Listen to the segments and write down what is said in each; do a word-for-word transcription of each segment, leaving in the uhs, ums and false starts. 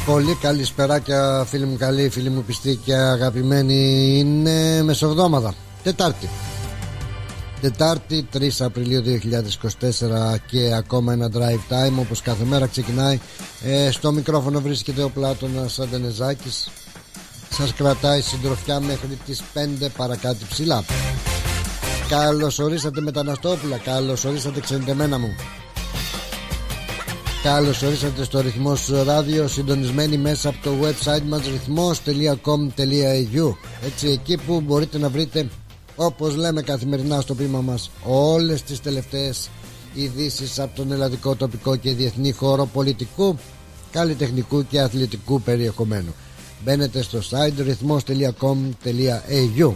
Πολύ καλησπεράκια φίλοι μου καλοί, φίλοι μου πιστοί και αγαπημένοι. Είναι μεσοβδόμαδα, Τετάρτη Τετάρτη τρεις Απριλίου δύο χιλιάδες είκοσι τέσσερα και ακόμα ένα drive time όπως κάθε μέρα ξεκινάει. ε, Στο μικρόφωνο βρίσκεται ο Πλάτωνας Αντενεζάκης. Σας κρατάει συντροφιά μέχρι τις πέντε παρακάτω ψηλά. Καλώς ορίσατε Μεταναστόπουλα, καλώς ορίσατε ξενιτεμένα μου. Καλώς ορίσατε στο Ρυθμός Ράδιο, συντονισμένοι μέσα από το website μας ρυθμός τελεία κομ τελεία έι γιου. Έτσι, εκεί που μπορείτε να βρείτε, όπως λέμε καθημερινά στο πείμα μας, όλες τις τελευταίες ειδήσεις από τον ελλαδικό, τοπικό και διεθνή χώρο πολιτικού, καλλιτεχνικού και αθλητικού περιεχομένου. Μπαίνετε στο site ρυθμός τελεία κομ τελεία έι γιου.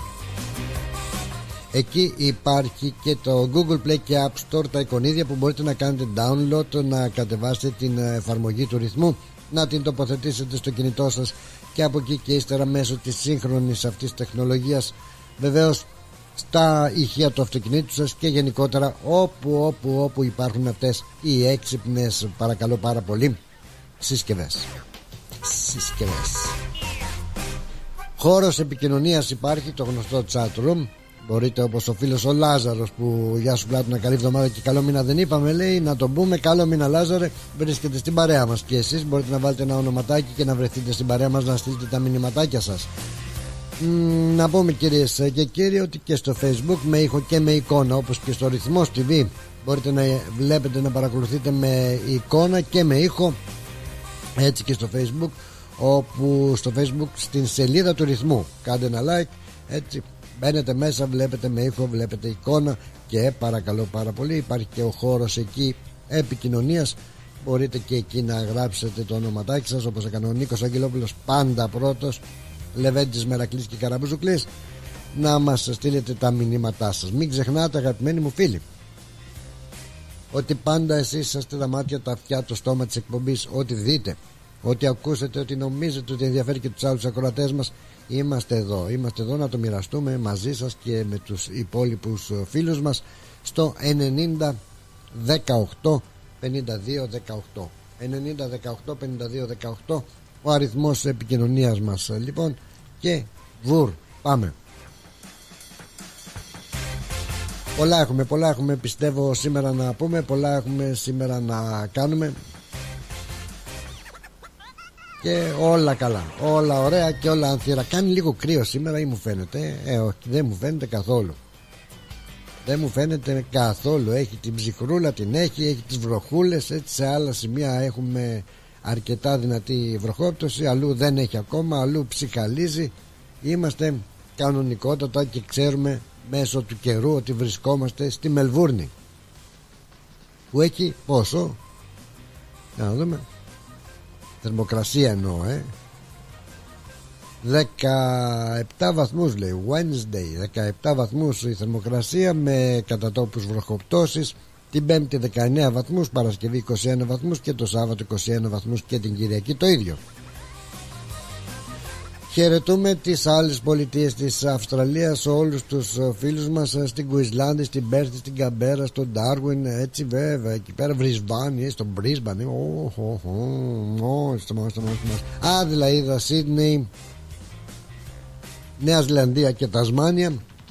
Εκεί υπάρχει και το Google Play και App Store, τα εικονίδια που μπορείτε να κάνετε download, να κατεβάσετε την εφαρμογή του ρυθμού, να την τοποθετήσετε στο κινητό σας και από εκεί και ύστερα μέσω της σύγχρονης αυτής τεχνολογίας, βεβαίως στα ηχεία του αυτοκινήτου σας και γενικότερα όπου όπου όπου υπάρχουν αυτές οι έξυπνες, παρακαλώ πάρα πολύ, συσκευές. Συσκευές. Χώρος επικοινωνίας υπάρχει, το γνωστό chat room. Μπορείτε, όπως ο φίλος ο Λάζαρος, που γεια σου Πλάτωνα, καλή εβδομάδα και καλό μήνα δεν είπαμε, λέει, να τον πούμε. Καλό μήνα Λάζαρε, βρίσκεται στην παρέα μας και εσείς μπορείτε να βάλετε ένα ονοματάκι και να βρεθείτε στην παρέα μας, να στείλετε τα μηνυματάκια σας. Μ, να πούμε κυρίες και κύριοι ότι και στο Facebook με ήχο και με εικόνα, όπως και στο Ρυθμός τι βι, μπορείτε να βλέπετε, να παρακολουθείτε με εικόνα και με ήχο, έτσι και στο Facebook, όπου στο Facebook στην σελίδα του Ρυθμού κάντε ένα like, έτσι μπαίνετε μέσα, βλέπετε με ήχο, βλέπετε εικόνα και παρακαλώ πάρα πολύ, υπάρχει και ο χώρος εκεί επικοινωνίας. Μπορείτε και εκεί να γράψετε το ονοματάκι σας, όπως έκανε ο Νίκος Αγγελόπουλος, πάντα πρώτος, Λεβέντης, Μερακλής και Καραμπουζουκλής, να μας στείλετε τα μηνύματά σας. Μην ξεχνάτε, αγαπημένοι μου φίλοι, ότι πάντα εσείς είσαστε τα μάτια, τα αυτιά, το στόμα της εκπομπής. Ό,τι δείτε, ό,τι ακούσετε, ό,τι νομίζετε ότι ενδιαφέρει και τους άλλους ακροατές μας, είμαστε εδώ. Είμαστε εδώ να το μοιραστούμε μαζί σας και με τους υπόλοιπους φίλους μας στο ενενήντα δεκαοκτώ πενήντα δύο δεκαοκτώ. ενενήντα δεκαοκτώ πενήντα δύο δεκαοκτώ ο αριθμός επικοινωνίας μας. Λοιπόν, και βουρ, πάμε. Πολλά έχουμε, πολλά έχουμε πιστεύω σήμερα να πούμε, πολλά έχουμε σήμερα να κάνουμε και όλα καλά, όλα ωραία και όλα ανθυρά. Κάνει λίγο κρύο σήμερα ή μου φαίνεται? Ε, όχι, δεν μου φαίνεται καθόλου. Δεν μου φαίνεται καθόλου. Έχει την ψυχρούλα, την έχει, έχει τις βροχούλες. Έτσι σε άλλα σημεία έχουμε αρκετά δυνατή βροχόπτωση, αλλού δεν έχει ακόμα, αλλού ψυχαλίζει. Είμαστε κανονικότατα και ξέρουμε μέσω του καιρού ότι βρισκόμαστε στη Μελβούρνη, που έχει πόσο? Να δούμε. Θερμοκρασία εννοώ, ε δεκαεπτά βαθμούς λέει, Wednesday, δεκαεπτά βαθμούς η θερμοκρασία με κατά τόπους βροχοπτώσεις. Την Πέμπτη δεκαεννέα βαθμούς, Παρασκευή είκοσι ένα βαθμούς και το Σάββατο είκοσι ένα βαθμούς και την Κυριακή το ίδιο. Χαιρετούμε τις άλλες πολιτείες της Αυστραλίας, όλους τους φίλους μας στην Κουισλάνδη, στην Πέρθη, στην Καμπέρα, στον Ντάρουιν, έτσι βέβαια, εκεί πέρα Βρισβάνι, στον Μπρίσμπαν, Αδελαΐδα, Σίδνεϊ, Νέα Ζηλανδία και Τασμάνια,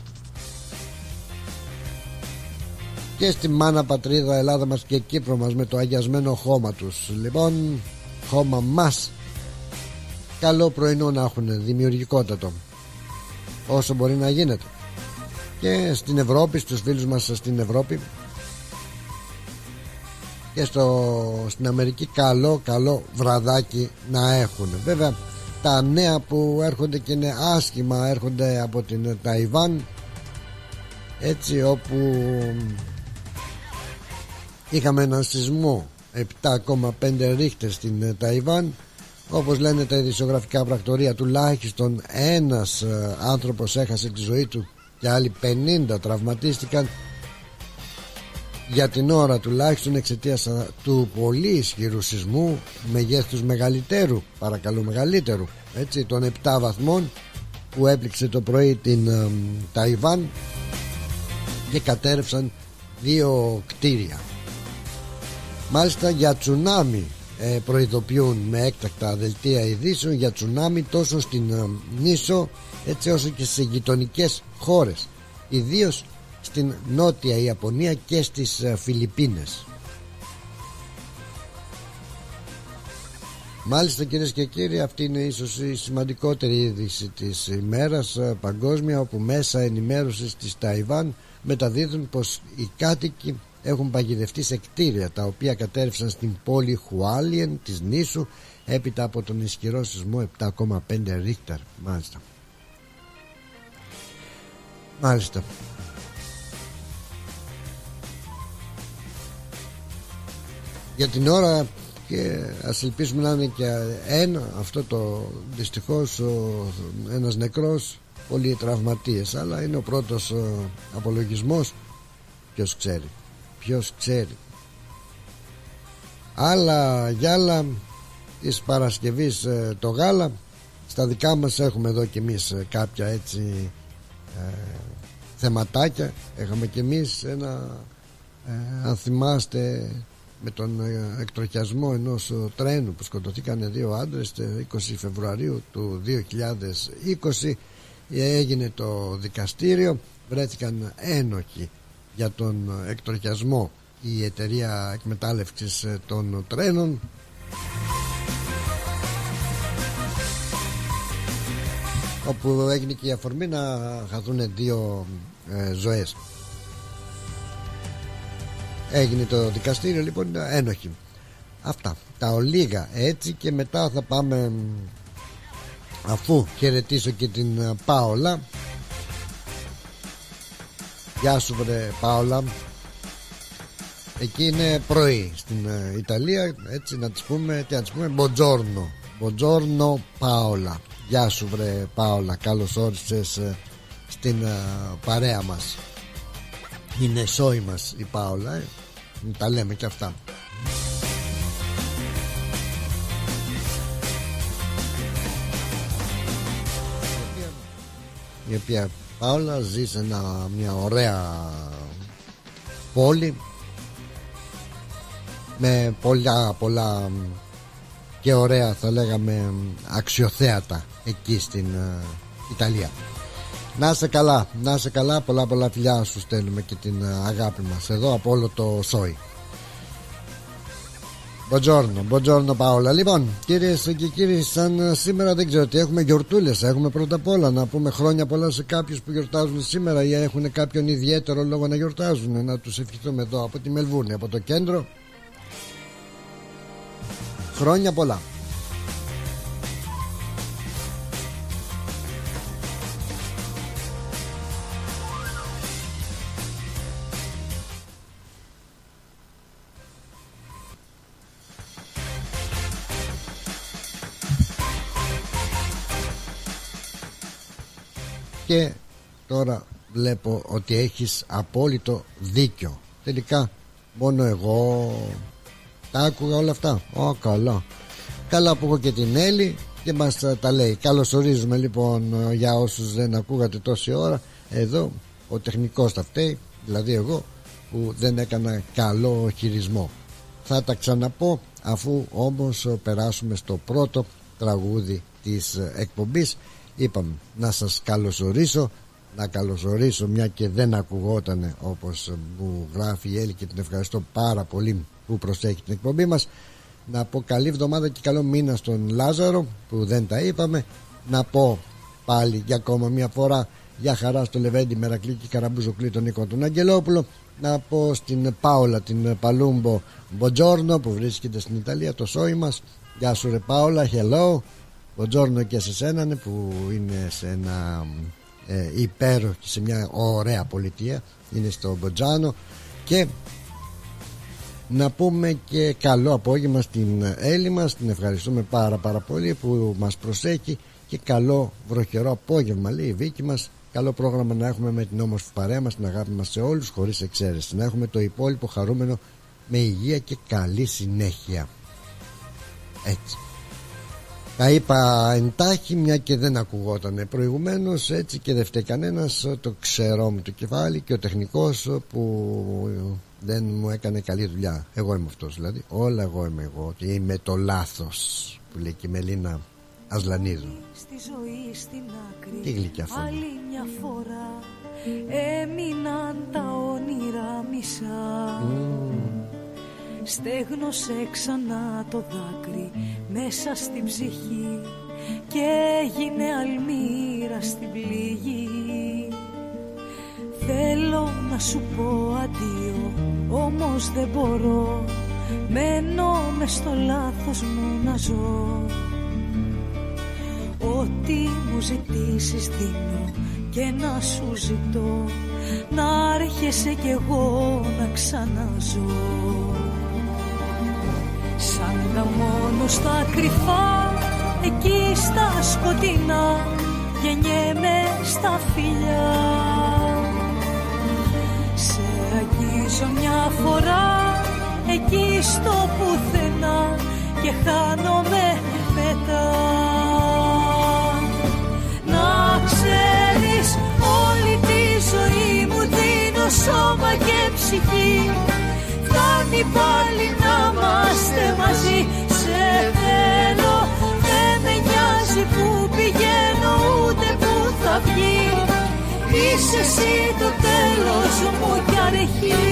και στη μάνα πατρίδα Ελλάδα μας και Κύπρο μας με το αγιασμένο χώμα τους. Λοιπόν, χώμα μας, καλό πρωινό να έχουν, δημιουργικότατο όσο μπορεί να γίνεται. Και στην Ευρώπη, στους φίλους μας στην Ευρώπη και στο, στην Αμερική, καλό καλό βραδάκι να έχουν. Βέβαια τα νέα που έρχονται και είναι άσχημα έρχονται από την Ταϊβάν, έτσι, όπου είχαμε έναν σεισμό επτά κόμμα πέντε ρίχτερ στην Ταϊβάν. Όπως λένε τα ειδησιογραφικά πρακτορία, τουλάχιστον ένας ε, άνθρωπος έχασε τη ζωή του και άλλοι πενήντα τραυματίστηκαν για την ώρα, τουλάχιστον εξαιτίας του πολύ ισχυρού σεισμού μεγέθους μεγαλύτερου, παρακαλώ μεγαλύτερου, έτσι, των επτά βαθμών, που έπληξε το πρωί την ε, Ταϊβάν και κατέρευσαν δύο κτίρια. Μάλιστα για τσουνάμι ε, προειδοποιούν με έκτακτα δελτία ειδήσεων για τσουνάμι τόσο στην ε, νήσο έτσι όσο και σε γειτονικές χώρες, ιδίως στην Νότια Ιαπωνία και στις ε, Φιλιππίνες. Μάλιστα, κυρίες και κύριοι, αυτή είναι ίσως η σημαντικότερη είδηση της ημέρας ε, παγκόσμια, όπου μέσα ενημέρωσης της Ταϊβάν μεταδίδουν πως οι κάτοικοι έχουν παγιδευτεί σε κτίρια τα οποία κατέρευσαν στην πόλη Χουάλιεν της νήσου έπειτα από τον ισχυρό σεισμό επτά κόμμα πέντε Ρίχτερ. Μάλιστα. Μάλιστα. Για την ώρα, και ας ελπίσουμε να είναι και ένα αυτό το δυστυχώς ο, ένας νεκρός, πολλοί τραυματίες, αλλά είναι ο πρώτος ο, απολογισμός. Ποιος ξέρει, ποιος ξέρει. Άλλα γυάλα της Παρασκευής, το γάλα. Στα δικά μας έχουμε εδώ και εμείς κάποια έτσι ε, θεματάκια. Έχαμε και εμείς ένα ε, αν θυμάστε, με τον εκτροχιασμό ενός τρένου που σκοτωθήκαν δύο άντρες το είκοσι Φεβρουαρίου του δύο χιλιάδες είκοσι. Έγινε το δικαστήριο, βρέθηκαν ένοχοι για τον εκτροχιασμό η εταιρεία εκμετάλλευσης των τρένων. Όπου έγινε και η αφορμή να χαθούν δύο ε, ζωές. Έγινε το δικαστήριο λοιπόν, ένοχοι. Αυτά τα ολίγα έτσι, και μετά θα πάμε, αφού χαιρετήσω και την Πάολα. Γεια σου βρε Πάολα. Εκεί είναι πρωί στην Ιταλία, έτσι να της πούμε, τι να της πούμε, Μποτζόρνο. Μποτζόρνο Πάολα. Γεια σου βρε Πάολα, καλώς όρισες στην παρέα μας. Είναι σόι μας η Πάολα, ε. Τα λέμε και αυτά. Η οποία Πάολα ζει σε ένα, μια ωραία πόλη με πολλά πολλά και ωραία, θα λέγαμε, αξιοθέατα εκεί στην uh, Ιταλία. Να είσαι καλά, να είσαι καλά, πολλά πολλά φιλιά σου στέλνουμε και την uh, αγάπη μας εδώ από όλο το σόι. Μποτζόρνο, μποτζόρνο Πάολα. Λοιπόν, κυρίες και κύριοι, σαν σήμερα δεν ξέρω τι έχουμε, γιορτούλες. Έχουμε πρώτα απ' όλα να πούμε χρόνια πολλά σε κάποιους που γιορτάζουν σήμερα ή έχουν κάποιον ιδιαίτερο λόγο να γιορτάζουν. Να τους ευχηθούμε εδώ από τη Μελβούρνη, από το κέντρο. Χρόνια πολλά. Και τώρα βλέπω ότι έχεις απόλυτο δίκιο. Τελικά μόνο εγώ τα άκουγα όλα αυτά. Ω, καλά. Καλά που έχω και την Έλλη και μας τα λέει. Καλώς ορίζουμε λοιπόν, για όσους δεν ακούγατε τόση ώρα. Εδώ ο τεχνικός τα φταίει, δηλαδή εγώ που δεν έκανα καλό χειρισμό. Θα τα ξαναπώ αφού όμως περάσουμε στο πρώτο τραγούδι της εκπομπής. Είπαμε να σας καλωσορίσω, να καλωσορίσω μια και δεν ακουγότανε, όπως μου γράφει η Έλλη και την ευχαριστώ πάρα πολύ που προσέχει την εκπομπή μας. Να πω καλή εβδομάδα και καλό μήνα στον Λάζαρο που δεν τα είπαμε. Να πω πάλι για ακόμα μια φορά για χαρά στο Λεβέντη Μερακλή και Καραμπουζοκλή τον Νίκο τον Αγγελόπουλο. Να πω στην Πάολα την Παλούμπο Μποτζόρνο που βρίσκεται στην Ιταλία, το σόι μας. Γεια σου ρε Πάολα, hello. Μποτζόρνο και σε σένανε που είναι σε ένα ε, υπέροχο και σε μια ωραία πολιτεία, είναι στο Μποτζάνο. Και να πούμε και καλό απόγευμα στην Έλλη μας, την ευχαριστούμε πάρα πάρα πολύ που μας προσέχει. Και καλό βροχερό απόγευμα, λέει η Βίκη μας. Καλό πρόγραμμα να έχουμε με την όμορφη παρέα μας, την αγάπη μας σε όλους χωρίς εξαίρεση. Να έχουμε το υπόλοιπο χαρούμενο με υγεία και καλή συνέχεια. Έτσι. Τα είπα εντάχει, μια και δεν ακουγότανε προηγουμένως, έτσι, και δεν φταίει κανένας. Το ξερό μου το κεφάλι και ο τεχνικός που δεν μου έκανε καλή δουλειά. Εγώ είμαι αυτός δηλαδή. Όλα εγώ είμαι εγώ. Και είμαι το λάθος, που λέει και η Μελίνα Ασλανίδου. Στη ζωή στην άκρη. Τι γλυκιά φωνή. Άλλη μια φορά έμειναν τα όνειρα μισά. mm. Στέγνωσε ξανά το δάκρυ μέσα στην ψυχή και έγινε αλμύρα στην πληγή. Θέλω να σου πω αντίο, όμως δεν μπορώ. Μένω μες στο λάθος μου να ζω. Ό,τι μου ζητήσεις δίνω και να σου ζητώ, να έρχεσαι κι εγώ να ξαναζώ. Σαν τα μόνο στα κρυφά, εκεί στα σκοτεινά, γεννιέμαι στα φιλιά. Σε αγγίζω μια φορά, εκεί στο πουθενά, και χάνομαι μετά. Να ξέρεις, όλη τη ζωή μου δίνω σώμα και ψυχή. Φτάνει πάλι να είμαστε μαζί. Σε θέλω, δεν με νοιάζει που πηγαίνω ούτε που θα βγει. Είσαι εσύ το τέλος μου κι αρχή.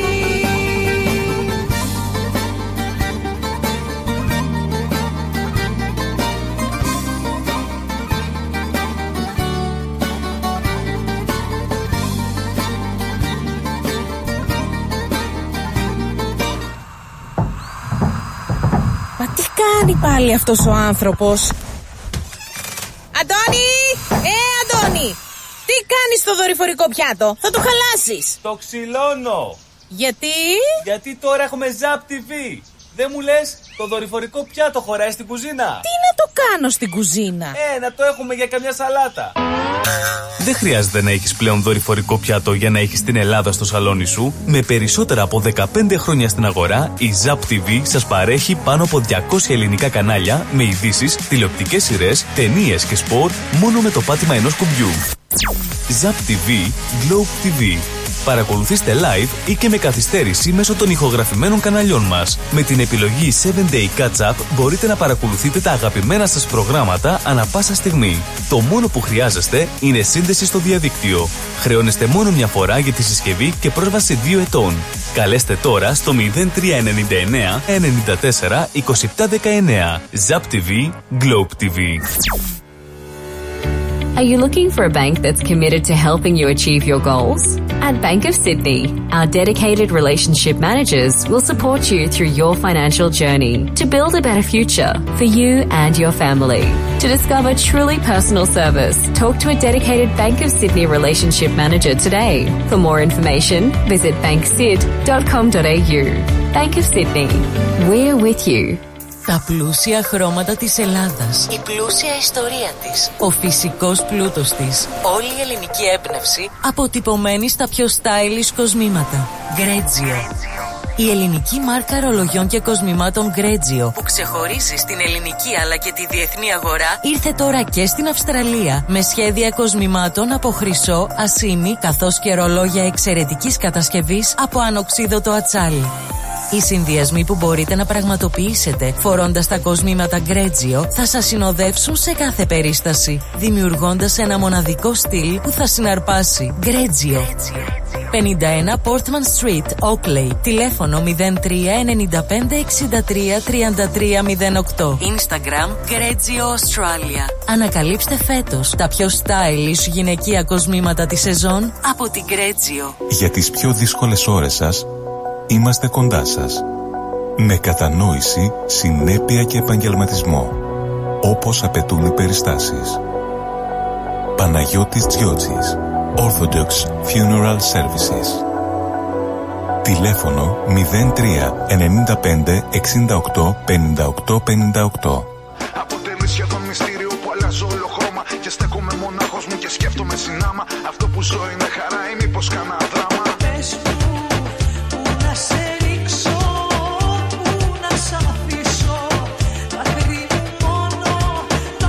κάνει πάλι αυτός ο άνθρωπος? Αντώνη! Ε, Αντώνη! Τι κάνεις στο δορυφορικό πιάτο? Θα το χαλάσεις! Το ξυλώνω! Γιατί? Γιατί τώρα έχουμε Ζαπ τι βι. Δεν μου λες, το δορυφορικό πιάτο χωράει στην κουζίνα. Τι να το κάνω στην κουζίνα? Ε, να το έχουμε για καμιά σαλάτα. Δεν χρειάζεται να έχεις πλέον δορυφορικό πιάτο για να έχεις την Ελλάδα στο σαλόνι σου. Με περισσότερα από δεκαπέντε χρόνια στην αγορά, η Ζαπ τι βι σας παρέχει πάνω από διακόσια ελληνικά κανάλια με ειδήσεις, τηλεοπτικές σειρές, ταινίες και σπορ μόνο με το πάτημα ενός κουμπιού. Ζαπ τι βι, Globe τι βι. Παρακολουθήστε live ή και με καθυστέρηση μέσω των ηχογραφημένων καναλιών μας. Με την επιλογή seven day Catch-up μπορείτε να παρακολουθείτε τα αγαπημένα σας προγράμματα ανά πάσα στιγμή. Το μόνο που χρειάζεστε είναι σύνδεση στο διαδίκτυο. Χρεώνεστε μόνο μια φορά για τη συσκευή και πρόσβαση δύο ετών. Καλέστε τώρα στο μηδέν τρία εννιά εννιά εννιά τέσσερα είκοσι επτά δεκαεννιά. Ζαπ τι βι, Globe τι βι. Are you looking for a bank that's committed to helping you achieve your goals? At Bank of Sydney, our dedicated relationship managers will support you through your financial journey to build a better future for you and your family. To discover truly personal service, talk to a dedicated Bank of Sydney relationship manager today. For more information, visit bank sid dot com dot a u. Bank of Sydney, we're with you. Τα πλούσια χρώματα της Ελλάδας, η πλούσια ιστορία της, ο φυσικός πλούτος της, όλη η ελληνική έμπνευση αποτυπωμένη στα πιο stylish κοσμήματα. Γκρέτζιο. Η ελληνική μάρκα ρολογιών και κοσμημάτων Γκρέτζιο, που ξεχωρίζει στην ελληνική αλλά και τη διεθνή αγορά, ήρθε τώρα και στην Αυστραλία με σχέδια κοσμημάτων από χρυσό, ασήμι, καθώς και ρολόγια εξαιρετικής κατασκευής από ανοξίδωτο ατσάλι. Οι συνδυασμοί που μπορείτε να πραγματοποιήσετε φορώντας τα κοσμήματα Γκρέτζιο θα σας συνοδεύσουν σε κάθε περίσταση, δημιουργώντας ένα μοναδικό στυλ που θα συναρπάσει. Γκρέτζιο. πενήντα ένα Portman Street, Oakley. Τηλέφωνο μηδέν τρία εννιά πέντε εξήντα τρία τριάντα τρία μηδέν οκτώ. Instagram Γκρέτζιο Australia. Ανακαλύψτε φέτος τα πιο stylish γυναικεία κοσμήματα της σεζόν από την Γκρέτζιο. Για τις πιο δύσκολες ώρες σας είμαστε κοντά σας. Με κατανόηση, συνέπεια και επαγγελματισμό, όπως απαιτούν οι περιστάσεις. Παναγιώτης Τζιότσης, Orthodox Funeral Services. Τηλέφωνο μηδέν τρία εννιά πέντε εξήντα οκτώ πενήντα οκτώ πενήντα οκτώ. Αποτελεί σχεδόν μυστήριο που αλλάζω όλο χρώμα και στέκομαι μονάχος μου και σκέφτομαι συνάμα. Αυτό που ζω είναι χαρά ή μήπως κάνα δράμα? Πες μου που να σε ρίξω, που να σ' αφήσω. Τα χρή μου μόνο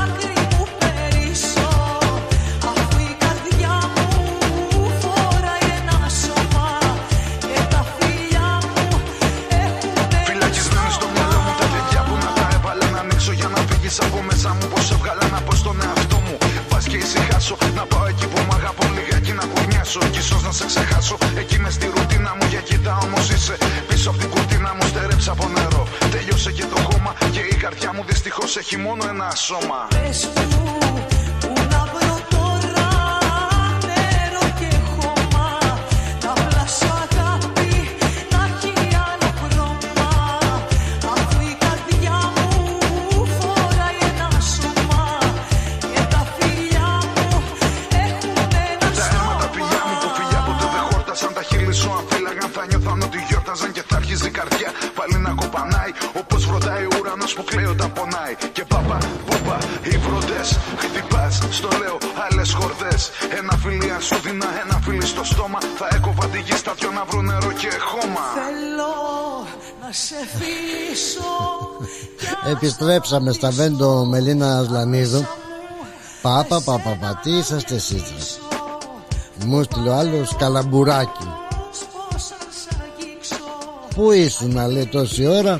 μέσα μου πως έβγαλα να πω στον εαυτό μου. Βάς και ησυχάσω, να πάω εκεί που μ' αγαπώ λιγάκι να κουνιάσω. Κι ίσως να σε ξεχάσω, εκεί μες στη ρουτίνα μου. Για κοίτα όμως είσαι, πίσω από την κουρτίνα μου στερέψα από νερό. Τέλειωσε και το χώμα και η καρδιά μου δυστυχώς έχει μόνο ένα σώμα. Πες μου, που να βρω τώρα νερό και χώμα. Να πλάσω αγάπη, να έχει άλλο χρώμα. Αφού η καρδιά μου φοράει ένα σώμα και τα φιλιά μου έχουν ένα σώμα. Τα αίματα φιλιά μου που φιλιά ποτέ δεν χόρτασαν. Τα χείλη σου αν φύλαγαν θα νιώθαν ότι γιόρταζαν. Και θα αρχίζει η καρδιά πάλι να κοπανάει. Όπως βροντάει ο ουρανός που κλαίει όταν πονάει. Και πάπα, πούπα, οι βροντές. Χτυπάς, στο λέω, άλλες χορδές. Ένα φιλί αν σου δίνα, ένα φιλί στο στόμα. Θα έκοβα τη γη στα δυο να βρω νερό και χώμα. Θέλω να σε φιλήσω. Επιστρέψαμε στα Βέντο Μελίνα Ασλανίδου. Πάπα, πάπα, πα, τι είσαστε εσείς? Μου στείλε ο άλλος καλαμπουράκι. Πού ήσουνα, λέει, τόση ώρα?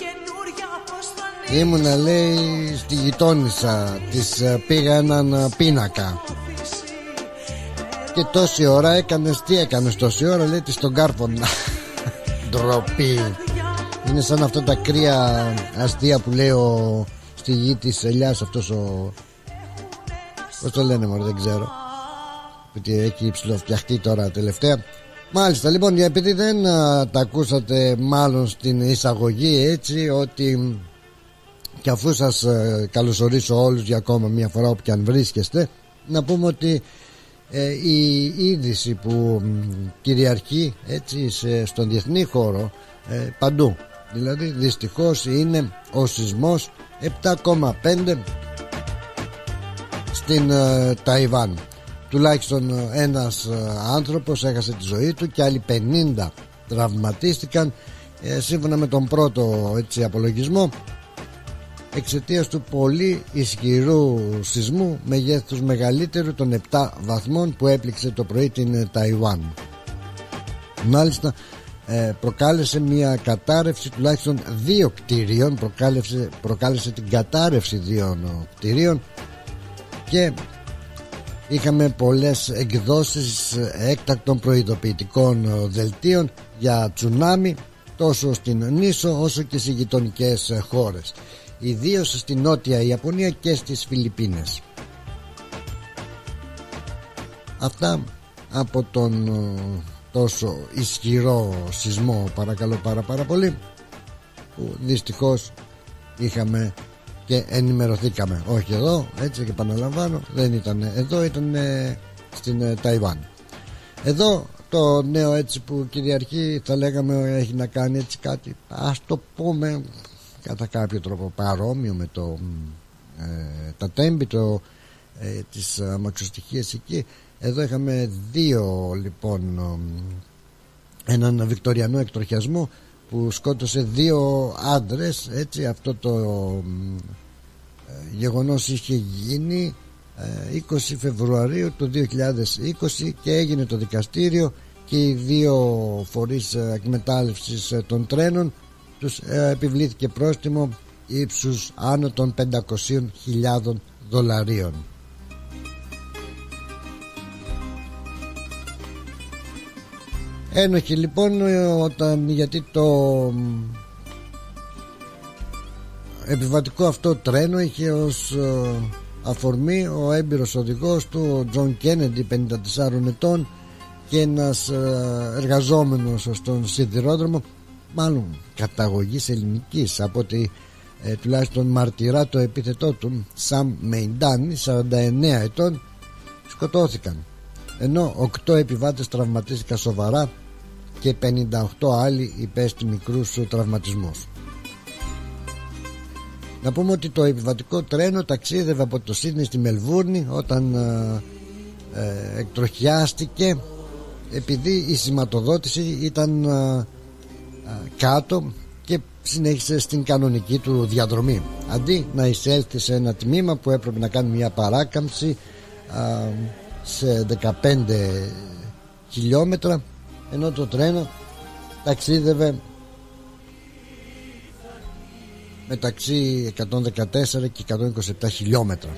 Ήμουνα, λέει, στη γειτόνισσα. Της πήγα έναν πίνακα. Και τόση ώρα έκανες? Τι έκανες τόση ώρα? Λέει, της τον κάρφωνα. Ντροπή. Είναι σαν αυτά τα κρύα αστεία που λέει ο, στη γη της ελιάς. Αυτός ο, πώς το λένε μωρέ, δεν ξέρω, που έχει ψηλοφτιαχτεί τώρα τελευταία. Μάλιστα, λοιπόν, επειδή δεν α, τα ακούσατε μάλλον στην εισαγωγή, έτσι, ότι και αφού σας α, καλωσορίσω όλους για ακόμα μια φορά όπου αν βρίσκεστε, να πούμε ότι ε, η είδηση που μ, κυριαρχεί, έτσι, σε, στον διεθνή χώρο, ε, παντού, δηλαδή δυστυχώς είναι ο σεισμός επτά κόμμα πέντε στην ε, Ταϊβάν. Τουλάχιστον ένας άνθρωπος έχασε τη ζωή του και άλλοι πενήντα τραυματίστηκαν, ε, σύμφωνα με τον πρώτο, έτσι, απολογισμό, εξαιτίας του πολύ ισχυρού σεισμού μεγέθους μεγαλύτερου των επτά βαθμών που έπληξε το πρωί την Ταϊβάν. Μάλιστα, ε, προκάλεσε μια κατάρρευση τουλάχιστον δύο κτηρίων, προκάλεσε, προκάλεσε την κατάρρευση δύο κτηρίων και είχαμε πολλές εκδόσεις έκτακτων προειδοποιητικών δελτίων για τσουνάμι τόσο στην νήσο όσο και στις γειτονικές χώρες, ιδίως στην Νότια Ιαπωνία και στις Φιλιππίνες. Αυτά από τον τόσο ισχυρό σεισμό, παρακαλώ πάρα πάρα πολύ, που δυστυχώς είχαμε και ενημερωθήκαμε. Όχι εδώ, έτσι, και επαναλαμβάνω, δεν ήταν εδώ, ήταν στην Ταϊβάν. Εδώ το νέο, έτσι, που κυριαρχεί, θα λέγαμε έχει να κάνει, έτσι, κάτι, ας το πούμε κατά κάποιο τρόπο παρόμοιο με το ε, τα τέμπη, το, ε, τις αμαξοστοιχίες εκεί. Εδώ είχαμε δύο, λοιπόν, έναν βικτοριανό εκτροχιασμό που σκότωσε δύο άντρες, έτσι. Αυτό το ε, γεγονός είχε γίνει ε, είκοσι Φεβρουαρίου του δύο χιλιάδες είκοσι και έγινε το δικαστήριο και οι δύο φορείς εκμετάλλευσης των τρένων τους ε, επιβλήθηκε πρόστιμο ύψους άνω των πεντακόσιες χιλιάδες δολαρίων. Ένοχοι, λοιπόν, όταν, γιατί το επιβατικό αυτό τρένο είχε ως αφορμή ο έμπειρος οδηγός του, ο Τζον Κέννεντι, πενήντα τεσσάρων ετών, και ένας εργαζόμενος στον σιδηρόδρομο, μάλλον καταγωγής ελληνικής, από ότι ε, τουλάχιστον μαρτυρά το επίθετό του, Σαμ Μεϊντάνι, σαράντα εννέα ετών, σκοτώθηκαν, ενώ οκτώ επιβάτες τραυματίστηκαν σοβαρά και πενήντα οκτώ άλλοι υπέστη μικρούς τραυματισμούς. Να πούμε ότι το επιβατικό τρένο ταξίδευε από το Σίδνεϊ στη Μελβούρνη όταν ε, ε, εκτροχιάστηκε, επειδή η σηματοδότηση ήταν ε, ε, κάτω και συνέχισε στην κανονική του διαδρομή, αντί να εισέλθει σε ένα τμήμα που έπρεπε να κάνει μια παράκαμψη ε, σε δεκαπέντε χιλιόμετρα, ενώ το τρένο ταξίδευε μεταξύ εκατόν δεκατέσσερα και εκατόν είκοσι επτά χιλιόμετρα.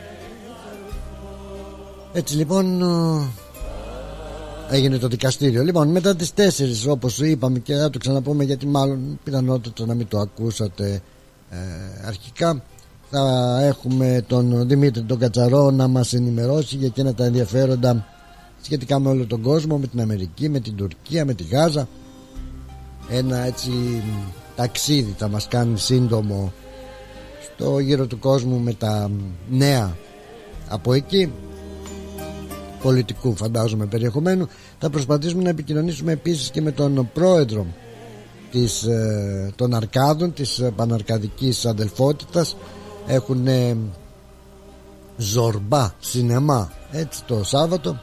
Έτσι λοιπόν έγινε το δικαστήριο. Λοιπόν, μετά τις τέσσερις, όπως είπαμε, και θα το ξαναπούμε γιατί μάλλον πιθανότητα να μην το ακούσατε ε, αρχικά, θα έχουμε τον Δημήτρη τον Κατσαρό να μας ενημερώσει για εκείνα τα ενδιαφέροντα σχετικά με όλο τον κόσμο, με την Αμερική, με την Τουρκία, με τη Γάζα. Ένα έτσι ταξίδι θα μας κάνει σύντομο στο γύρο του κόσμου με τα νέα από εκεί, πολιτικού φαντάζομαι περιεχομένου. Θα προσπαθήσουμε να επικοινωνήσουμε επίσης και με τον πρόεδρο της, ε, των Αρκάδων, της Παναρκαδικής Αδελφότητας. Έχουν ε, ζορμπά σινεμά έτσι το Σάββατο,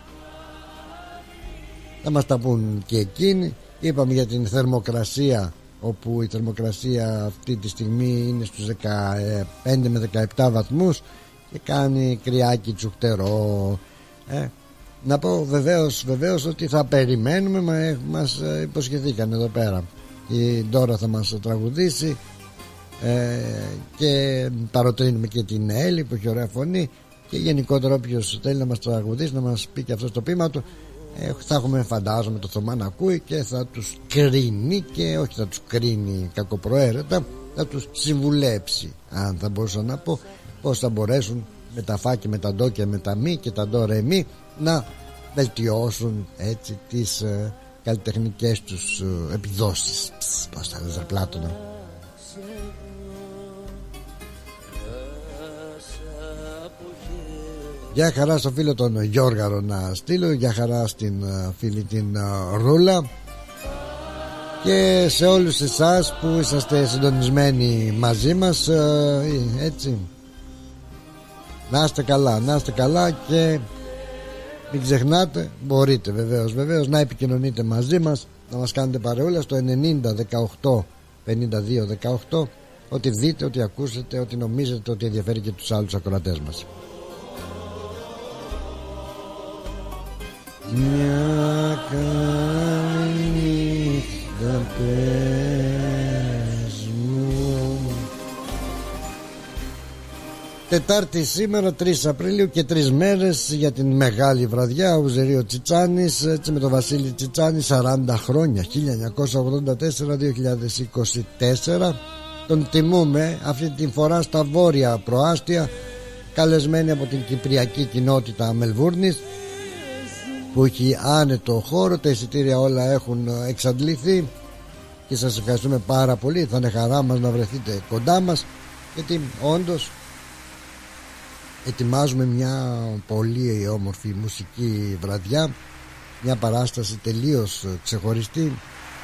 θα μας τα πούν και εκείνοι. Είπαμε για την θερμοκρασία, όπου η θερμοκρασία αυτή τη στιγμή είναι στους δεκαπέντε με δεκαεπτά βαθμούς και κάνει κρυάκι τσουχτερό. ε, Να πω βεβαίως, βεβαίως ότι θα περιμένουμε, μα, μας υποσχεθήκαν εδώ πέρα. Η Ντόρα θα μας τραγουδήσει ε, και παροτρύνουμε και την Έλλη που έχει ωραία φωνή, και γενικότερα όποιος θέλει να μας τραγουδήσει να μας πει και αυτό το ποίημα του. ε, Θα έχουμε, φαντάζομαι, το Θωμά να ακούει και θα τους κρίνει, και όχι θα τους κρίνει κακοπροαίρετα, θα τους συμβουλέψει, αν θα μπορούσα να πω, πώς θα μπορέσουν με τα φά και με τα ντό και με τα μη και τα ντο ρε μη να βελτιώσουν έτσι τις ε, καλλιτεχνικές τους ε, επιδόσεις. Ψ, πώς θα λες, Πλάτωνα. Γεια χαρά στο φίλο τον Γιώργαρο να στείλω, γεια χαρά στην uh, φίλη την uh, Ρούλα, και σε όλους εσάς που είσαστε συντονισμένοι μαζί μας, uh, έτσι, να είστε καλά, να είστε καλά, και μην ξεχνάτε, μπορείτε βεβαίως, βεβαίως να επικοινωνείτε μαζί μας, να μας κάνετε παρεούλα στο ενενήντα δεκαοκτώ πενήντα δύο δεκαοκτώ, ό,τι δείτε, ό,τι ακούσετε, ό,τι νομίζετε ότι ενδιαφέρει και τους άλλους ακροατές μας. Μια καλή νύχτα πες μου. Τετάρτη σήμερα, τρεις Απριλίου, και τρεις μέρες για την μεγάλη βραδιά. Ουζερίο Τσιτσάνης, έτσι, με τον Βασίλη Τσιτσάνη, σαράντα χρόνια, χίλια εννιακόσια ογδόντα τέσσερα με δύο χιλιάδες είκοσι τέσσερα. Τον τιμούμε αυτή την φορά στα βόρεια προάστια, καλεσμένοι από την κυπριακή κοινότητα Μελβούρνης, που έχει άνετο χώρο. Τα εισιτήρια όλα έχουν εξαντληθεί και σας ευχαριστούμε πάρα πολύ. Θα είναι χαρά μας να βρεθείτε κοντά μας, γιατί όντως ετοιμάζουμε μια πολύ όμορφη μουσική βραδιά, μια παράσταση τελείως ξεχωριστή,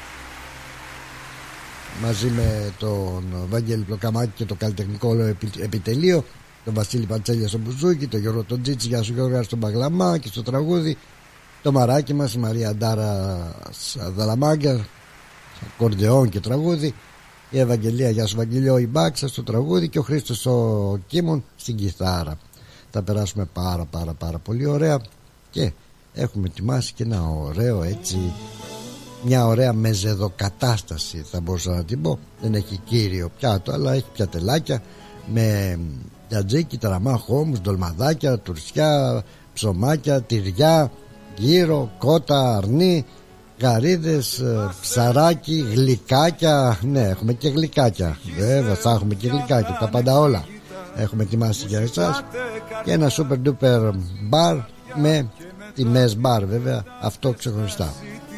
μαζί με τον Βαγγέλη Πλοκαμάκη και το καλλιτεχνικό όλο επιτελείο, τον Βασίλη Παντσέλια στο μπουζούκι, τον Γιώργο τον Τζίτσι, για σου Γιώργο στον Παγλαμά και στο τραγούδι, το μαράκι μας η Μαρία Ντάρα Δαλαμάγκα, κορδεόν και τραγούδι, η Ευαγγελία για σου Βαγγελιό η Μπάξα στο τραγούδι, και ο Χρήστος ο Κίμων στην κιθάρα. Θα περάσουμε πάρα πάρα πάρα πολύ ωραία, και έχουμε ετοιμάσει και ένα ωραίο, έτσι, μια ωραία μεζεδοκατάσταση θα μπορούσα να την πω. Δεν έχει κύριο πιάτο, αλλά έχει πιατελάκια με τζατζίκι, ταραμά, χόμους, ντολμαδάκια, τουρσιά, ψωμάκια, τυριά, γύρο, κότα, αρνί, γαρίδες, ψαράκι, γλυκάκια. Ναι, έχουμε και γλυκάκια. Βέβαια, θα έχουμε και γλυκάκια, τα πάντα όλα έχουμε ετοιμάσει για εσάς. Και ένα super duper μπαρ με τιμές μπαρ, βέβαια, αυτό ξεχωριστά.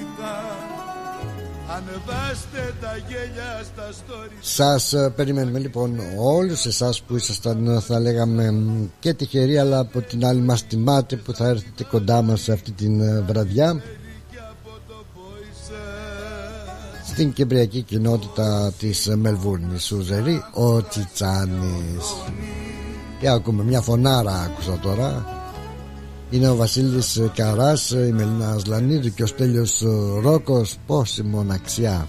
Σας περιμένουμε λοιπόν όλους εσάς που ήσασταν, θα λέγαμε, και τυχεροί, αλλά από την άλλη μας τιμάτε που θα έρθετε κοντά μας σε αυτή την βραδιά στην κυπριακή κοινότητα της Μελβούρνης. Ουζερί ο Τσιτσάνης. Και ακούμε μια φωνάρα, άκουσα τώρα. Είναι ο Βασίλης Καράς, η Μελίνα Ασλανίδου και ο Στέλιος Ρόκος. Πόση μοναξιά.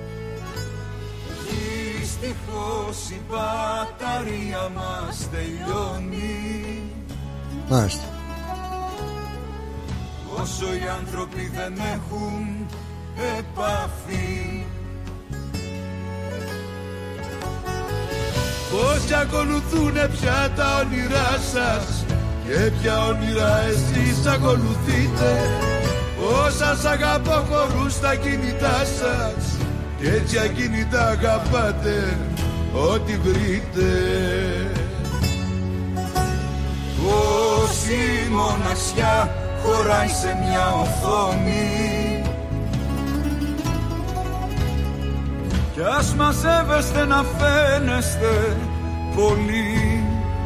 Δυστυχώς η μπαταρία μας τελειώνει. Μάλιστα. Όσο οι άνθρωποι δεν έχουν επαφή, Πόσοι ακολουθούνε πια τα όνειρά σας και ποια όνειρα εσείς ακολουθείτε. Όσα σ' αγαπώ χωρούν στα κινητά σας και έτσι ακίνητα αγαπάτε ό,τι βρείτε. Πόση μοναξιά χωράει σε μια οθόνη κι ας μαζεύεστε να φαίνεστε πολύ.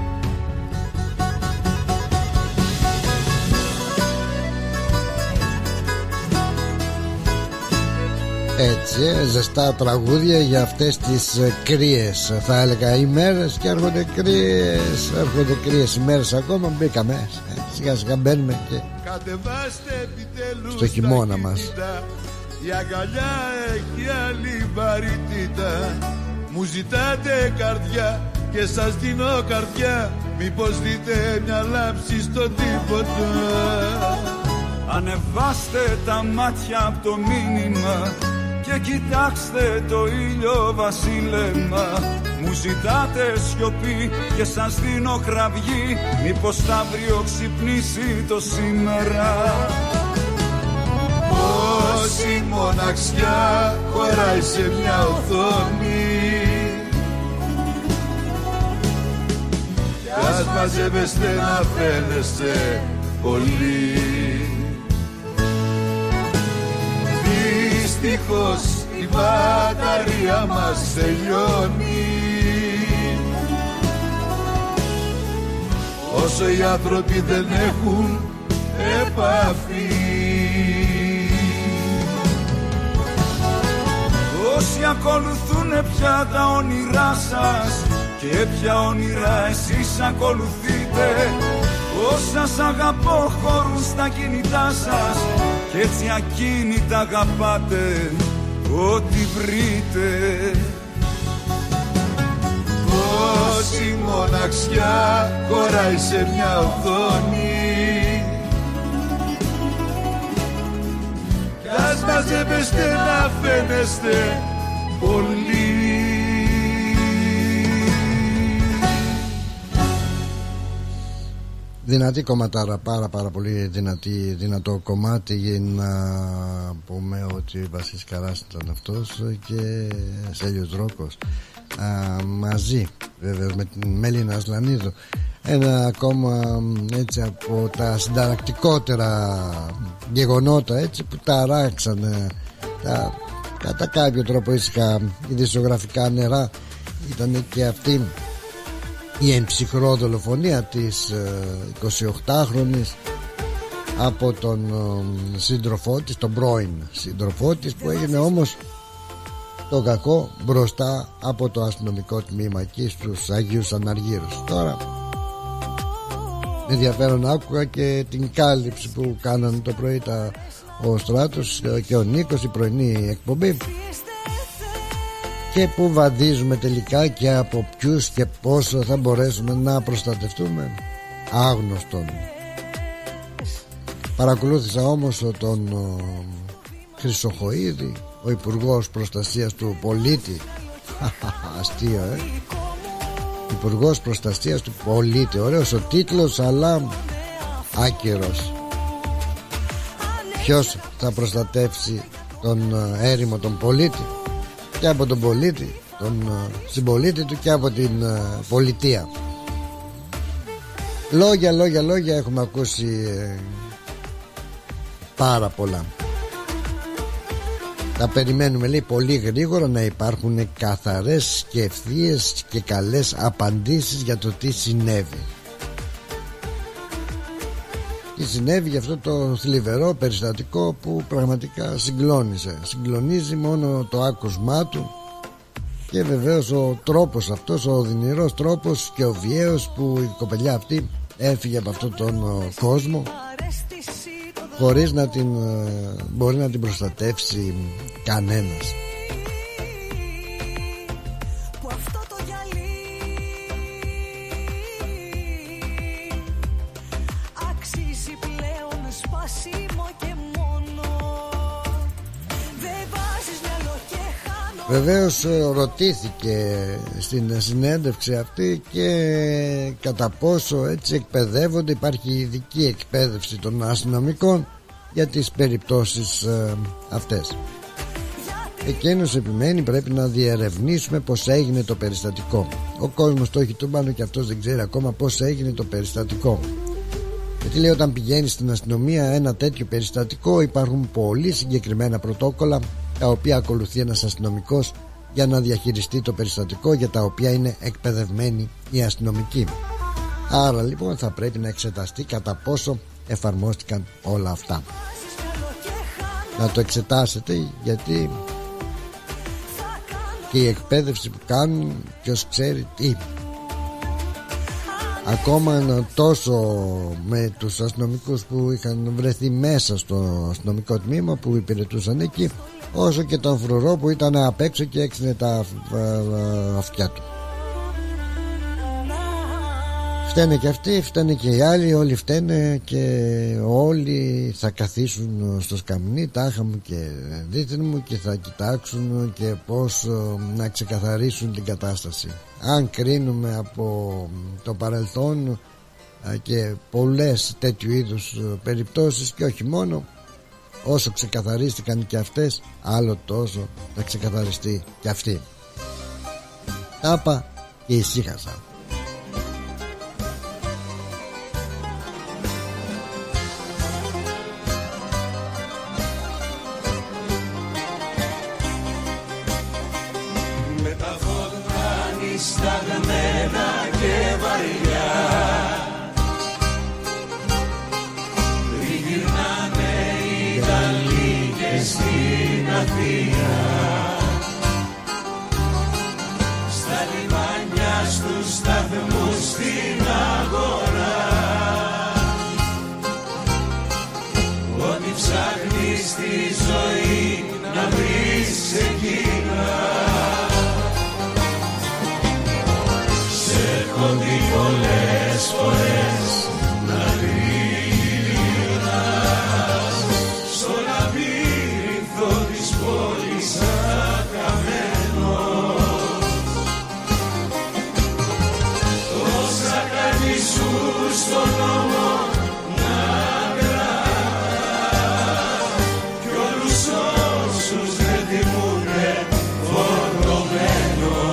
Έτσι, ζεστά τραγούδια για αυτές τις κρύες, θα έλεγα, ημέρες, και έρχονται κρύες, έρχονται κρύες ημέρες ακόμα. Μπήκαμε, ε, σιγά σιγά μπαίνουμε και στο χειμώνα μας. Η αγκαλιά έχει άλλη βαρύτητα. Μου ζητάτε καρδιά και σας δίνω καρδιά. Μήπως δείτε μια λάμψη στο τίποτα. Ανεβάστε τα μάτια από το μήνυμα και κοιτάξτε το ήλιο βασίλεμα. Μου ζητάτε σιωπή και σας δίνω κραυγή. Μήπως τ' αύριο ξυπνήσει το σήμερα. Πόση μοναξιά χωράει σε μια οθόνη κι ας μαζεύεστε να φαίνεστε πολύ. Δυστυχώς η μπαταρία μας τελειώνει όσο οι άνθρωποι δεν έχουν επαφή. Όσοι ακολουθούνε πια τα όνειρά σας και ποια όνειρα εσείς ακολουθείτε. Όσα σ' αγαπώ χωρούν στα κινητά σας και έτσι ακίνητα αγαπάτε ό,τι βρείτε. Πόση μοναξιά χωράει σε μια οθόνη κι ας μαζεύεστε να φαίνεστε πολύ. Δυνατή κομματάρα, πάρα πάρα πολύ δυνατή, δυνατό κομμάτι, για να πούμε ότι Βασίλης Καράς ήταν αυτός και Στέλιος Δρόκος, α, μαζί βέβαια με την Μελίνα Ασλανίδου. Ένα ακόμα έτσι από τα συνταρακτικότερα γεγονότα, έτσι, που ταράξανε τα, κατά κάποιο τρόπο ήσυχα ειδησιογραφικά νερά. Ήταν και αυτή η εμψυχρό δολοφονία της εικοσιοκτάχρονης από τον σύντροφό της, τον πρώην σύντροφό της, που έγινε όμως το κακό μπροστά από το αστυνομικό τμήμα εκεί στους Αγίους Αναργύρους. Τώρα με ενδιαφέρον άκουγα και την κάλυψη που κάνανε το πρωί τα, ο Στράτος και ο Νίκος, η πρωινή εκπομπή, και που βαδίζουμε τελικά και από ποιους και πόσο θα μπορέσουμε να προστατευτούμε, άγνωστον. Παρακολούθησα όμως τον ο, Χρυσοχοΐδη, ο Υπουργός Προστασίας του Πολίτη. Αστείο, ε Υπουργός Προστασίας του Πολίτη. Ωραίος ο τίτλος, αλλά άκυρος. Ποιος θα προστατεύσει τον έρημο, τον πολίτη, και από τον πολίτη, τον συμπολίτη του, και από την πολιτεία. Λόγια, λόγια, λόγια έχουμε ακούσει, ε, πάρα πολλά. Θα περιμένουμε, λέει, πολύ γρήγορα να υπάρχουν καθαρές και ευθείες και καλές απαντήσεις για το τι συνέβη. Τι συνέβη για αυτό το θλιβερό περιστατικό που πραγματικά συγκλώνησε. Συγκλονίζει μόνο το άκουσμά του και βεβαίως ο τρόπος αυτός, ο οδυνηρός τρόπος και ο βιαίος που η κοπελιά αυτή έφυγε από αυτόν τον κόσμο χωρίς να την μπορεί να την προστατεύσει κανένας. Βεβαίως ρωτήθηκε στην συνέντευξη αυτή και κατά πόσο έτσι εκπαιδεύονται, υπάρχει ειδική εκπαίδευση των αστυνομικών για τις περιπτώσεις ε, αυτές. Εκείνος επιμένει πρέπει να διερευνήσουμε πως έγινε το περιστατικό. Ο κόσμος το έχει τούμπανο και αυτός δεν ξέρει ακόμα πως έγινε το περιστατικό. Γιατί λέει όταν πηγαίνει στην αστυνομία ένα τέτοιο περιστατικό υπάρχουν πολύ συγκεκριμένα πρωτόκολλα τα οποία ακολουθεί ένας αστυνομικός για να διαχειριστεί το περιστατικό, για τα οποία είναι εκπαιδευμένοι οι αστυνομικοί. Άρα λοιπόν θα πρέπει να εξεταστεί κατά πόσο εφαρμόστηκαν όλα αυτά. Να το εξετάσετε, γιατί και η εκπαίδευση που κάνουν ποιος ξέρει τι. Ακόμα τόσο με τους αστυνομικούς που είχαν βρεθεί μέσα στο αστυνομικό τμήμα που υπηρετούσαν εκεί, όσο και τον φρουρό που ήταν απ' έξω και έξινε τα αυτιά του. Φταίνε και αυτοί, φταίνε και οι άλλοι, όλοι φταίνε και όλοι θα καθίσουν στο σκαμνί, τάχα μου και δίθεν μου, και θα κοιτάξουν και πώς να ξεκαθαρίσουν την κατάσταση. Αν κρίνουμε από το παρελθόν και πολλές τέτοιου είδους περιπτώσεις και όχι μόνο, όσο ξεκαθαρίστηκαν και αυτές, άλλο τόσο θα ξεκαθαριστεί και αυτή. Τάπα και ησύχασα. Με τα φωτάνη σταγμένα και βαριά, γυρνάμε οι Ιταλοί και στην Αθήνα, στα λιμάνια, στους σταθμούς, στην αγορά. Ό,τι ψάχνεις στη ζωή να βρεις εκείνα, σε έχω δει πολλές φορές να γυρνάς στο λαβύρινθο της πόλης χαμένος. Τόσα κάτι σου στον νόμο να κρατάς κι όλους όσους δεν θυμούνε φορτωμένος.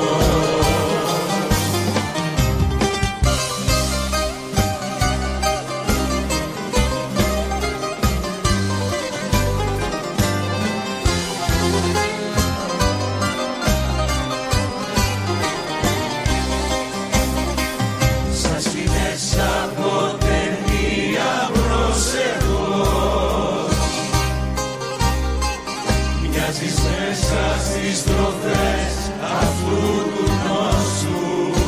Στις τροφές αυτού του νόσου,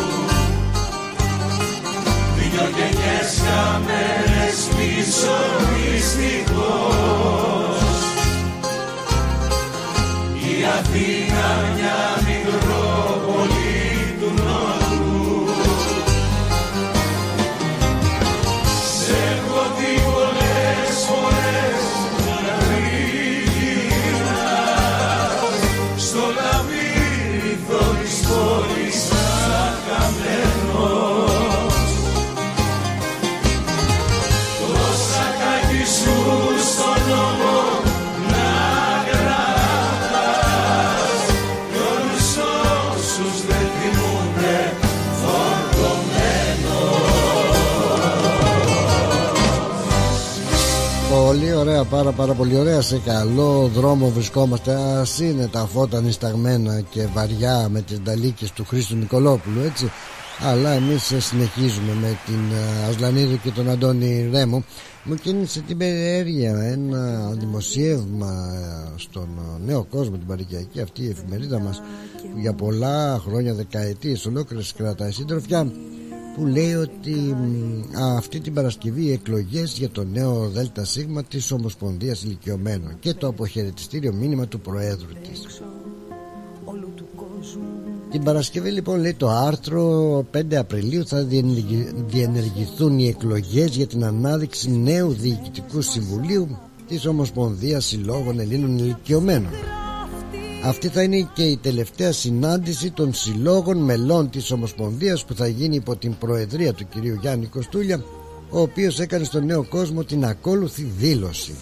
δυο γενιές χαμένες πίσω δυστυχώς. Η Αθήνα μια μικρόπολη του νότου, σε έχω δει πολλές φορές να γυρνάς στο λαβύρινθο της πόλης χαμένος. Τόσα κάτι σου στον νόμο να κρατάς κι όλους όσους δεν θυμούνται φορτωμένος. Πολύ ωραία, πάρα πάρα πολύ ωραία. Σε καλό δρόμο βρισκόμαστε. Ας είναι τα φώτα νησταγμένα και βαριά με τις νταλίκες του Χρήστου Νικολόπουλου, έτσι, αλλά εμείς συνεχίζουμε με την Ασλανίδου και τον Αντώνη Ρέμο. Μου κίνησε την περιέργεια ένα δημοσίευμα στον Νέο Κόσμο, την παροικιακή αυτή η εφημερίδα μας, που για πολλά χρόνια, δεκαετίες ολόκληρες κρατάει συντροφιά, που λέει ότι α, αυτή την Παρασκευή οι εκλογές για το νέο ΔΣ της Ομοσπονδίας Ηλικιωμένων και το αποχαιρετιστήριο μήνυμα του Προέδρου της. Την Παρασκευή λοιπόν, λέει το άρθρο, πέντε Απριλίου θα διενεργηθούν οι εκλογές για την ανάδειξη νέου Διοικητικού Συμβουλίου της Ομοσπονδίας Συλλόγων Ελλήνων Ηλικιωμένων. Αυτή θα είναι και η τελευταία συνάντηση των συλλόγων μελών της Ομοσπονδίας, που θα γίνει υπό την προεδρία του κυρίου Γιάννη Κοστούλια, ο οποίος έκανε στον νέο κόσμο την ακόλουθη δήλωση.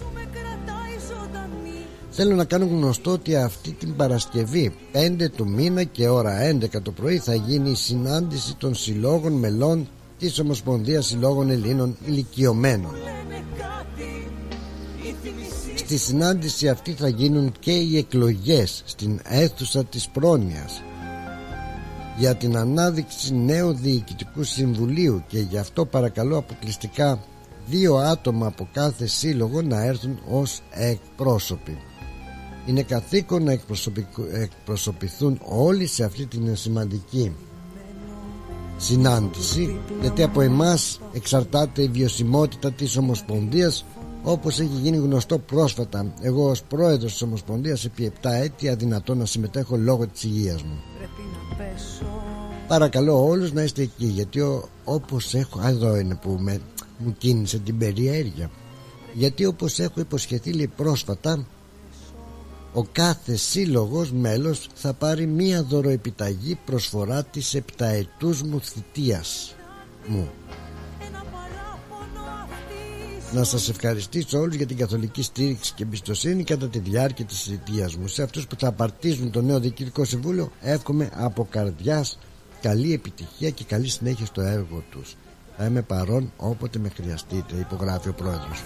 Θέλω να κάνω γνωστό ότι αυτή την Παρασκευή πέντε του μήνα και ώρα έντεκα το πρωί θα γίνει η συνάντηση των συλλόγων μελών της Ομοσπονδίας Συλλόγων Ελλήνων Ηλικιωμένων. Στη συνάντηση αυτή θα γίνουν και οι εκλογές στην αίθουσα της Πρόνοιας για την ανάδειξη νέου διοικητικού συμβουλίου, και γι' αυτό παρακαλώ αποκλειστικά δύο άτομα από κάθε σύλλογο να έρθουν ως εκπρόσωποι. Είναι καθήκον να εκπροσωπηθούν όλοι σε αυτή την σημαντική συνάντηση, γιατί από εμάς εξαρτάται η βιωσιμότητα της Ομοσπονδίας, όπως έχει γίνει γνωστό πρόσφατα. Εγώ ως πρόεδρος της Ομοσπονδίας επί επτά έτη αδυνατό να συμμετέχω λόγω της υγείας μου. Παρακαλώ όλους να είστε εκεί, γιατί ο, όπως έχω, εδώ είναι που με, μου κίνησε την περιέργεια, γιατί όπως έχω υποσχεθεί λέει πρόσφατα, ο κάθε σύλλογος μέλος θα πάρει μία δωροεπιταγή προσφορά της επταετούς μου θητείας μου. Να σας ευχαριστήσω όλους για την καθολική στήριξη και εμπιστοσύνη κατά τη διάρκεια της θητείας μου. Σε αυτούς που θα απαρτίζουν το νέο Διοικητικό Συμβούλιο εύχομαι από καρδιάς καλή επιτυχία και καλή συνέχεια στο έργο τους. Θα είμαι παρόν όποτε με χρειαστείτε, υπογράφει ο πρόεδρος.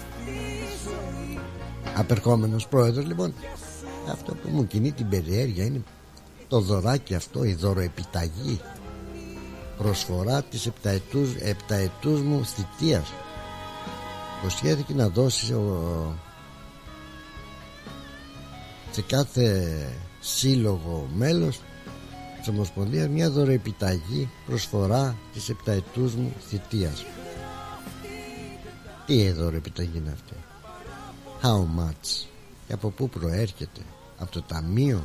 Απερχόμενος πρόεδρος λοιπόν. Αυτό που μου κινεί την περιέργεια είναι το δωράκι αυτό, η δωροεπιταγή προσφορά της επταετούς, επταετούς μου θητείας. Υποσχέθηκε να δώσει ο... σε κάθε σύλλογο μέλος της Ομοσπονδίας μια δωροεπιταγή προσφορά της επταετούς μου θητείας. Τι δωροεπιταγή είναι αυτή? How much? Και από πού προέρχεται? Από το ταμείο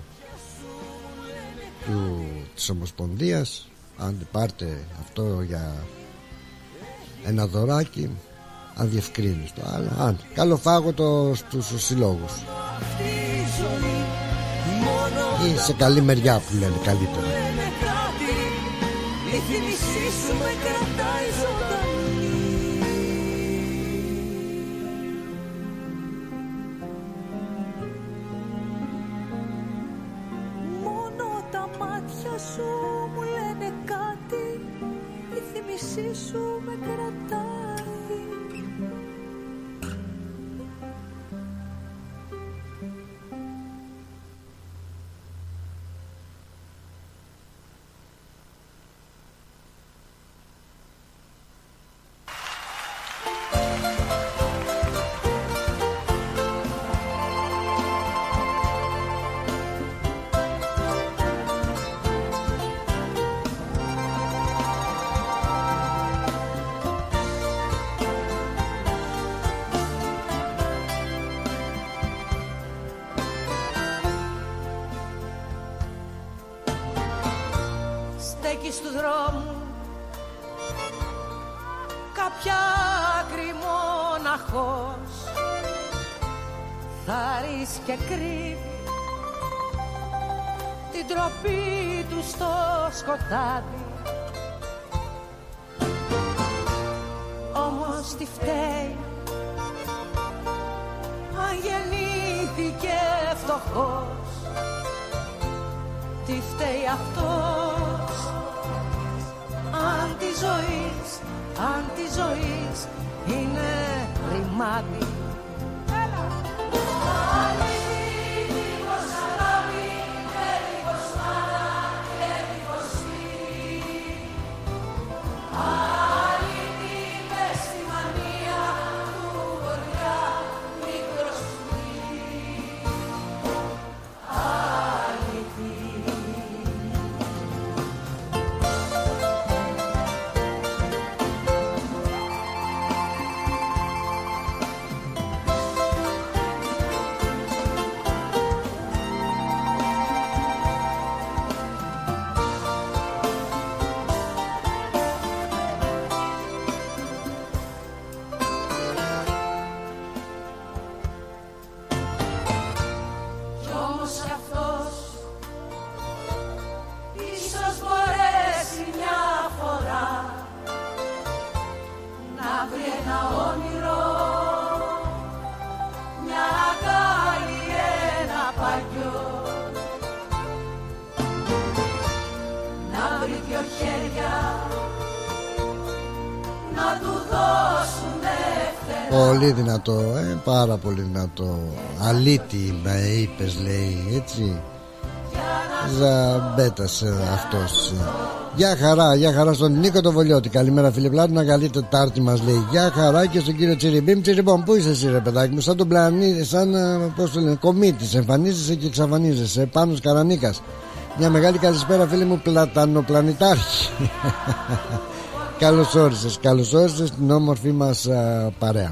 του, της Ομοσπονδίας. Αν πάρτε αυτό για ένα δωράκι, αδιευκρίνιστο, αλλά αν καλοφάγωτο στους συλλόγους ή σε καλή μεριά που λένε καλύτερα. Μόνο τα μάτια σου μου λένε κάτι, η θύμησή σου με κρατάει. Στέκεις του δρόμου κάποια άκρη μοναχός, θάρρης και κρύβει την τροπή του στο σκοτάδι. Όμως τι φταίει αν γεννήθηκε φτωχός? Τι φταίει αυτός αν τη ζωής, αν τη ζωής είναι ρημάδι? βρει ένα όνειρο, μια αγκάλι, ένα παλιό, να βρει δυο χέρια να του δώσουνε φτερά. Πολύ δυνατό, ε, πάρα πολύ δυνατό. Αλήτη με είπες, λέει, έτσι. Ζαμπέτας αυτός. Γεια χαρά, γεια χαρά στον Νίκο το Βολιώτη. Καλημέρα φίλε Πλάτωνα, καλή Τετάρτη μας λέει. Γεια χαρά και στον κύριο Τσιριμπίμ. Τσιριμπόμ, πού είσαι εσύ ρε παιδάκι μου? Σαν τον πλανήτη, σαν πώς το λένε, κομίτης. Εμφανίζεσαι και εξαφανίζεσαι. Πάνος Καρανίκας. Μια μεγάλη καλησπέρα φίλε μου πλατανοπλανητάρχη. Καλώς όρισες, καλώς όρισες στην όμορφη μας α, παρέα.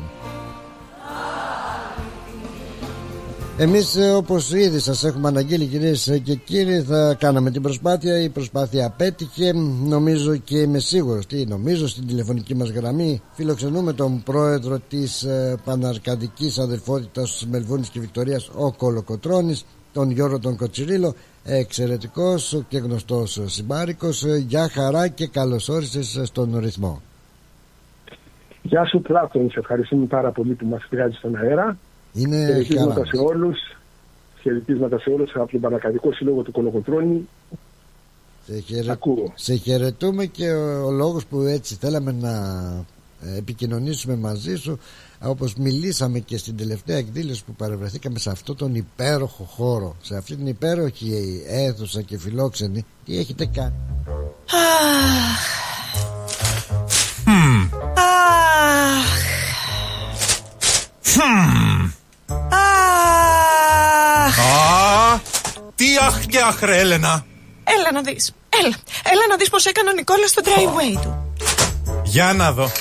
Εμείς όπως ήδη σας έχουμε αναγγείλει κυρίες και κύριοι, θα κάναμε την προσπάθεια. Η προσπάθεια απέτυχε. Νομίζω και είμαι σίγουρος, τι νομίζω, στην τηλεφωνική μας γραμμή φιλοξενούμε τον πρόεδρο της ε, Παναρκαδικής Αδελφότητας της Μελβούνης και Βικτωρίας, ο Κολοκοτρώνης, τον Γιώργο τον Κοτσιρίλο, εξαιρετικός και γνωστός συμπάρικος. Γεια χαρά και καλώς όρισες στον ρυθμό. Γεια σου Πλάτων, σε ευχαριστούμε πάρα πολύ που μας πειράζει στον αέρα. Είναι χαιρετίσματα σε όλους, χαιρετίσματα σε όλους από τον Παναρκαδικό Σύλλογο του Κολοκοτρώνη. Σε, χαιρε... σε χαιρετούμε και ο, ο λόγος που έτσι θέλαμε να επικοινωνήσουμε μαζί σου, όπως μιλήσαμε και στην τελευταία εκδήλωση που παρευρεθήκαμε σε αυτόν τον υπέροχο χώρο, σε αυτή την υπέροχη αίθουσα και φιλόξενη, τι έχετε κάνει? Α, τι αχ και αχ ρε Έλενα. Έλα να δεις, έλα, έλα να δεις πως έκανε ο Νικόλας στο driveway του. Για να δω.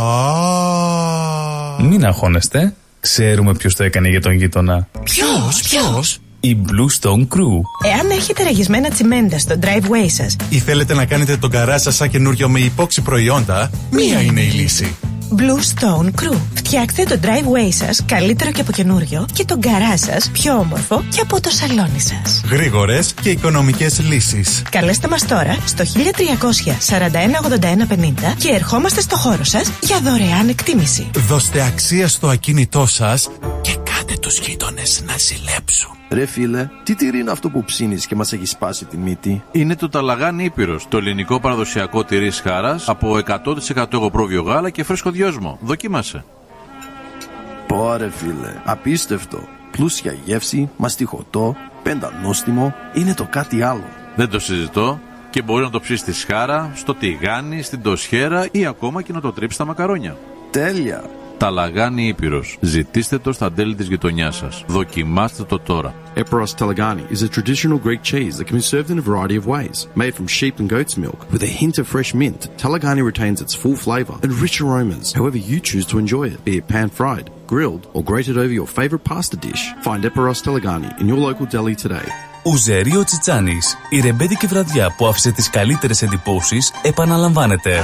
Μην αγχώνεστε, ξέρουμε ποιος το έκανε για τον γείτονα. Ποιος, ποιος? Η Blue Stone Crew. Εάν έχετε ραγισμένα τσιμέντα στο driveway σας ή θέλετε να κάνετε τον γκαράζ σας σαν καινούριο με υπόξι προϊόντα, μία είναι η λύση. Blue Stone Crew. Φτιάξτε το driveway σας καλύτερο και από καινούριο και το γκαράζ σας πιο όμορφο και από το σαλόνι σας. Γρήγορες και οικονομικές λύσεις. Καλέστε μας τώρα στο χίλια τριακόσια σαράντα ένα ογδόντα ένα πενήντα και ερχόμαστε στο χώρο σας για δωρεάν εκτίμηση. Δώστε αξία στο ακίνητό σας και κάντε τους γείτονες να ζηλέψουν. Ρε φίλε, τι τυρί είναι αυτό που ψήνεις και μας έχει σπάσει τη μύτη? Είναι το Ταλαγάνι Ήπειρος, το ελληνικό παραδοσιακό τυρί Σχάρας από εκατό τοις εκατό εγωπρόβιο γάλα και φρέσκο δυόσμο. Δοκίμασε. Πω ρε φίλε, απίστευτο. Πλούσια γεύση, μαστιχωτό, πεντανόστιμο, είναι το κάτι άλλο. Δεν το συζητώ. Και μπορεί να το ψήσει στη σχάρα, στο τηγάνι, στην τοσχέρα ή ακόμα και να το τρίψει στα μακαρόνια. Τέλεια! Ταλαγάνι Ήπειρος. Ζητήστε το στα τέλη της γειτονιάς σας. Δοκιμάστε το τώρα. Epiros Talagani is a traditional Greek cheese that can be served in a variety of ways. Made from sheep and goat's milk with a hint of fresh mint, Talagani retains its full flavour and rich aromas however you choose to enjoy it, be it pan-fried, grilled or grated over your favourite pasta dish. Find Epiros Talagani in your local deli today. Ουζερίο Τσιτσάνης. Η ρεμπέτικη βραδιά που άφησε τις καλύτερες εντυπώσεις επαναλαμβάνεται.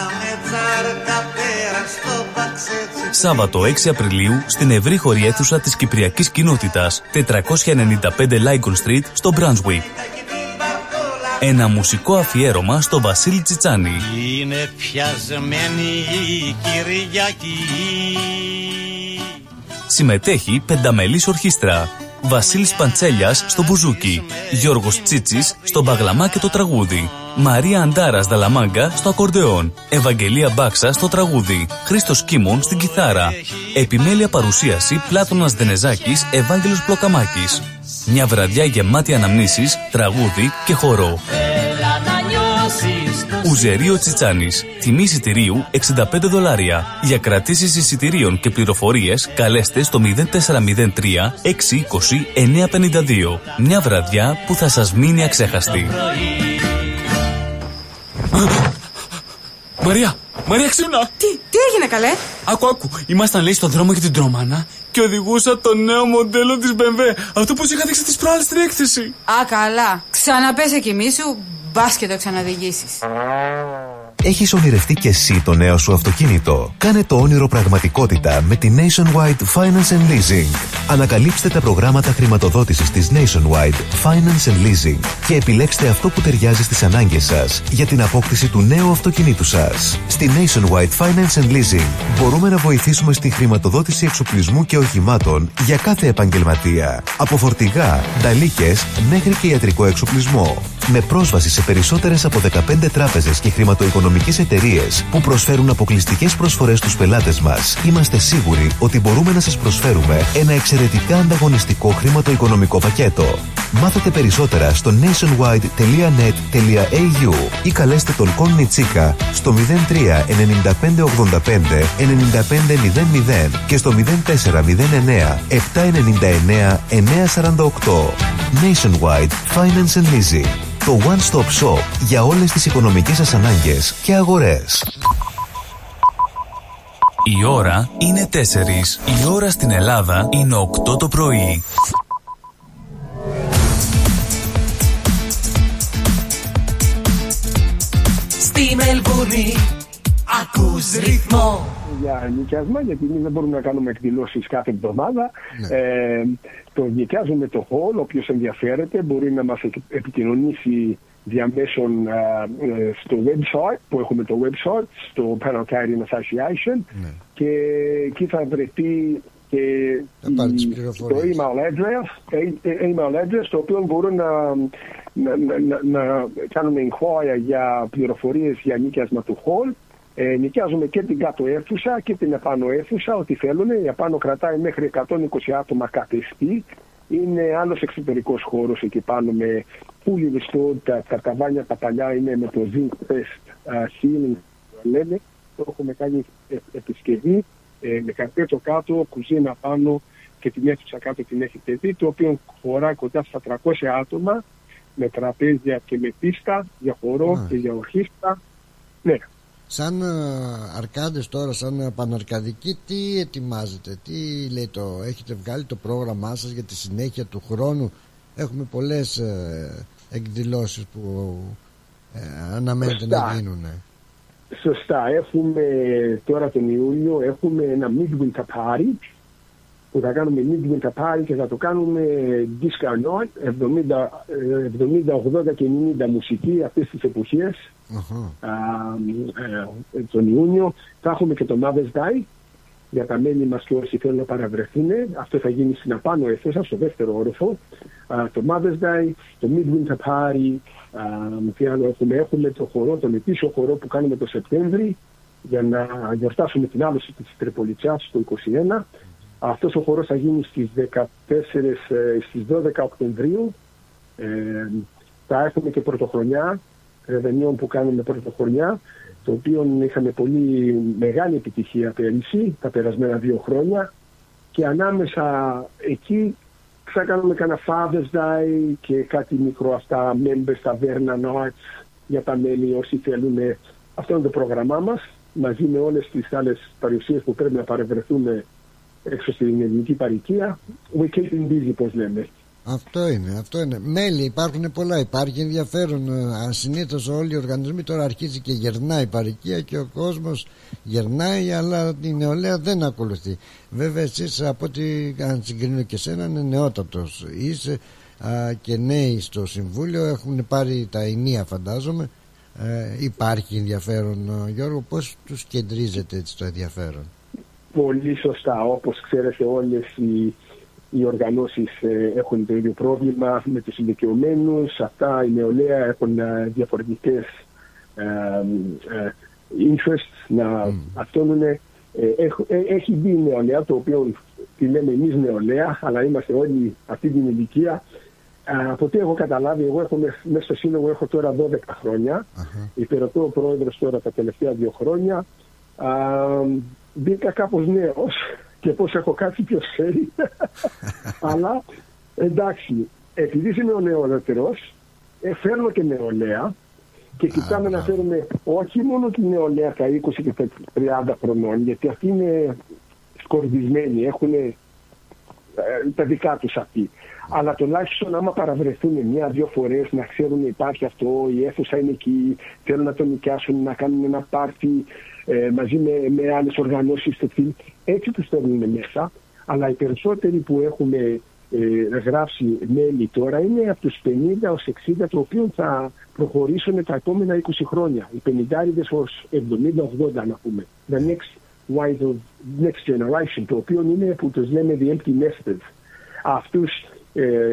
Σάββατο έξι Απριλίου στην ευρύχωρη αίθουσα της Κυπριακής Κοινότητας τετρακόσια ενενήντα πέντε Lygon Street στο Brunswick. Ένα μουσικό αφιέρωμα στο Βασίλη Τσιτσάνη. Είναι πιασμένη η Κυριακή. Συμμετέχει πενταμελής ορχήστρα. Βασίλης Παντσέλιας στο μπουζούκι, Γιώργος Τσίτσης στο μπαγλαμά και το τραγούδι, Μαρία Αντάρας Δαλαμάγκα στο ακορντεόν, Ευαγγελία Μπάξα στο τραγούδι, Χρήστος Κίμων στην κιθάρα. Επιμέλεια παρουσίαση Πλάτωνας Δενεζάκης, Ευάγγελος Πλοκαμάκης. Μια βραδιά γεμάτη αναμνήσεις, τραγούδι και χορό. Ουζερίο Τσιτσάνης. Τιμή εισιτηρίου εξήντα πέντε δολάρια. Για κρατήσεις εισιτηρίων και πληροφορίες καλέστε στο μηδέν τέσσερα μηδέν τρία έξι είκοσι εννιά πενήντα δύο. Μια βραδιά που θα σας μείνει αξέχαστη. Μαρία, Μαρία ξύπνα! Τι, τι έγινε καλέ? Άκου, άκου, ήμασταν λέει στον δρόμο για την Τρομάνα και οδηγούσα το νέο μοντέλο της μπι εμ ντάμπλιου. Αυτό που σου είχα δείξει τις προάλλες στην έκθεση. Α, καλά. Ξαναπέσε κι εμείς σου, μπας και το ξαναδηγήσεις. Έχεις ονειρευτεί και εσύ το νέο σου αυτοκίνητο? Κάνε το όνειρο πραγματικότητα με τη Nationwide Finance and Leasing. Ανακαλύψτε τα προγράμματα χρηματοδότησης της Nationwide Finance and Leasing και επιλέξτε αυτό που ταιριάζει στις ανάγκες σας για την απόκτηση του νέου αυτοκινήτου σας. Στη Nationwide Finance and Leasing μπορούμε να βοηθήσουμε στη χρηματοδότηση εξοπλισμού και οχημάτων για κάθε επαγγελματία. Από φορτηγά, νταλίκες μέχρι και ιατρικό εξοπλισμό. Με πρόσβαση σε περισσότερες από δεκαπέντε τράπεζες και χρηματοοικονομικές εταιρείες που προσφέρουν αποκλειστικές προσφορές στους πελάτες μας, είμαστε σίγουροι ότι μπορούμε να σας προσφέρουμε ένα εξαιρετικά ανταγωνιστικό χρηματοοικονομικό πακέτο. Μάθετε περισσότερα στο nationwide τελεία net τελεία a u ή καλέστε τον Κον Νιτσίκα στο μηδέν τρία εννιά πέντε ογδόντα πέντε εννιά πέντε μηδέν μηδέν και στο μηδέν τέσσερα μηδέν εννιά επτά εννιά εννιά εννιά σαράντα οκτώ. Nationwide Finance and Leasing. Το one-stop shop για όλες τις οικονομικές σας ανάγκες και αγορές. Η ώρα είναι τέσσερις. Η ώρα στην Ελλάδα είναι οκτώ το πρωί. Στη Μελβούρνη ακούς ρυθμό. Για νοικιάσμα, γιατί εμείς δεν μπορούμε να κάνουμε εκδηλώσεις κάθε εβδομάδα. Ναι. Ε, το νοικιάζουμε το hall. Όποιος ενδιαφέρεται μπορεί να μας επικοινωνήσει διαμέσων ε, στο website, που έχουμε το website, στο Pan Arcadian Association, ναι. Και εκεί θα βρεθεί και η, το email address, email address, το οποίο μπορούν να, να, να, να κάνουμε inquire για πληροφορίες για νοικιάσμα του hall. Ε, νοικιάζουμε και την κάτω αίθουσα και την επάνω αίθουσα, ό,τι θέλουν. Η επάνω κρατάει μέχρι εκατόν είκοσι άτομα κάθε σπίτι. Είναι άλλος εξωτερικός χώρος εκεί πάνω με fully restored. Τα, τα ταβάνια τα παλιά είναι με το zinc pressed uh, ceiling, λένε. Το έχουμε κάνει ε, επισκευή ε, με καρτέτο κάτω, κουζίνα πάνω και την αίθουσα κάτω την έχετε δει. Το οποίο χωράει κοντά στα τριακόσια άτομα με τραπέζια και με πίστα για χορό και για ορχήστρα. Ναι. Σαν αρκάδες τώρα, σαν παναρκαδική, τι ετοιμάζετε, τι λέει το, έχετε βγάλει το πρόγραμμά σας για τη συνέχεια του χρόνου? Έχουμε πολλές ε, εκδηλώσεις που ε, αναμένεται να γίνουν. Σωστά, έχουμε τώρα τον Ιούλιο, έχουμε ένα Midwinter Party που θα κάνουμε Midwinter Party και θα το κάνουμε disco night, εβδομήντα, ογδόντα και ενενήντα μουσική αυτές τις εποχές. Uh-huh. Α, ε, τον Ιούνιο θα έχουμε και το Mother's Day για τα μέλη μας και όσοι θέλουν να παραβρεθούν. Αυτό θα γίνει στην απάνω αίθουσα, στο δεύτερο όροφο. Α, το Mother's Day, το Midwinter Party. Α, τι άλλο έχουμε? Έχουμε το χορό, τον ετήσιο χορό που κάνουμε το Σεπτέμβρη για να γιορτάσουμε την άλωση της Τριπολιτσιάς το είκοσι ένα. Αυτός ο χορός θα γίνει στις, δεκατέσσερις, στις δώδεκα Οκτωβρίου. Ε, θα έχουμε και πρωτοχρονιά, ρεβενιών που κάνουμε πρωτοχρονιά, το οποίο είχαμε πολύ μεγάλη επιτυχία πέρυσι, τα περασμένα δύο χρόνια. Και ανάμεσα εκεί θα κάνουμε κανένα Father's Day και κάτι μικρό αυτά, members taverna nights για τα μέλη όσοι θέλουν. Αυτό είναι το πρόγραμμά μας, μαζί με όλες τις άλλες παρουσίες που πρέπει να παρευρεθούμε έξω στην ελληνική παροικία. We keep them busy, πώς λέμε. Αυτό είναι, αυτό είναι. Μέλη υπάρχουν πολλά, υπάρχει ενδιαφέρον. Συνήθως όλοι οι οργανισμοί, τώρα αρχίζει και γερνάει η παροικία και ο κόσμος γερνάει, αλλά η νεολαία δεν ακολουθεί. Βέβαια εσείς, από ό,τι αν συγκρίνω και εσένα, είναι νεότατος είσαι α, και νέοι στο Συμβούλιο, έχουν πάρει τα ενία φαντάζομαι. Ε, υπάρχει ενδιαφέρον, Γιώργο? Πώς τους κεντρίζετε έτσι το ενδιαφέρον? Πολύ σωστά. Όπως ξέρετε, όλες οι, οι οργανώσεις ε, έχουν το ίδιο πρόβλημα με τους ηλικιωμένους. Αυτά η νεολαία έχουν ε, διαφορετικές ε, ε, interests να mm. αυτόνουν. Ε, ε, έχει μπει η νεολαία, το οποίο τη λέμε εμείς νεολαία, αλλά είμαστε όλοι αυτή την ηλικία. Ε, από ό,τι έχω καταλάβει, εγώ έχω μέσα στο σύλλογο έχω τώρα δώδεκα χρόνια. Uh-huh. Υπηρετώ ο πρόεδρος τώρα τα τελευταία δύο χρόνια. Ε, μπήκα κάπως νέος και πώς έχω κάτι πιο ξέρει. Αλλά εντάξει, επειδή είμαι ο νεολατερός, ε, φέρνω και νεολαία και κοιτάμε ah, να φέρουμε όχι μόνο τη νεολαία τα είκοσι και τριάντα χρονών, γιατί αυτοί είναι σκορδισμένοι, έχουν ε, τα δικά τους αυτοί. Αλλά τουλάχιστον άμα παραβρεθούν μια-δύο φορές να ξέρουν υπάρχει αυτό, η αίθουσα είναι εκεί, θέλουν να το νοικιάσουν, να κάνουν ένα πάρτι ε, μαζί με, με άλλες οργανώσεις στο φιλμ, έτσι τους παίρνουν μέσα. Αλλά οι περισσότεροι που έχουμε ε, γράψει μέλη τώρα είναι από τους πενήντα ως εξήντα, το οποίο θα προχωρήσουν τα επόμενα είκοσι χρόνια. Οι πενηντάριδες ως εβδομήντα ογδόντα να πούμε. The next wave of next generation, το οποίο είναι που τους λέμε the empty nesters. Αυτούς ε,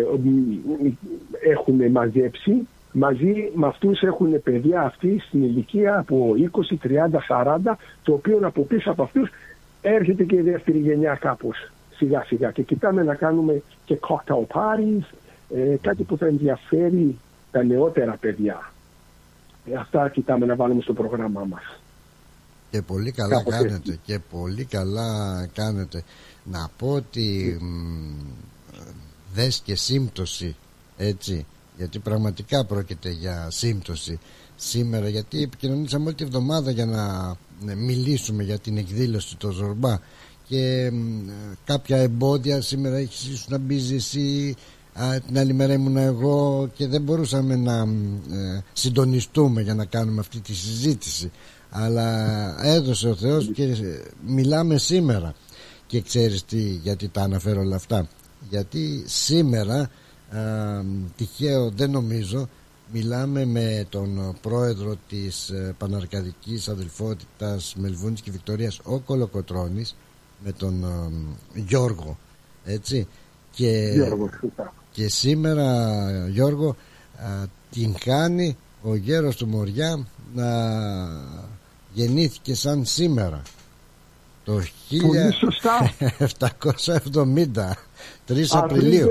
έχουν μαζέψει, μαζί με αυτούς έχουν παιδιά αυτοί στην ηλικία από είκοσι, τριάντα, σαράντα, το οποίο από πίσω από αυτούς έρχεται και η δεύτερη γενιά κάπως σιγά σιγά και κοιτάμε να κάνουμε και cocktail parties, ε, κάτι που θα ενδιαφέρει τα νεότερα παιδιά. Ε, αυτά κοιτάμε να βάλουμε στο πρόγραμμά μας. Και πολύ καλά Κάποτε. κάνετε και πολύ καλά κάνετε. Να πω ότι μ, δες και σύμπτωση, έτσι, γιατί πραγματικά πρόκειται για σύμπτωση σήμερα, γιατί επικοινωνήσαμε όλη τη εβδομάδα για να ναι, μιλήσουμε για την εκδήλωση του Ζορμπά και μ, κάποια εμπόδια. Σήμερα έχεις να μπεις εσύ, α, την άλλη μέρα ήμουν εγώ και δεν μπορούσαμε να ε, συντονιστούμε για να κάνουμε αυτή τη συζήτηση, αλλά έδωσε ο Θεός και μιλάμε σήμερα. Και ξέρεις τι, γιατί τα αναφέρω όλα αυτά? Γιατί σήμερα α, τυχαίο δεν νομίζω, μιλάμε με τον πρόεδρο της ε, Παναρκαδικής Αδελφότητας Μελβούνης και Βικτωρίας, ο Κολοκοτρώνης, με τον ε, Γιώργο, έτσι, και, Γιώργο, και σήμερα, Γιώργο, α, την κάνει ο γέρος του Μοριά να γεννήθηκε σαν σήμερα το χίλια επτακόσια εβδομήντα, τρεις Απριλίου.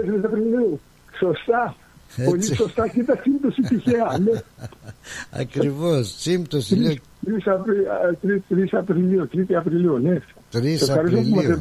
Σωστά. Έτσι. Πολύ σωστά. Κοίτα, σύμπτωση τυχαία. Ναι. Ακριβώς. Σύμπτωση. λέει... τρεις Απριλίου. τρίτη Απριλίου, ναι. τρεις Απριλίου.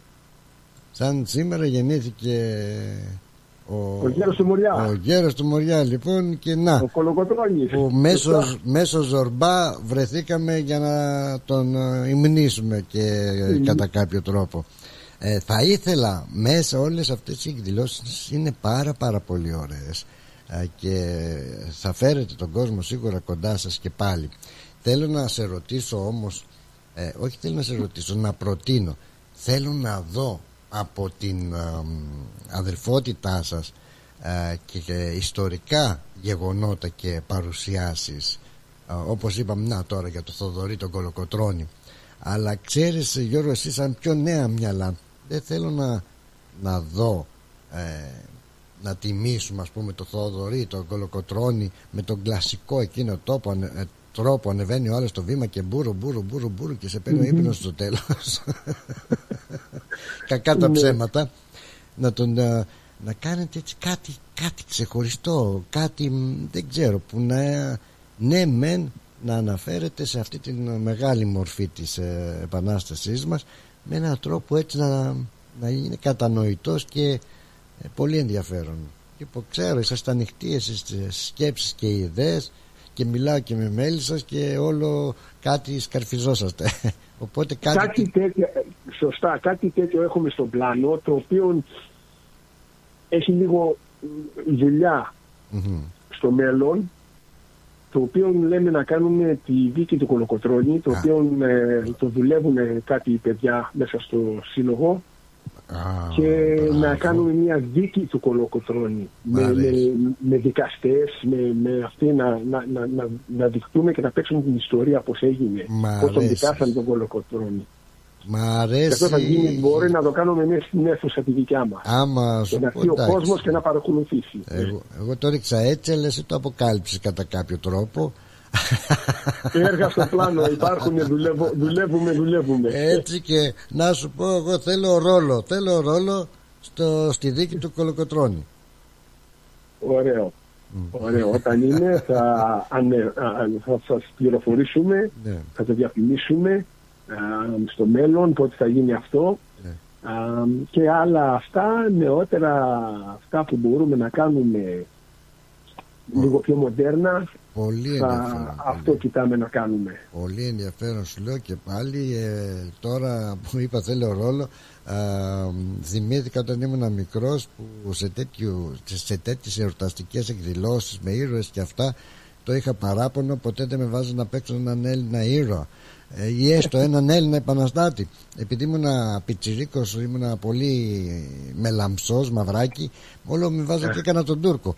Σαν σήμερα γεννήθηκε ο, ο γέρος του Μοριά. Ο γέρος του Μοριά, λοιπόν, και να. Ο Κολοκοτρώνης. Ο μέσος, μέσος Ζορμπά βρεθήκαμε για να τον υμνήσουμε και mm. κατά κάποιο τρόπο. Ε, θα ήθελα μέσα όλες αυτές οι εκδηλώσεις, είναι πάρα πάρα πολύ ωραίες ε, και θα φέρετε τον κόσμο σίγουρα κοντά σας και πάλι. Θέλω να σε ρωτήσω όμως, ε, όχι θέλω να σε ρωτήσω, να προτείνω, θέλω να δω από την ε, αδελφότητά σας ε, και, και ιστορικά γεγονότα και παρουσιάσεις, ε, όπως είπαμε να τώρα για το Θοδωρή τον Κολοκοτρώνη. Αλλά ξέρεις, Γιώργο, εσύ σαν πιο νέα μυαλά, δεν θέλω να, να δω ε, να τιμήσουμε, ας πούμε, το Θοδωρή τον Κολοκοτρώνη με τον κλασικό εκείνο τόπο, ε, τρόπο. Ανεβαίνει ο άλλος στο βήμα και μπουρου μπουρου μπουρου μπουρου και σε παίρνει ο ύπνος στο τέλος. Κακά τα ψέματα. Να τον να, να κάνετε έτσι κάτι, κάτι ξεχωριστό, κάτι δεν ξέρω, που να, ναι μεν, να αναφέρεται σε αυτή τη μεγάλη μορφή της ε, επανάστασής μας με έναν τρόπο έτσι να, να είναι κατανοητός και ε, πολύ ενδιαφέρον. Και που ξέρω, είσαστε ανοιχτοί εσείς στις σκέψεις και ιδέες και μιλάω και με μέλη σας και όλο κάτι σκαρφιζόσαστε. Οπότε κάτι... κάτι τέτοιο, σωστά, κάτι τέτοιο έχουμε στο πλάνο, το οποίο έχει λίγο δουλειά mm-hmm. στο μέλλον, το οποίο λέμε να κάνουμε τη δίκη του Κολοκοτρώνη, το οποίο ε, το δουλεύουν κάτι παιδιά μέσα στο σύλλογο ah, και μπράβο. Να κάνουμε μια δίκη του Κολοκοτρώνη με, με, με δικαστές, με, με αυτή να, να, να, να, να δειχτούμε και να παίξουμε την ιστορία πώς έγινε, πώς τον δικάσαν τον Κολοκοτρώνη. Μ' αρέσει. Και αυτό θα γίνει, μπορεί να το κάνουμε μέσα στην αίθουσα τη δικιά μας. Άμα και να έρθει ο κόσμος και να παρακολουθήσει. Εγώ, εγώ το ρίξα έτσι, αλλά εσύ το αποκάλυψες κατά κάποιο τρόπο. Έργα στο πλάνο υπάρχουν, δουλεύω, δουλεύουμε, δουλεύουμε. Έτσι, και να σου πω, εγώ θέλω ρόλο, θέλω ρόλο στο, στη δίκη του Κολοκοτρώνη. Ωραίο. Mm. Ωραίο. Όταν είναι θα, ανε, θα σας πληροφορήσουμε, ναι. Θα το διαφημίσουμε στο μέλλον πότε θα γίνει αυτό, ναι. α, και άλλα αυτά νεότερα, αυτά που μπορούμε να κάνουμε λίγο πιο μοντέρνα. Πολύ θα, ενδιαφέρον. αυτό πολύ. κοιτάμε να κάνουμε. Πολύ ενδιαφέρον σου λέω και πάλι ε, τώρα που είπα θέλω ρόλο, ε, θυμήθηκα όταν ήμουν μικρός που σε, τέτοιου, σε τέτοιες εορταστικές εκδηλώσεις με ήρωες και αυτά το είχα παράπονο, ποτέ δεν με βάζω να παίξω έναν Έλληνα ήρωα ε, ή έστω έναν Έλληνα επαναστάτη. Επειδή ήμουνα πιτσιρίκος, ήμουνα πολύ μελαμψός, μαυράκι, όλο με βάζω και έκανα τον Τούρκο.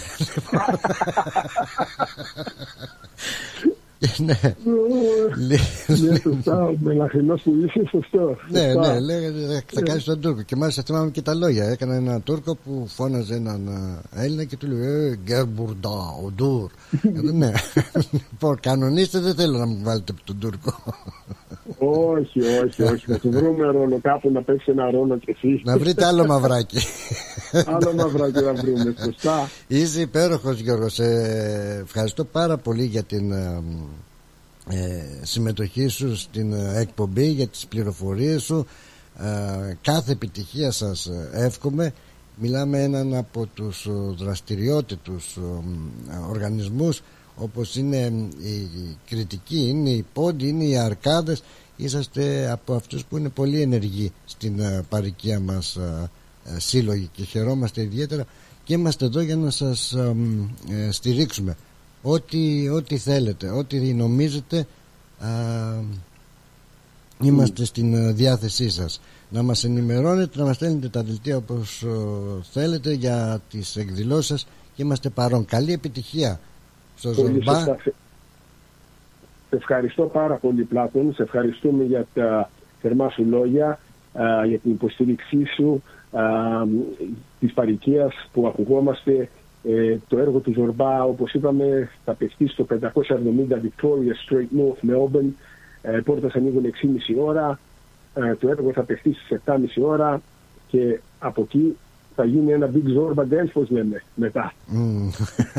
Ναι, ναι, σωστά, με λαχρινός που είσαι, σωστό. Ναι, ναι, λέγανε θα κάνεις τον Τούρκο. Και μάλιστα θυμάμαι και τα λόγια. Έκανα έναν Τούρκο που φώναζε έναν Έλληνα και του λέει Γκέρμπουρντα, ο Ντούρ. Ναι, λοιπόν, κανονίστε, δεν θέλω να μου βάλετε τον Τούρκο. Όχι, όχι, όχι. Θα του βρούμε ρόλο κάπου να παίξει ένα ρόλο κι εσύ. Να βρείτε άλλο μαυράκι. Άλλο μαυράκι να βρούμε, σωστά. Είσαι υπέροχος, Γιώργο. Σε ευχαριστώ πάρα πολύ για την ε, συμμετοχή σου στην εκπομπή, για τις πληροφορίες σου. Ε, κάθε επιτυχία σας εύχομαι. Μιλάμε έναν από τους δραστηριότητους οργανισμούς όπως είναι η Κρητική, είναι οι Πόντοι, είναι οι Αρκάδες. Είσαστε από αυτούς που είναι πολύ ενεργοί στην παροικία μας σύλλογοι και χαιρόμαστε ιδιαίτερα και είμαστε εδώ για να σας ε, στηρίξουμε ό,τι, ό,τι θέλετε, ό,τι νομίζετε ε, είμαστε στην διάθεσή σας να μας ενημερώνετε, να μας στέλνετε τα δελτία όπως ε, θέλετε για τις εκδηλώσεις σας και είμαστε παρόν. Καλή επιτυχία στο Ζορμπά. Σε ευχαριστώ πάρα πολύ, Πλάτων. Σε ευχαριστούμε για τα θερμά σου λόγια, α, για την υποστήριξή σου α, της παροικίας που ακουγόμαστε. Ε, το έργο του Ζορμπά, όπως είπαμε, θα παιχτεί στο πεντακόσια εβδομήντα Victoria Street North Melbourne. Ε, πόρτας ανοίγουν έξι και μισή ώρα. Ε, το έργο θα παιχτεί στις επτά και μισή ώρα και από εκεί θα γίνει ένα Big Zorba Dance, πώς λέμε, μετά. Mm.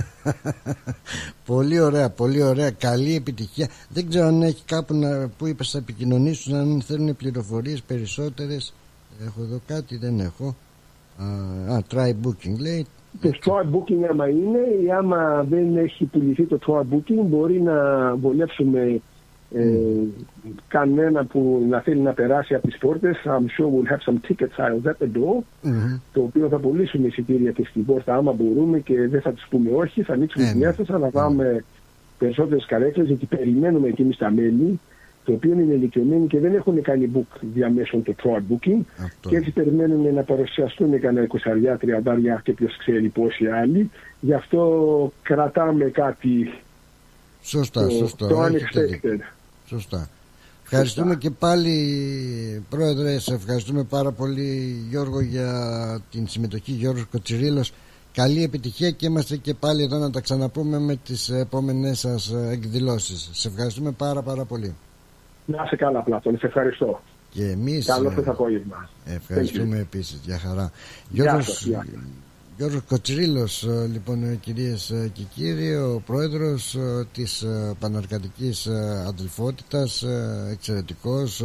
Πολύ ωραία, πολύ ωραία. Καλή επιτυχία. Δεν ξέρω αν έχει κάπου να, που είπες θα επικοινωνήσουν, αν θέλουν πληροφορίες περισσότερες. Έχω εδώ κάτι, δεν έχω. Α, α try booking λέει. Το try booking άμα είναι, ή άμα δεν έχει πουληθεί το try booking, μπορεί να βολεύσουμε Ε, mm. κανένα που να θέλει να περάσει από τις πόρτες. I'm sure we'll have some ticket sales at the door, mm-hmm. το οποίο θα πουλήσουμε εισιτήρια και στην πόρτα άμα μπορούμε και δεν θα τους πούμε όχι, θα ανοίξουμε mm. την αίθουσα, να πάμε mm. περισσότερες καρέκλες, γιατί περιμένουμε εκείνοι στα μέλη, το οποίο είναι ηλικιωμένοι και δεν έχουν κάνει book διαμέσων το try booking. Αυτό. Και έτσι περιμένουμε να παρουσιαστούν κανένα εικοσαριά, τριαντάρια και ποιος ξέρει πόσοι άλλοι. Γι' αυτό κρατάμε κάτι. Σωστά, το, σωστά. Το unexpected. Σωστά. Ευχαριστούμε σωστά. Και πάλι, Πρόεδρε, σε ευχαριστούμε πάρα πολύ, Γιώργο, για την συμμετοχή. Γιώργος Κοτσιρίλος, καλή επιτυχία και είμαστε και πάλι εδώ να τα ξαναπούμε με τις επόμενες σας εκδηλώσεις. Σε ευχαριστούμε πάρα πάρα πολύ. Να είσαι καλά, Πλάτων, σε ευχαριστώ. Και εμείς καλό σας απόγευμα. Ευχαριστούμε επίσης, για χαρά. Γιώργος, Γιώργος Κοτσιρίλος, λοιπόν, κυρίες και κύριοι, ο πρόεδρος της Παναρκατικής Αδελφότητας, εξαιρετικός,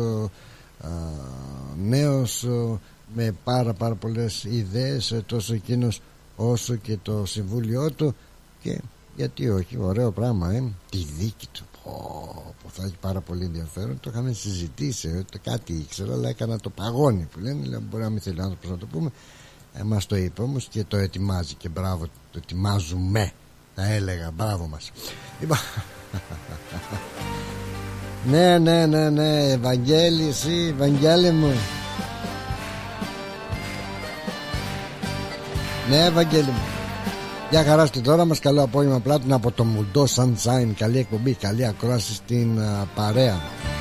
νέος, με πάρα πάρα πολλές ιδέες, τόσο εκείνος όσο και το συμβούλιο του, και γιατί όχι, ωραίο πράγμα, ε? Τη δίκη του που θα έχει πάρα πολύ ενδιαφέρον. Το είχαμε συζητήσει, κάτι ήξερα, αλλά έκανα το παγόνι που λένε, λέω, μπορεί να μην θέλει άνθρωπος να το πούμε. Ε, μας το είπε όμως και το ετοιμάζει, και μπράβο, το ετοιμάζουμε, θα έλεγα, μπράβο μας. Ναι, ναι, ναι, ναι, Ευαγγέλη, εσύ, Ευαγγέλη μου. Ναι, Ευαγγέλη μου. Γεια χαρά στην τώρα μας, καλό απόγευμα, Πλάτων, από το Μουντό Sunshine. Καλή εκπομπή, καλή ακρόαση στην uh, παρέα.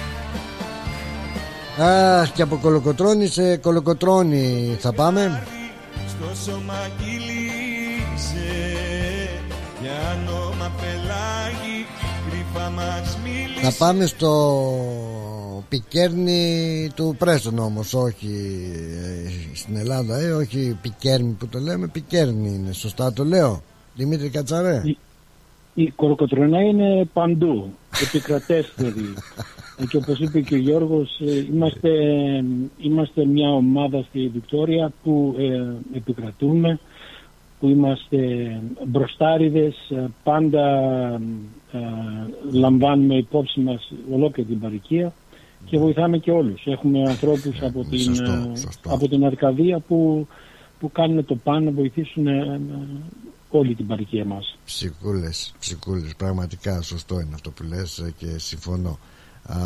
Αχ, και από Κολοκοτρώνη σε Κολοκοτρώνη θα πάμε. Στο σώμα κυλήσε, για όνομα πελάγι, κρυφά μας μίλησε. Θα πάμε στο Πικέρνη του Πρέστον όμως, όχι ε, στην Ελλάδα, ε, όχι Πικέρνη που το λέμε, Πικέρνη είναι, σωστά το λέω, Δημήτρη Κατσαρέ? Η, η Κολοκοτρωνά είναι παντού, επικρατέστερη. Και όπως είπε και ο Γιώργος, είμαστε, είμαστε μια ομάδα στη Βικτόρια που ε, επικρατούμε, που είμαστε μπροστάριδες, πάντα ε, λαμβάνουμε υπόψη μας ολόκληρη την παροικία και βοηθάμε και όλους. Έχουμε ανθρώπους από την, σωστό, σωστό. από την Αρκαδία που, που κάνουν το παν να βοηθήσουν ε, όλη την παροικία μας. Ψικούλες, ψικούλες, πραγματικά σωστό είναι αυτό που λες και συμφωνώ. Α,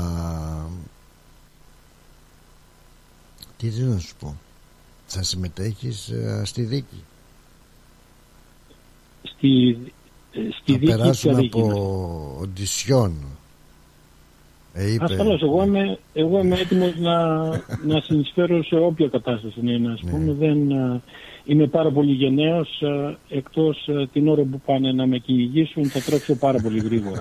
τι θέλω να σου πω, θα συμμετέχεις α, στη δίκη? Στη, στη θα δίκη περάσουμε από οντισιόν. Ε, είπε... Ασφαλώς, εγώ είμαι, εγώ είμαι έτοιμος να, να συνεισφέρω σε όποια κατάσταση είναι, ας πούμε. Ναι. Δεν, α, είμαι πάρα πολύ γενναίος, α, εκτός α, την ώρα που πάνε να με κυνηγήσουν θα τρέξω πάρα πολύ γρήγορα.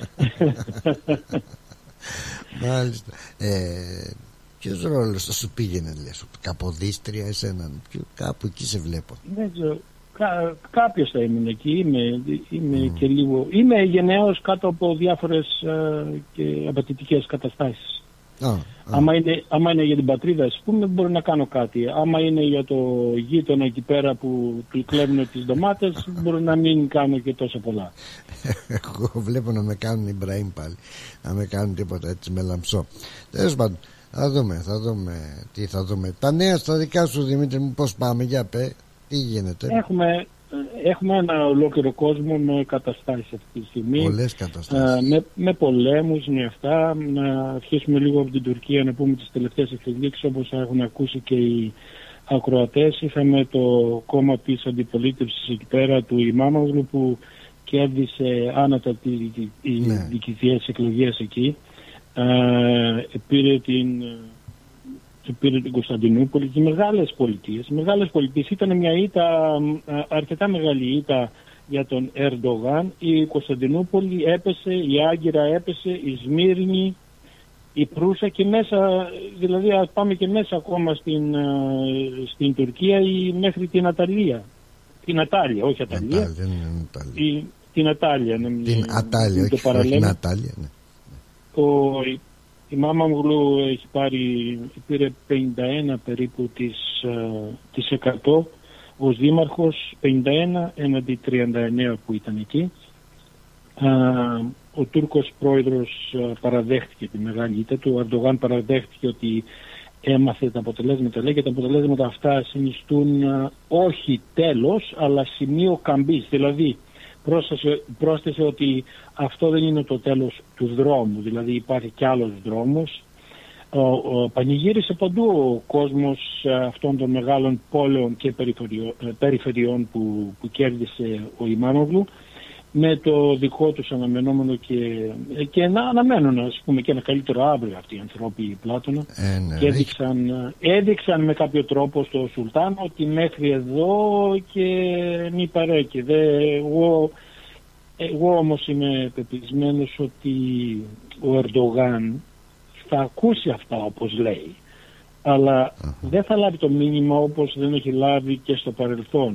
Μάλιστα. Ε, ποιος ρόλος θα σου πήγαινε, λες, καποδίστρια εσένα? Κάπου εκεί σε βλέπω. Δεν ξέρω. Κά, κάποιος θα ήμουν εκεί, είμαι, είμαι mm. και λίγο, είμαι γενναίος κάτω από διάφορες α, και απαιτητικές καταστάσεις. Ah, ah. Άμα, είναι, άμα είναι για την πατρίδα, ας πούμε, μπορώ να κάνω κάτι. Άμα είναι για το γείτονα εκεί πέρα που του κλέβουν τις ντομάτες, μπορώ να μην κάνω και τόσο πολλά. Εγώ βλέπω να με κάνουν Ιμπραήμ πάλι, να με κάνουν τίποτα έτσι με λαμψό. Τέλος πάντων, θα δούμε, θα δούμε τι θα δούμε. Τα νέα στα δικά σου, Δημήτρη μου, πώς πάμε, για πέ. Τι γίνεται? Έχουμε, έχουμε ένα ολόκληρο κόσμο με καταστάσεις αυτή τη στιγμή. Πολλές καταστάσεις. Με, με πολέμους, με αυτά. Να αρχίσουμε λίγο από την Τουρκία, να πούμε τις τελευταίες εξελίξεις, όπως έχουν ακούσει και οι ακροατές. Είχαμε το κόμμα της αντιπολίτευσης εκεί πέρα του Ιμάμογλου που κέρδισε άνατα τις ναι. διοικητικές εκλογές εκεί. Ε, πήρε την... πήρε την Κωνσταντινούπολη, τις μεγάλες πολιτείες. Οι μεγάλες πολιτείες ήταν μια ήττα, αρκετά μεγάλη ήττα για τον Ερντογάν. Η Κωνσταντινούπολη έπεσε, η Άγκυρα έπεσε, η Σμύρνη, η Προύσα και μέσα, δηλαδή ας πάμε και μέσα ακόμα στην, στην Τουρκία ή μέχρι την Αταλία. Την Ατάλια, όχι Αταλία. Ατάλια, ναι, Ατάλια. Η, την Ατάλια. Ναι, την Ατάλια, όχι, όχι την Ατάλια. Ναι. Ο, η Μάμαμογλου έχει πάρει, πήρε πενήντα ένα περίπου της, της εκατό ως δήμαρχος, πενήντα ένα έναντι τριάντα εννέα που ήταν εκεί. Ο Τούρκος πρόεδρος παραδέχτηκε τη μεγάλη ήττα του. Ο Ερντογάν παραδέχτηκε ότι έμαθε τα αποτελέσματα, λέει, και τα αποτελέσματα αυτά συνιστούν όχι τέλος αλλά σημείο καμπής. Δηλαδή πρόσθεσε, πρόσθεσε ότι αυτό δεν είναι το τέλος του δρόμου, δηλαδή υπάρχει κι άλλος δρόμος. Ο, ο, πανηγύρισε παντού ο κόσμος αυτών των μεγάλων πόλεων και περιφερειών, περιφερειών που, που κέρδισε ο Ιμάμογλου, με το δικό τους αναμενόμενο και, και να αναμένουν, ας πούμε, και ένα καλύτερο αύριο αυτοί οι ανθρώποι Πλάτωνα. Ε, ναι, και έδειξαν, έδειξαν με κάποιο τρόπο στο Σουλτάν ότι μέχρι εδώ και μη παρέκει. Εγώ, εγώ όμως είμαι πεπισμένος ότι ο Ερντογάν θα ακούσει αυτά όπως λέει, αλλά uh-huh. δεν θα λάβει το μήνυμα όπως δεν έχει λάβει και στο παρελθόν.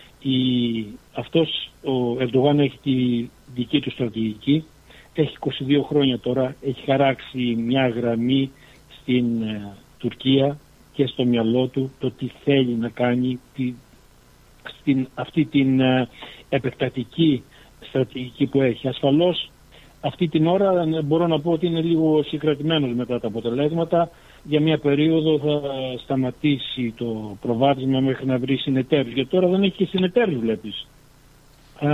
Η, αυτός ο Ερντογάν έχει τη δική του στρατηγική, έχει είκοσι δύο χρόνια τώρα, έχει χαράξει μια γραμμή στην ε, Τουρκία και στο μυαλό του το τι θέλει να κάνει, τη, στην, αυτή την ε, επεκτατική στρατηγική που έχει. Ασφαλώς αυτή την ώρα μπορώ να πω ότι είναι λίγο συγκρατημένος μετά τα αποτελέσματα. Για μια περίοδο θα σταματήσει το προβάδισμα μέχρι να βρει συνεταίρους. Γιατί τώρα δεν έχει και συνεταίρους, βλέπεις. Α,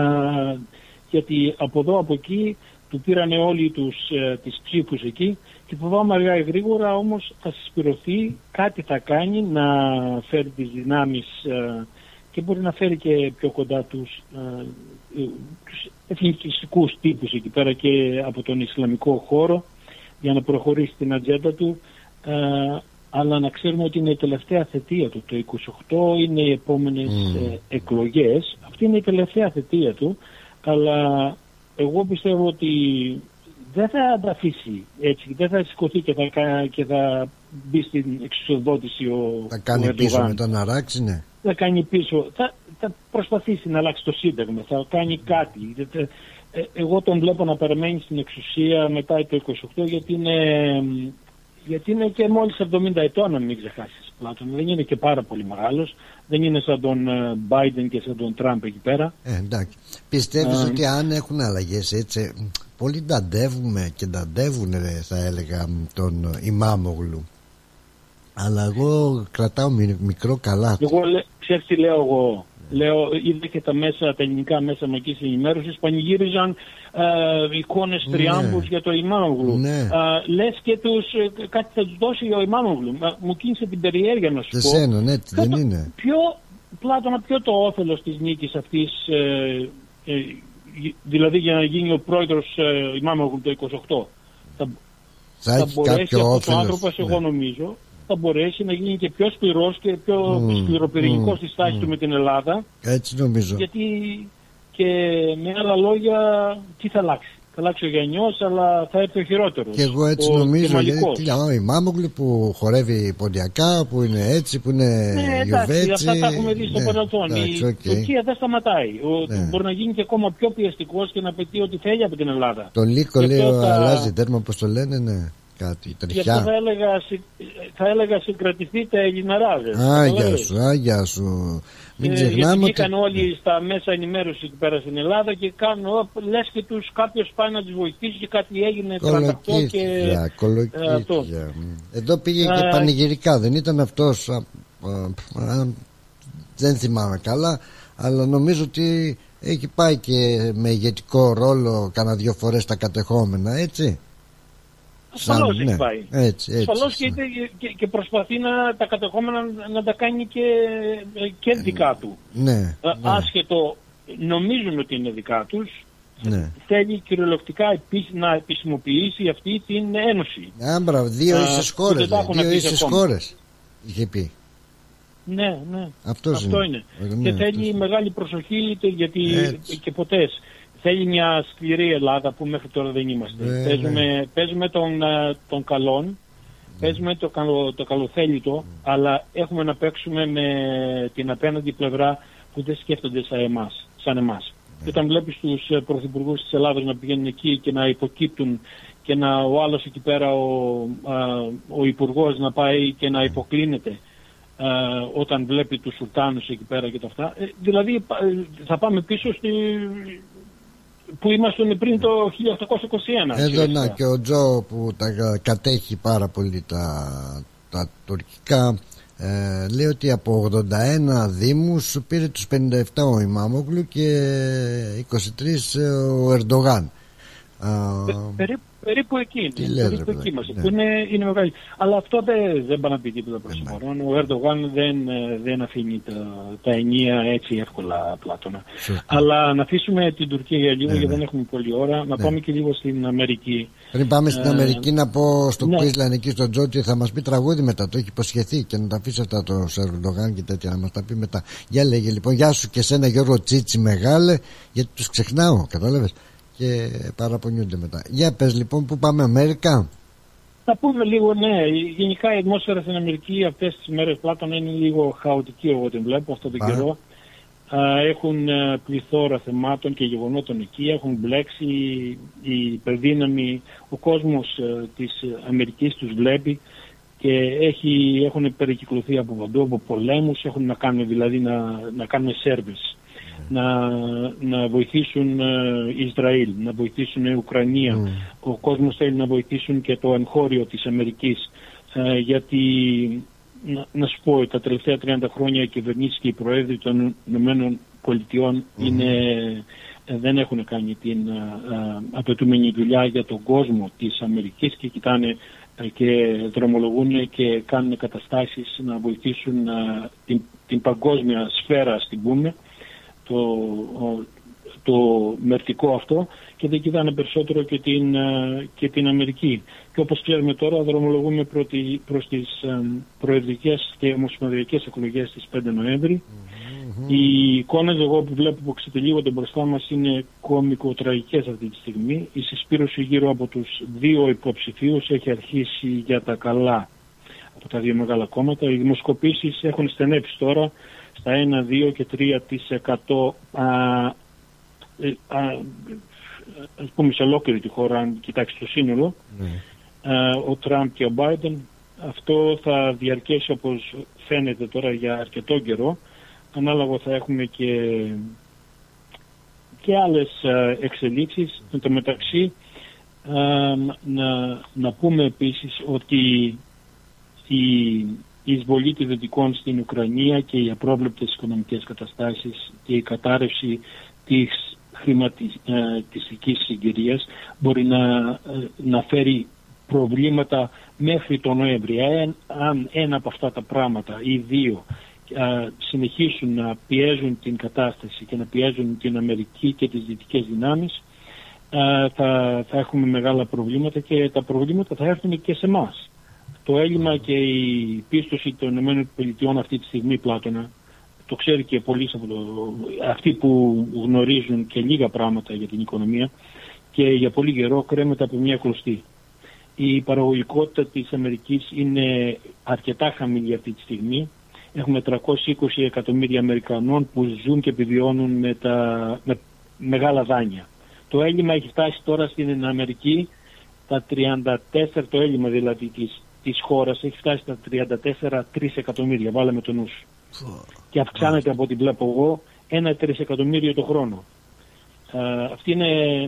γιατί από εδώ από εκεί του πήρανε όλοι τους, ε, τις ψήφους εκεί και φοβάμαι αργά ή γρήγορα όμως θα συσπηρωθεί, κάτι θα κάνει να φέρει τις δυνάμεις ε, και μπορεί να φέρει και πιο κοντά τους, ε, ε, τους εθνικιστικούς τύπους εκεί πέρα και από τον Ισλαμικό χώρο για να προχωρήσει την ατζέντα του. Uh, αλλά να ξέρουμε ότι είναι η τελευταία θητεία του. Το είκοσι οκτώ είναι οι επόμενες mm. ε, εκλογές. Αυτή είναι η τελευταία θητεία του, αλλά εγώ πιστεύω ότι δεν θα τα αφήσει έτσι, δεν θα σηκωθεί και θα, και θα μπει στην εξουσιοδότηση ο θα κάνει ο πίσω μετά να αράξει, ναι. Θα κάνει πίσω, θα, θα προσπαθήσει να αλλάξει το σύνταγμα, θα κάνει κάτι. Ε, εγώ τον βλέπω να παραμένει στην εξουσία μετά το είκοσι οκτώ, γιατί είναι... γιατί είναι και μόλις εβδομήντα ετών, να μην ξεχάσεις. Πλάτων. Δεν είναι και πάρα πολύ μεγάλος. Δεν είναι σαν τον Biden και σαν τον Τραμπ εκεί πέρα. Ε, εντάξει. Πιστεύεις ε, ότι αν έχουν αλλαγές έτσι, πολλοί ταντεύουμε και ταντεύουν, θα έλεγα, τον Ημάμογλου. Αλλά εγώ κρατάω μικρό καλάθι. Εγώ ξέρεις τι λέω εγώ. Λέω, είδε και τα μέσα, τα ελληνικά μέσα μαζικής ενημέρωσης πανηγύριζαν ε, εικόνες τριάμβους ναι. για το Ημάμογλου. Ναι. Ε, λες και τους, κάτι θα τους δώσει ο Ημάμογλου. Μου κίνησε την περιέργεια να σου πω. Εσένα, ναι, ποιο δεν το, είναι. Ποιο, Πλάτωνα, ποιο το όφελος της νίκης αυτής, ε, ε, δηλαδή για να γίνει ο πρόεδρος ε, Ημάμογλου το είκοσι οκτώ. Θα, θα, θα μπορέσει αυτός ο άνθρωπος, ναι. εγώ νομίζω, θα μπορέσει να γίνει και πιο σκληρός και πιο mm, σκληροπυρηνικός mm, στη στάση mm. του με την Ελλάδα. Έτσι νομίζω. Γιατί και με άλλα λόγια τι θα αλλάξει. Θα αλλάξει ο Γιαννιός, αλλά θα έρθει ο χειρότερος. Και εγώ έτσι ο, νομίζω. Γιατί ο Ημάμογλου που χορεύει ποντιακά, που είναι έτσι, που είναι ναι, Γιουβέτσι. Αυτά τα έχουμε δει στο ναι, παρελθόν. Η okay. Τουρκία δεν σταματάει. Ο, ναι. Μπορεί να γίνει και ακόμα πιο πιεστικός και να πετύχει ό,τι θέλει από την Ελλάδα. Το Λύκο λέει τα... αλλάζει τέρμα, όπως το λένε, ναι. Κάτι, γι' αυτό θα έλεγα, θα έλεγα συγκρατηθείτε Ελληναράδες. Άγια σου, άγια σου. Μην ε, ξεχνάμε γιατί ότι... βγήκαν όλοι στα μέσα ενημέρωση εκεί πέρα στην Ελλάδα και κάνουν, λες και τους κάποιος πάει να τους βοηθήσει και κάτι έγινε τριάντα οκτώ και ε, αυτό. Εδώ πήγε ε, και πανηγυρικά, δεν ήταν αυτός, α, α, α, δεν θυμάμαι καλά, αλλά νομίζω ότι έχει πάει και με ηγετικό ρόλο κάνα δύο φορές στα κατεχόμενα, έτσι. Ασφαλώς έχει ναι, πάει. Έτσι, έτσι, Ασφαλώς και, και, και προσπαθεί να τα κατεχόμενα να τα κάνει και, και δικά του. Ναι, ναι. Άσχετο, νομίζουν ότι είναι δικά τους. Ναι. Θέλει κυριολεκτικά να επισημοποιήσει αυτή την ένωση. Άμπρα, δύο ίσες χώρες. Δύο ίσες χώρες είχε πει. Ναι, ναι. Αυτός Αυτό είναι. είναι. Ναι, και θέλει αυτός. μεγάλη προσοχή, γιατί έτσι. και ποτέ. Θέλει μια σκληρή Ελλάδα που μέχρι τώρα δεν είμαστε. Ναι, παίζουμε, ναι. παίζουμε τον, τον καλόν, ναι. παίζουμε το, καλο, το καλοθέλητο, ναι. αλλά έχουμε να παίξουμε με την απέναντι πλευρά που δεν σκέφτονται σαν εμάς. Σαν εμάς. Ναι. Όταν βλέπεις τους πρωθυπουργούς της Ελλάδας να πηγαίνουν εκεί και να υποκύπτουν και να, ο άλλος εκεί πέρα, ο, α, ο υπουργός να πάει και να υποκλίνεται α, όταν βλέπει τους σουλτάνους εκεί πέρα και τα αυτά. Ε, δηλαδή θα πάμε πίσω στη... που ήμασταν πριν το χίλια οκτακόσια είκοσι ένα. Εδώ να, και ο Τζο που τα κατέχει πάρα πολύ τα, τα τουρκικά, ε, λέει ότι από ογδόντα ένα δήμους πήρε τους πενήντα επτά ο Ημάμογλου και είκοσι τρεις ο Ερντογάν. Περίπου, περίπου εκεί, λέτε, περίπου εκεί είμαστε, ναι. που είναι, είναι μεγάλη. Αλλά αυτό δεν, δεν πάει να πει τίποτα προς το παρόν. Ο Ερντογάν δεν, δεν αφήνει τα, τα ενία έτσι εύκολα, Πλάτωνα. Αλλά να αφήσουμε την Τουρκία για λίγο, ναι, γιατί ναι. δεν έχουμε πολλή ώρα. Να ναι. πάμε και λίγο στην Αμερική. Πριν πάμε στην ε, Αμερική, να πω στο ναι. Quizline εκεί στον Τζότι, θα μας πει τραγούδι μετά. Το έχει υποσχεθεί και να τα αφήσει αυτά το Ερντογάν και τέτοια, να μας τα πει μετά. Για λέγε λοιπόν, γεια σου και σένα Γιώργο Τσίτσι μεγάλε, γιατί τους ξεχνάω, κατάλαβες. Και παραπονιούνται μετά. Για πες λοιπόν, που πάμε, Αμέρικα? Θα πούμε λίγο, ναι. Γενικά η ατμόσφαιρα στην Αμερική αυτές τις μέρες, Πλάτωνα, είναι λίγο χαοτική, εγώ την βλέπω αυτόν τον Άρα. καιρό. Έχουν πληθώρα θεμάτων και γεγονότων εκεί. Έχουν μπλέξει η υπερδύναμη. Ο κόσμος της Αμερικής τους βλέπει και έχει, έχουν περικυκλωθεί από παντού, από πολέμους. Έχουν να κάνουν, δηλαδή να, να κάνουν service. Να, να βοηθήσουν uh, Ισραήλ, να βοηθήσουν Ουκρανία. Mm. Ο κόσμος θέλει να βοηθήσουν και το εγχώριο της Αμερικής. Uh, γιατί, να, να σου πω, τα τελευταία τριάντα χρόνια οι κυβερνήσεις και οι προέδροι των Ηνωμένων Πολιτειών mm. είναι, δεν έχουν κάνει την uh, uh, απαιτούμενη δουλειά για τον κόσμο της Αμερικής και κοιτάνε uh, και δρομολογούν και κάνουν καταστάσεις να βοηθήσουν uh, την, την παγκόσμια σφαίρα, στην πούμε, το, το μερτικό αυτό, και δεν κοιτάνε περισσότερο και την, και την Αμερική. Και όπως ξέρουμε τώρα, δρομολογούμε προς τις προεδρικές και ομοσπονδιακές εκλογές στις πέντε Νοέμβρη. Mm-hmm. Οι εικόνες εγώ που βλέπω που ξετυλίγονται μπροστά μας είναι κωμικοτραγικές αυτή τη στιγμή. Η συσπήρωση γύρω από τους δύο υποψηφίους έχει αρχίσει για τα καλά από τα δύο μεγάλα κόμματα. Οι δημοσκοπήσεις έχουν στενέψει τώρα στα ένα, δύο και τρία τοις εκατό, α, α, ας πούμε σε ολόκληρη τη χώρα, αν κοιτάξει το σύνολο. Mm. Α, ο Τραμπ και ο Biden αυτό θα διαρκέσει, όπως φαίνεται τώρα, για αρκετό καιρό. Ανάλογα θα έχουμε και, και άλλες εξελίξεις. Εν τω μεταξύ, να, να πούμε επίσης ότι η, η εισβολή των Δυτικών στην Ουκρανία και οι απρόβλεπτες οικονομικές καταστάσεις και η κατάρρευση της χρηματιστικής συγκυρίας μπορεί να, να φέρει προβλήματα μέχρι τον Νοέμβρη. Αν ένα από αυτά τα πράγματα ή δύο α, συνεχίσουν να πιέζουν την κατάσταση και να πιέζουν την Αμερική και τις δυτικές δυνάμεις, α, θα, θα έχουμε μεγάλα προβλήματα, και τα προβλήματα θα έρθουν και σε εμάς. Το έλλειμμα και η πίστοση των ΗΠΑ αυτή τη στιγμή, Πλάτωνα, το ξέρει και πολλοί από το, αυτοί που γνωρίζουν και λίγα πράγματα για την οικονομία, και για πολύ καιρό κρέμεται από μια κλωστή. Η παραγωγικότητα της Αμερικής είναι αρκετά χαμηλή αυτή τη στιγμή. Έχουμε τριακόσια είκοσι εκατομμύρια Αμερικανών που ζουν και επιβιώνουν με, τα, με μεγάλα δάνεια. Το έλλειμμα έχει φτάσει τώρα στην Αμερική, τα τριάντα τέσσερα, το έλλειμμα δηλαδή της, της χώρας έχει φτάσει στα τριάντα τέσσερα τρισεκατομμύρια, βάλαμε το νου σου. Και αυξάνεται από ό,τι βλέπω εγώ ένα τρισεκατομμύριο το χρόνο. Α, αυτή είναι...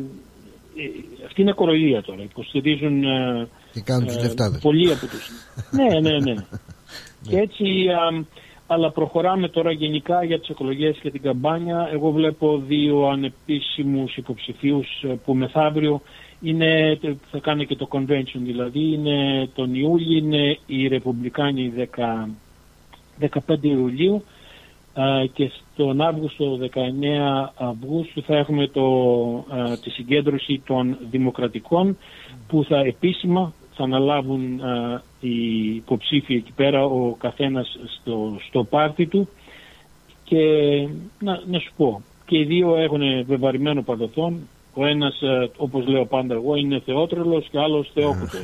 Αυτή είναι κοροϊδία τώρα. Υποστηρίζουν ε, ε, πολλοί από τους. ναι, ναι, ναι. Και έτσι, α, αλλά προχωράμε τώρα γενικά για τις εκλογές και την καμπάνια. Εγώ βλέπω δύο ανεπίσημους υποψηφίους που μεθαύριο είναι, θα κάνει και το convention, δηλαδή είναι τον Ιούλιο, είναι οι Ρεπουμπλικάνοι δεκαπέντε Ιουλίου, και στον Αύγουστο, δεκαεννέα Αυγούστου, θα έχουμε το, α, τη συγκέντρωση των Δημοκρατικών, που θα επίσημα θα αναλάβουν α, οι υποψήφοι εκεί πέρα, ο καθένας στο, στο πάρτι του. Και να, να σου πω, και οι δύο έχουν βεβαρημένο παρελθόν. Ο ένας, α, όπως λέω πάντα εγώ, είναι θεότρελος και άλλος θεόκουτος.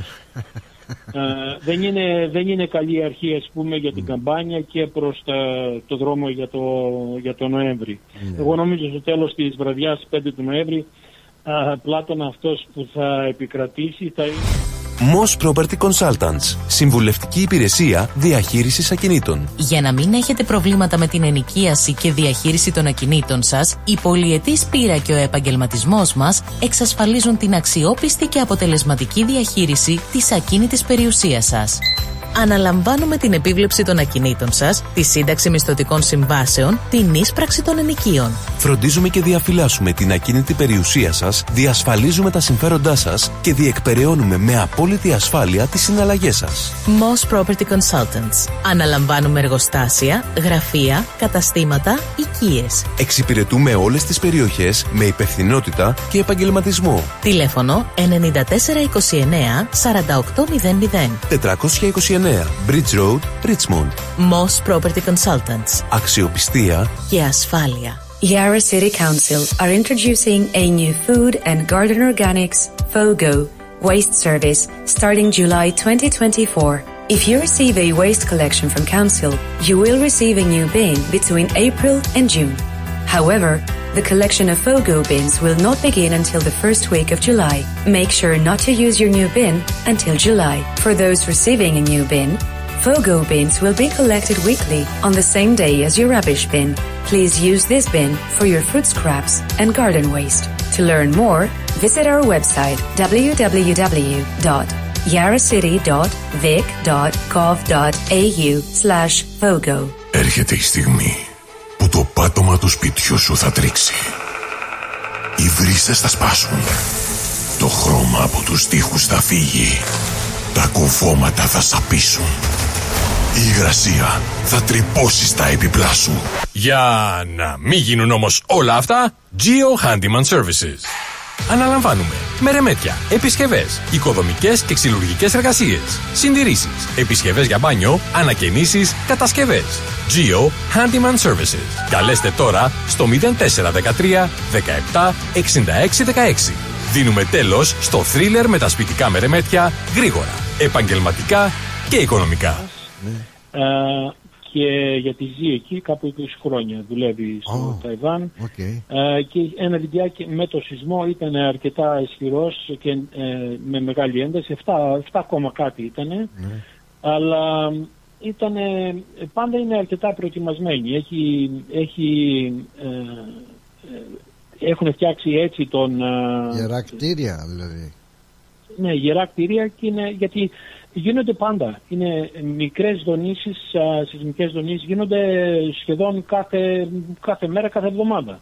Uh, δεν, είναι, δεν είναι καλή αρχή, ας πούμε, για την mm. καμπάνια και προς τα, το δρόμο για το, για το Νοέμβρη. Mm. Εγώ νομίζω στο τέλος της βραδιάς πέντε του Νοέμβρη, uh, Πλάτωνα, αυτός που θα επικρατήσει θα είναι... Moss Property Consultants. Συμβουλευτική υπηρεσία διαχείρισης ακινήτων. Για να μην έχετε προβλήματα με την ενοικίαση και διαχείριση των ακινήτων σας, η πολυετής πείρα και ο επαγγελματισμός μας εξασφαλίζουν την αξιόπιστη και αποτελεσματική διαχείριση της ακίνητης περιουσίας σας. Αναλαμβάνουμε την επίβλεψη των ακινήτων σας, τη σύνταξη μισθωτικών συμβάσεων, την ίσπραξη των ενοικίων. Φροντίζουμε και διαφυλάσσουμε την ακίνητη περιουσία σας, διασφαλίζουμε τα συμφέροντά σας και διεκπεραιώνουμε με απόλυτη ασφάλεια τις συναλλαγές σας. Moss Property Consultants. Αναλαμβάνουμε εργοστάσια, γραφεία, καταστήματα, οικίες. Εξυπηρετούμε όλες τις περιοχές με υπευθυνότητα και επαγγελματισμό. Τηλέφωνο εννιά τέσσερα είκοσι εννέα σαράντα οκτώ μηδέν μηδέν. τετρακόσια είκοσι εννέα Bridge Road, Richmond. Moss Property Consultants. Αξιοπιστία και ασφάλεια. Yarra City Council are introducing a new food and garden organics FOGO waste service starting July twenty twenty-four. If you receive a waste collection from Council, you will receive a new bin between April and June. However, the collection of FOGO bins will not begin until the first week of July. Make sure not to use your new bin until July. For those receiving a new bin, FOGO bins will be collected weekly on the same day as your rubbish bin. Please use this bin for your food scraps and garden waste. To learn more, visit our website w w w dot yarra city dot vic dot gov dot a u slash FOGO. Έρχεται η στιγμή που το πάτωμα του σπιτιού σου θα τρίξει. Οι βρύσες θα σπάσουν. Το χρώμα από τους τοίχους θα φύγει. Τα κουφώματα θα σαπίσουν. Η υγρασία θα τρυπώσει στα έπιπλά σου. Για να μην γίνουν όμως όλα αυτά, Geo Handyman Services. Αναλαμβάνουμε μερεμέτια, επισκευές, οικοδομικές και ξυλουργικές εργασίες, συντηρήσεις, επισκευές για μπάνιο, ανακαινήσεις, κατασκευές. Geo Handyman Services. Καλέστε τώρα στο μηδέν τέσσερα ένα τρία δεκαεπτά εξήντα έξι δεκαέξι. Δίνουμε τέλος στο θρίλερ με τα σπιτικά μερεμέτια γρήγορα, επαγγελματικά και οικονομικά. Uh, και γιατί ζει εκεί κάπου είκοσι χρόνια, δουλεύει στο oh, Ταϊβάν okay. uh, και ένα βιντεάκι με το σεισμό ήταν αρκετά ισχυρός και uh, με μεγάλη ένταση, επτά κόμμα κάτι ήταν. Mm. Αλλά ήταν, πάντα είναι αρκετά προετοιμασμένοι. Έχει, έχει, ε, ε, έχουν φτιάξει έτσι τον... Γερά κτίρια δηλαδή. Ναι, γερά κτίρια, και είναι, γιατί γίνονται πάντα. Είναι μικρές δονήσεις, σεισμικές δονήσεις, γίνονται σχεδόν κάθε, κάθε μέρα, κάθε εβδομάδα.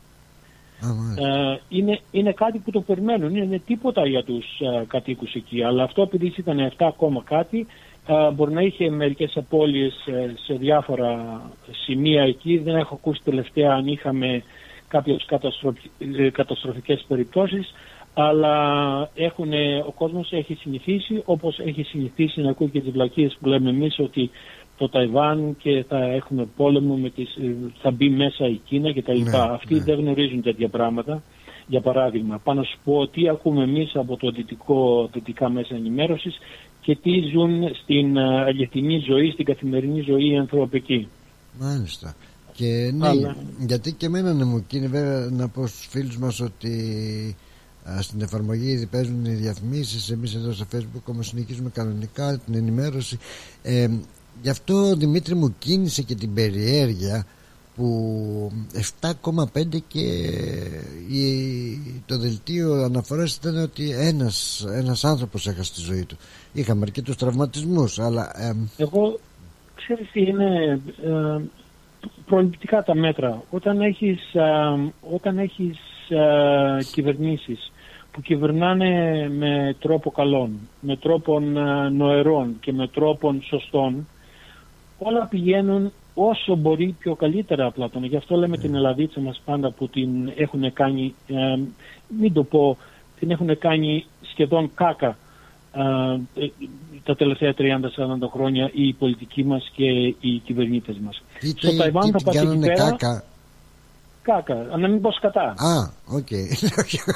Uh, είναι, είναι κάτι που το περιμένουν, είναι τίποτα για τους uh, κατοίκους εκεί, αλλά αυτό επειδή ήταν επτά ακόμα κάτι, uh, μπορεί να είχε μερικές απώλειες uh, σε διάφορα σημεία εκεί. Δεν έχω ακούσει τελευταία αν είχαμε κάποιες καταστροφ- καταστροφικές περιπτώσεις, αλλά έχουν, ο κόσμος έχει συνηθίσει, όπως έχει συνηθίσει να ακούει και τις βλακίες που λέμε εμείς, ότι το Ταϊβάν και θα έχουμε πόλεμο, με τις, θα μπει μέσα η Κίνα κτλ. Ναι, Αυτοί ναι. δεν γνωρίζουν τέτοια πράγματα. Για παράδειγμα, πάνω σου πω τι ακούμε εμείς από το δυτικό, δυτικά μέσα ενημέρωσης και τι ζουν στην αληθινή ζωή, στην καθημερινή ζωή οι άνθρωποι εκεί. Μάλιστα. Και ναι, Αλλά... γιατί και εμένα ναι, μου κίνη βέβαια να πω στους φίλους μας ότι α, στην εφαρμογή ήδη παίζουν οι διαφημίσεις. Εμείς εδώ στο Facebook όμως συνεχίζουμε κανονικά την ενημέρωση. Ε, Γι' αυτό, Δημήτρη, μου κίνησε και την περιέργεια που επτά κόμμα πέντε και η, το δελτίο αναφοράς ήταν ότι ένας, ένας άνθρωπος έχασε τη ζωή του. Είχαμε αρκετούς τραυματισμούς, αλλά... Ε... Εγώ, ξέρεις τι είναι, ε, προληπτικά τα μέτρα. Όταν έχεις, ε, όταν έχεις ε, κυβερνήσεις που κυβερνάνε με τρόπο καλών, με τρόπον ε, νοερών και με τρόπον σωστών, όλα πηγαίνουν όσο μπορεί πιο καλύτερα απλά. Γι' αυτό λέμε mm. την Ελλαδίτσα μας πάντα που την έχουν κάνει, ε, μην το πω, την έχουν κάνει σχεδόν κάκα ε, τα τελευταία τριάντα σαράντα χρόνια οι πολιτικοί μας και οι κυβερνήτες μας. Τι, Στο τι, Ταϊβάν τι, θα πας εκεί πέρα... Κάκα. Κάκα, να μην πω σκατά. Α, οκ. Okay.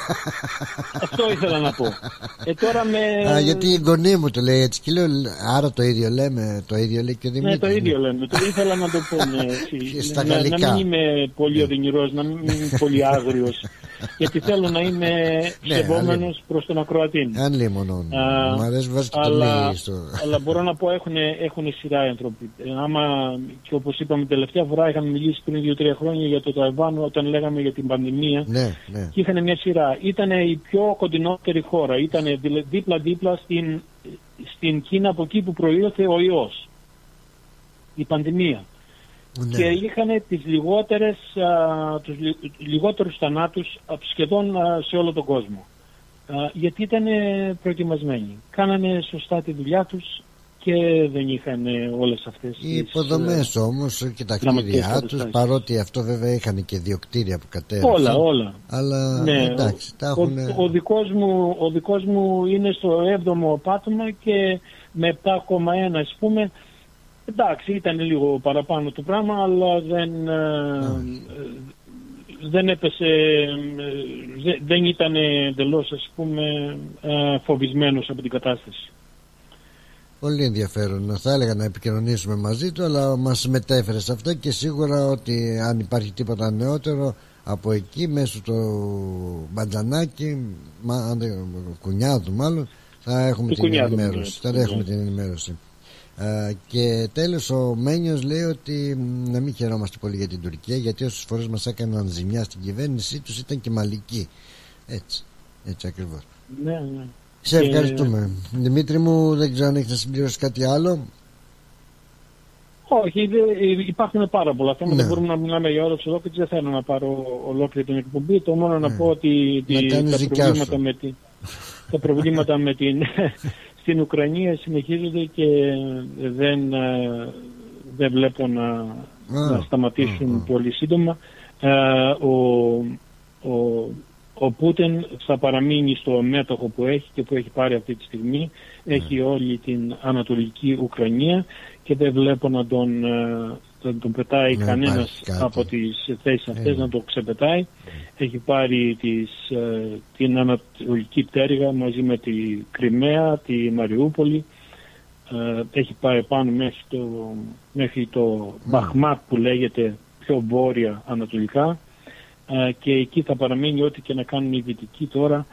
Αυτό ήθελα να πω. Ε, τώρα με... Α, γιατί η γονή μου το λέει έτσι και λέω, άρα το ίδιο λέμε, το ίδιο λέει και ο Δημήτρης. Ναι, το ίδιο λέμε. Το ήθελα να το πω. Ναι, στα να, γαλλικά. Να μην είμαι πολύ οδυνηρός, να μην είμαι πολύ άγριος. Γιατί θέλω να είμαι σεβόμενος προς τον ακροατή. Αν λέει μόνο. Μ' αρέσει βάζει και αλλά, το στο... αλλά μπορώ να πω έχουν, έχουν σειρά οι άνθρωποι. Άμα, και όπως είπαμε τελευταία φορά, είχαμε μιλήσει πριν δύο τρία χρόνια για το Ταϊβάν όταν λέγαμε για την πανδημία. Ναι, ναι. Και είχαν μια σειρά. Ήταν η πιο κοντινότερη χώρα. Ήταν δίπλα-δίπλα στην, στην Κίνα, από εκεί που προήλθε ο ιός. Η πανδημία. Ναι. Και είχαν τις λιγότερες, α, τους λι, λιγότερους θανάτους σχεδόν α, σε όλο τον κόσμο. Α, γιατί ήταν προετοιμασμένοι. Κάνανε σωστά τη δουλειά τους και δεν είχαν όλες αυτές οι υποδομές όμως και τα κτίρια τους, παρότι αυτό βέβαια είχαν και δύο κτίρια που κατέρευσαν. Όλα, όλα. Αλλά ναι, εντάξει, τα έχουν... ο, ο, δικός μου, ο δικός μου είναι στο έβδομο πάτωμα και με επτά κόμμα ένα ας πούμε. Εντάξει, ήταν λίγο παραπάνω το πράγμα, αλλά δεν, mm. δεν έπεσε, δεν ήταν εντελώς, ας πούμε, φοβισμένος από την κατάσταση. Πολύ ενδιαφέρον. Θα έλεγα να επικοινωνήσουμε μαζί του, αλλά μας μετέφερε σε αυτό και σίγουρα ότι αν υπάρχει τίποτα νεότερο από εκεί μέσω του Μπαντζανάκη, κουνιάδου μάλλον, θα έχουμε του την ενημέρωση. Θα έχουμε την ενημέρωση. Uh, και τέλος ο Μένιος λέει ότι να μην χαιρόμαστε πολύ για την Τουρκία, γιατί όσες φορές μας έκαναν ζημιά στην κυβέρνησή τους ήταν και μαλικοί. Έτσι, έτσι ακριβώς. Ναι, ναι. Σε ευχαριστούμε. Και... Δημήτρη μου, δεν ξέρω αν έχεις να συμπληρώσεις κάτι άλλο. Όχι, υπάρχουν πάρα πολλά θέματα. Ναι. Μπορούμε να μιλάμε για ώρες ολόκληρες. Δεν θέλω να πάρω ολόκληρη την εκπομπή. Το μόνο ναι. να πω ότι τη, τα, προβλήματα με τη, τα προβλήματα με την στην Ουκρανία συνεχίζονται και δεν, δεν βλέπω να, ah, να σταματήσουν ah, πολύ σύντομα. Uh, ο, ο, ο Πούτιν θα παραμείνει στο μέτοχο που έχει και που έχει πάρει αυτή τη στιγμή. Yeah. Έχει όλη την Ανατολική Ουκρανία και δεν βλέπω να τον, να τον πετάει yeah, κανένας από τις θέσεις αυτές yeah. να το ξεπετάει. Yeah. Έχει πάρει τις, την Ανατολική πτέρυγα μαζί με τη Κριμαία, τη Μαριούπολη. Έχει πάει πάνω μέχρι το, μέχρι το mm. Μπαχμάτ που λέγεται πιο βόρεια ανατολικά και εκεί θα παραμείνει ό,τι και να κάνουν οι δυτικοί τώρα.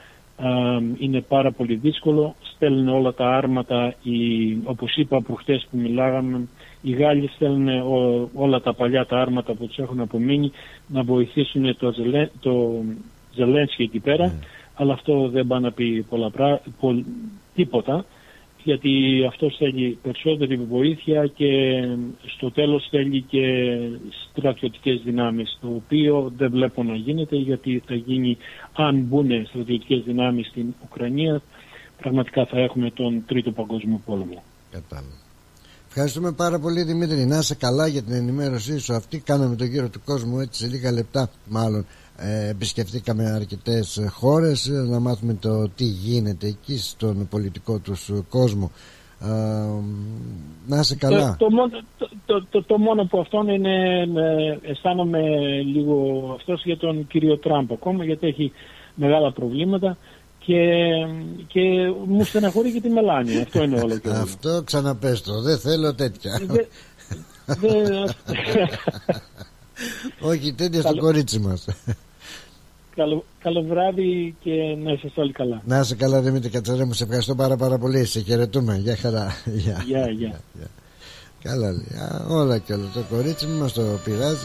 είναι πάρα πολύ δύσκολο. Στέλνουν όλα τα άρματα, οι, όπως είπα προχτές που μιλάγαμε, οι Γάλλοι στέλνουν ό, όλα τα παλιά τα άρματα που τους έχουν απομείνει να βοηθήσουν το, Ζελέ, το Ζελένσκι εκεί πέρα, mm. αλλά αυτό δεν πάει να πει πολλά πρά, πο, τίποτα, γιατί αυτό θέλει περισσότερη βοήθεια και στο τέλος θέλει και στρατιωτικές δυνάμεις, το οποίο δεν βλέπω να γίνεται, γιατί θα γίνει, αν μπουν στρατιωτικές δυνάμεις στην Ουκρανία, πραγματικά θα έχουμε τον Τρίτο Παγκόσμιο Πόλεμο. Κατάλαβα. Ευχαριστούμε πάρα πολύ, Δημήτρη. Να είσαι καλά για την ενημέρωσή σου αυτή. Κάναμε τον γύρο του κόσμου έτσι σε λίγα λεπτά, μάλλον ε, επισκεφτήκαμε αρκετές χώρες να μάθουμε το τι γίνεται εκεί στον πολιτικό τους κόσμο. ε, Να είσαι καλά. Το, το, μόνο, το, το, το, το μόνο που αυτόν είναι, ε, αισθάνομαι λίγο αυτός για τον κύριο Τραμπ ακόμα, γιατί έχει μεγάλα προβλήματα. Και, και μου στεναχωρεί και τη Μελάνια. Αυτό είναι όλο και όλο. Αυτό ξαναπες το. Δεν θέλω τέτοια. Δε, δε... Όχι τέτοια στο κορίτσι μας. Καλό, καλό βράδυ και να είστε όλοι καλά. Να είσαι καλά, Δημήτρη Κατσαρέ μου. Σε ευχαριστώ πάρα πάρα πολύ. Σε χαιρετούμε. Γεια χαρά. Γεια, γεια. Γεια. Καλά λέει. Όλα και όλο το κορίτσι μου μας το πειράζει.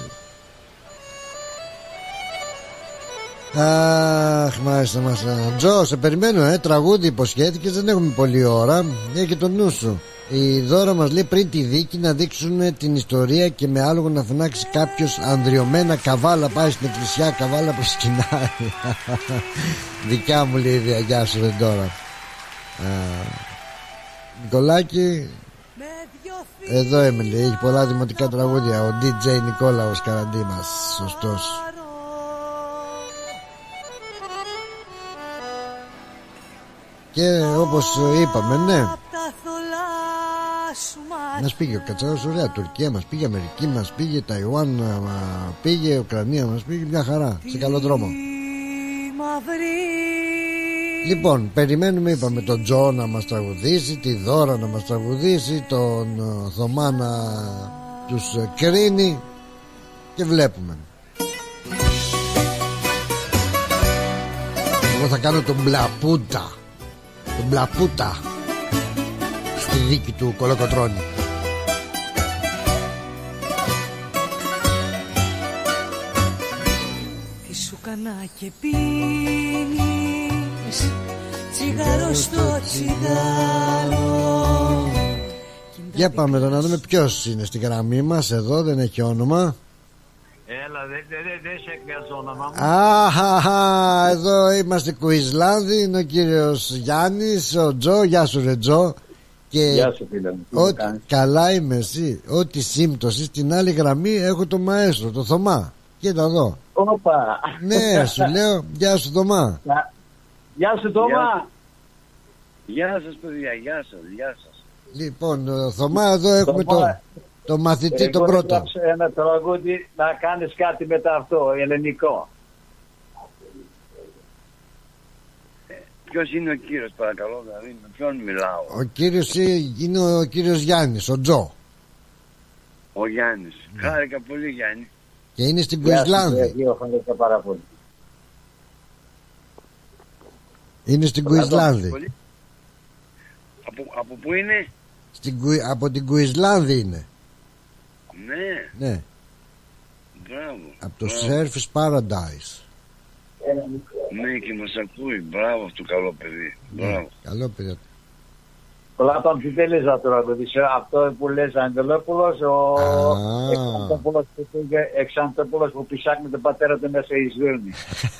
Αχ, μάλιστα, μάλιστα. Τζο, σε περιμένω, ε, τραγούδι υποσχέθηκες, δεν έχουμε πολλή ώρα. Έχει το νου σου. Η Δώρα μας λέει πριν τη δίκη να δείξουν την ιστορία και με άλογο να φωνάξει κάποιος ανδριωμένα καβάλα. Πάει στην εκκλησιά, καβάλα προσκυνάει. Δικιά μου λέει η ιδέα, γεια σου δεν τώρα. Νικολάκη, εδώ είμαι λέει, έχει πολλά δημοτικά τραγούδια. Ο ντι τζέι Νικόλαος Καραντή μας, σωστός. Και όπως είπαμε, ναι, μας πήγε ο Κατσαρός ωραία. Τουρκία μας πήγε, Αμερική μας πήγε, Ταϊουάν πήγε, Ουκρανία μας πήγε, μια χαρά, σε καλό δρόμο. Λοιπόν, περιμένουμε, είπαμε, τον Τζο να μας τραγουδήσει, τη Δώρα να μας τραγουδήσει, τον Θωμά να τους κρίνει και βλέπουμε. Εγώ θα κάνω τον Μπλαπούτα, τον Μπλαπούτα στη δίκη του Κολοκοτρώνη. Τι σου κανά και πίνεις τσιγάρο στο τσιγάρο. Για πάμε εδώ να δούμε ποιος είναι στη γραμμή μας. Εδώ δεν έχει όνομα. Έλα, δεν δε, δε, δε σε έκπιασε όνομα μου. Αχαχα, εδώ είμαστε Κουισλάνδη. Είναι ο κύριος Γιάννης, ο Τζο. Γεια σου ρε Τζο. Και γεια σου φίλε μου. Ό, καλά είμαι εσύ. Ό,τι σύμπτωση στην άλλη γραμμή έχω το μαέστρο, το Θωμά. Κοίτα εδώ. Όπα. Ναι, σου λέω. Γεια σου Θωμά. Γεια σου Θωμά. Γεια σας παιδιά, γεια σας, γεια σας. Λοιπόν, Θωμά, εδώ έχουμε το, το μαθητή εγώ τον πρώτο. Εγώ ένα τραγούδι να κάνεις κάτι μετά αυτό, ελληνικό. Ποιος είναι ο κύριος παρακαλώ, δηλαδή με ποιον μιλάω? Ο κύριος είναι ο κύριος Γιάννης, ο Τζο. Ο Γιάννης. Mm. Χάρηκα πολύ Γιάννη. Και είναι στην Κουισλάνδη. Είναι στην Κουισλάνδη. Από, από πού είναι? Στην, από την Κουισλάνδη είναι. Ναι. Ναι. Μπράβο. Από το μπράβο. Surfers Paradise. Ναι, και μας ακούει. Μπράβο αυτό, καλό παιδί. Μπράβο. Ναι, καλό παιδί. Πολλά το αμφιτέλεζα τώρα, αυτό που λες Αγγελόπουλος, ο Εξαντόπουλος που πισάκνει τον πατέρα του μέσα η Σβήρνη.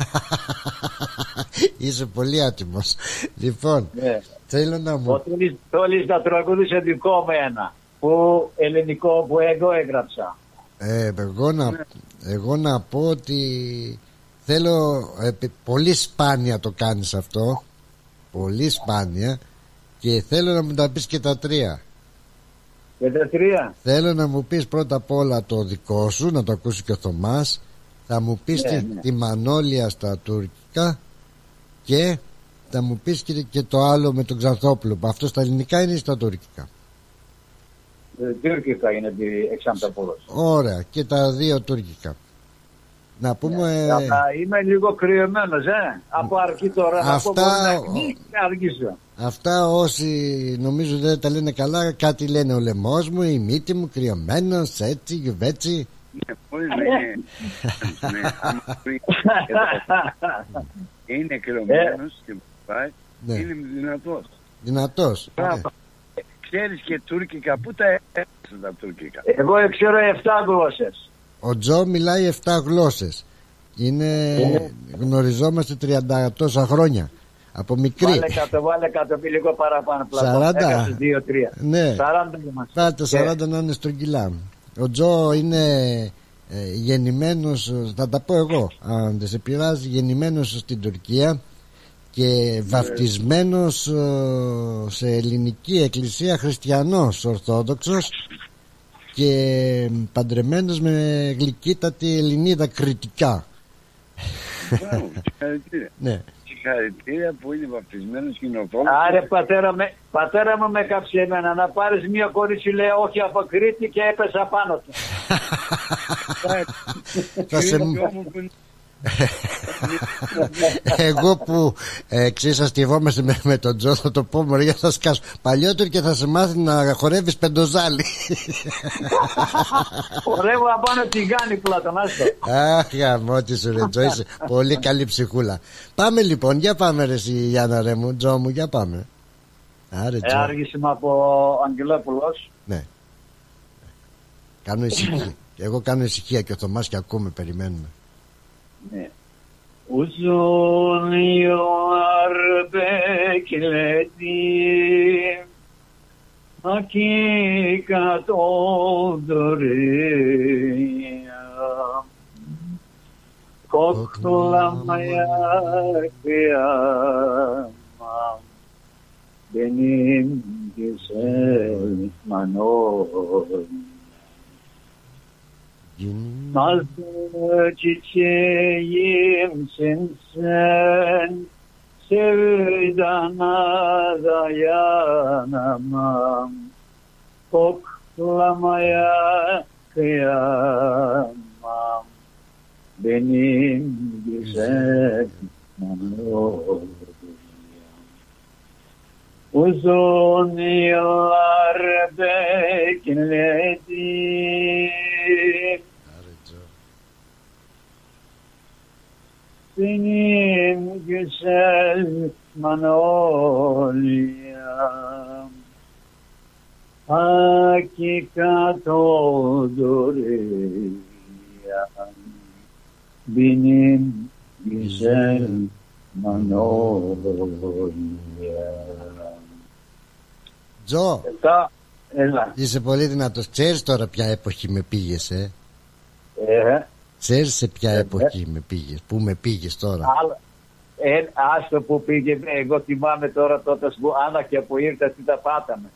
Είσαι πολύ άτιμος. Λοιπόν, ναι. Θέλω να μου... Θέλεις να τραγουδείσαι δικό με ένα, που ελληνικό που εγώ έγραψα. Ε, εγώ, να, ναι. εγώ να πω ότι θέλω, ε, πολύ σπάνια το κάνεις αυτό, πολύ σπάνια, και θέλω να μου τα πεις και τα τρία. Και τα τρία. Θέλω να μου πεις πρώτα απ' όλα το δικό σου, να το ακούσει και ο Θωμάς. Θα μου πεις ναι, τη, ναι. τη Μανόλια στα τουρκικά. Και θα μου πεις και, και το άλλο με τον Ξανθόπουλο. Αυτό στα ελληνικά είναι ή στα τουρκικά? Ε, τουρκικά είναι τη Εξαντόπουλος. Ωραία, και τα δύο τουρκικά. Να πούμε... Ε, είμαι λίγο κρυωμένος, ε. Από αρκεί τώρα να αυτά... πω να αργήσω. Αυτά όσοι νομίζω δεν τα λένε καλά, κάτι λένε ο λαιμός μου, η μύτη μου, κρυωμένος, έτσι, γιουβέτσι. Ναι, μπορεί να είναι. Είναι κρυωμένος και πάει, είναι δυνατός. Δυνατός. Ξέρεις και τουρκικά, πού τα έπαιξαν τα τουρκικά? Εγώ ξέρω εφτά γλώσσες. Ο Τζο μιλάει εφτά γλώσσες. Είναι, γνωριζόμαστε τριάντα τόσα χρόνια. Από μικρή. Βάλε κάτω, βάλε κάτω, πει λίγο παραπάνω. σαράντα. δύο τρία. Ναι. σαράντα είμαστε. Πάτε σαράντα να είναι στρογγυλά. Ο Τζο είναι ε, γεννημένος, θα τα πω εγώ, αν δεν σε πειράζει, γεννημένος στην Τουρκία και βαφτισμένος ε, σε ελληνική εκκλησία, χριστιανός ορθόδοξος και παντρεμένος με γλυκύτατη Ελληνίδα κριτικά. Μπράβο, συγχαρητήρια. Ναι. Συγχαρητήρια που είναι βαπτισμένος και είναι ορθόδοξος. Άρε πατέρα, με, πατέρα μου με κάψε εμένα να πάρεις μια κορίτσι, λέει όχι από Κρήτη, και έπεσα πάνω του. Θα σε... Εγώ που ε, ξύσαστιβόμαστε με, με τον Τζο, θα το πω μωριά, θα σκάσω παλιότερο και θα σε μάθει να χορεύεις πεντοζάλι. Χορεύω απάνω τηγάνι πλατωνάστο. Αχ, γαμώτη σου ρε Τζο, είσαι πολύ καλή ψυχούλα. Πάμε λοιπόν, για πάμε ρε εσύ Γιάννα ρε μου, Τζο μου, για πάμε. Άρε, ε, άργησαμε από Αγγελόπουλος. Ναι. Κάνω ησυχία. Εγώ κάνω ησυχία και ο Θωμάς και ακούμε, περιμένουμε. Ναι. Uzun yıllar bekledim, hakikat oldu rüyam, koklamaya kıyamam benim güzel Manol. Nazlı çiçeğimsin sen, sevdana dayanamam, koklamaya kıyamam benim güzel Manol. Uzun yıllar bekledim, benim güzel Manolyam, hakikat oldu rüyam, benim güzel Manolyam. Τζο, έλα. Είσαι πολύ δυνατός. Ξέρεις τώρα ποια εποχή με πήγες, ε? Ε, Ξέρεις σε ποια ε, εποχή ε. με πήγες, πού με πήγες τώρα? Άλλα. Ε, άστο που πήγε, εγώ θυμάμαι τώρα τότε που Άννα και που ήρθα τι τα πάταμε.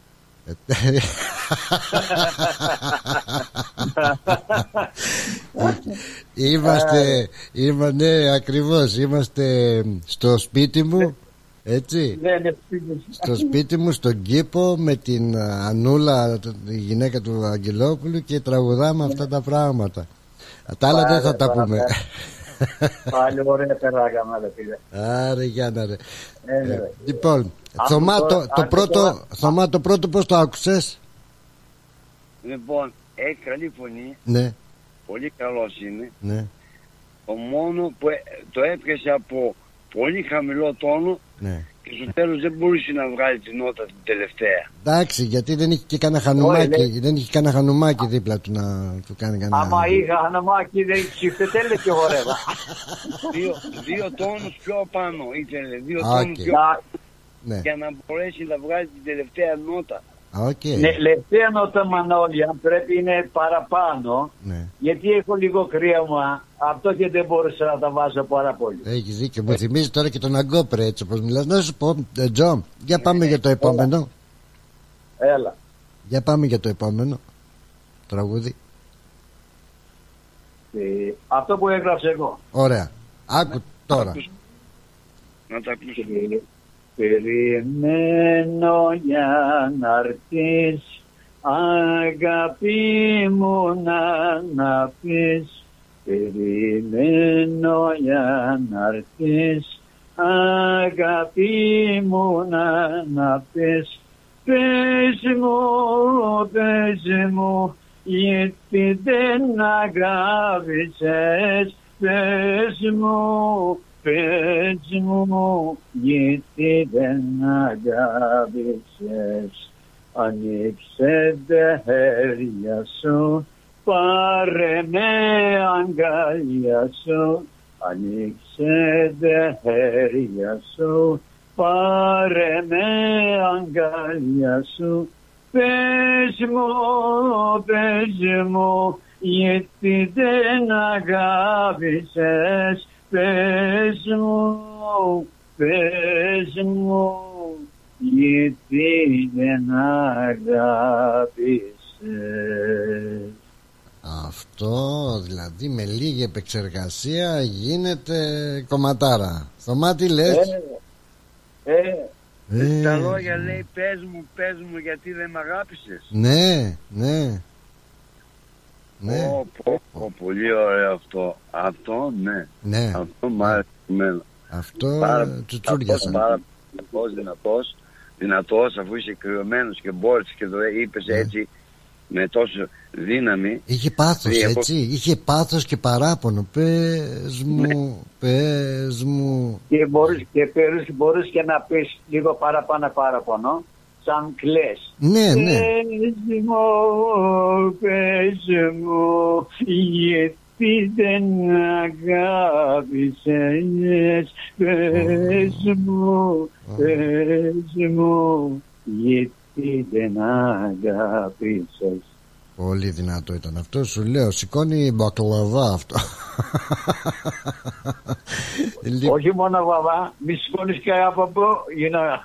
Είμαστε, είμα, ναι, ακριβώς, είμαστε στο σπίτι μου, έτσι, ναι, ναι, σπίτι. στο σπίτι μου, στον κήπο, με την Ανούλα, τη γυναίκα του Αγγελόπουλου, και τραγουδάμε αυτά τα πράγματα. Τα άλλα δεν θα τα πούμε. Πάλι ωραία περάγαμε, ρε φίλε. Άρε Γιάννα ρε. Ε, ε, λοιπόν, Θωμά, το, το πρώτο, Θωμά, το πρώτο πώς το άκουσες? Λοιπόν, έχει καλή φωνή. Ναι. Πολύ καλός είναι. Ναι. Το μόνο που το έπιασε από πολύ χαμηλό τόνο, ναι, και στο τέλος δεν μπορούσε να βγάλει την νότα την τελευταία. Εντάξει, γιατί δεν είχε και κανένα χανουμάκι, oh, δεν είχε κανένα χανουμάκι δίπλα του να του κάνει κανένα. Άμα είχα χανουμάκι δεν είχε τέλε και χορεύα. δύο, δύο τόνους πιο πάνω ήθελε, δύο okay. τόνους πιο πάνω, ναι, για να μπορέσει να βγάλει την τελευταία νότα. Okay. Ναι, τελευταία νότα Μανώλια πρέπει είναι παραπάνω, ναι, γιατί έχω λίγο κρύωμα, αυτό και δεν μπορούσα να τα βάζω πάρα πολύ. Έχεις δίκιο, μου θυμίζει τώρα και τον Αγκόπρε έτσι όπως μιλάς. Να σου πω, ε, Τζο, για πάμε ναι, για το επόμενο. Έλα. Έλα. Για πάμε για το επόμενο τραγούδι. Ε, αυτό που έγραψα εγώ. Ωραία, άκου ναι, τώρα. Να τα ακούσω. Περιμένω για να έρθεις, αγάπη μου, να, να πεις περιμένω για να έρθεις, αγάπη μου να, να πες. Πες μου, πες μου, γιατί δεν αγάπησες. Πες μου, πες μου, γιατί δεν αγάπησες. Ανοίξε τα χέρια σου, πάρε με αγκαλιά σου. Ανοίξε τα χέρια σου, πάρε με αγκαλιά σου. Πες μου, πες μου, γιατί δεν αγάπησες. Πες μου, πες μου, γιατί δεν αγάπησες. Αυτό δηλαδή με λίγη επεξεργασία γίνεται κομματάρα. Στο τι λες? Ε, ε, ε, τα λόγια λέει πες μου, πες μου, γιατί δεν μ' αγάπησες. Ναι, ναι, ναι. Ω, πω, πω, πολύ ωραίο αυτό. Αυτό ναι, ναι. Αυτό μ' άρεσε εμένα. Αυτό τσουτσούριασαν. Πάρα δυνατός, δυνατός, δυνατός, αφού είσαι κρυωμένος και μπόρεσες και το είπες ναι. Έτσι με τόσο δύναμη. Είχε πάθος, Διεπο... έτσι. Είχε πάθος και παράπονο. Πες μου, ναι. πες μου. Και μπορείς και, μπορείς, μπορείς και να πεις λίγο παραπάνω παραπάνω, σαν κλαις. Ναι, ναι. Πες μου, πες μου, γιατί δεν αγάπησες. Πες μου, πες μου, γιατί δεν αγάπησες. Πολύ δυνατό ήταν αυτό, σου λέω. Σηκώνει μπακλαβά αυτό. Όχι μόνο βαβά, μη σηκώνεις και από εδώ, γίνα.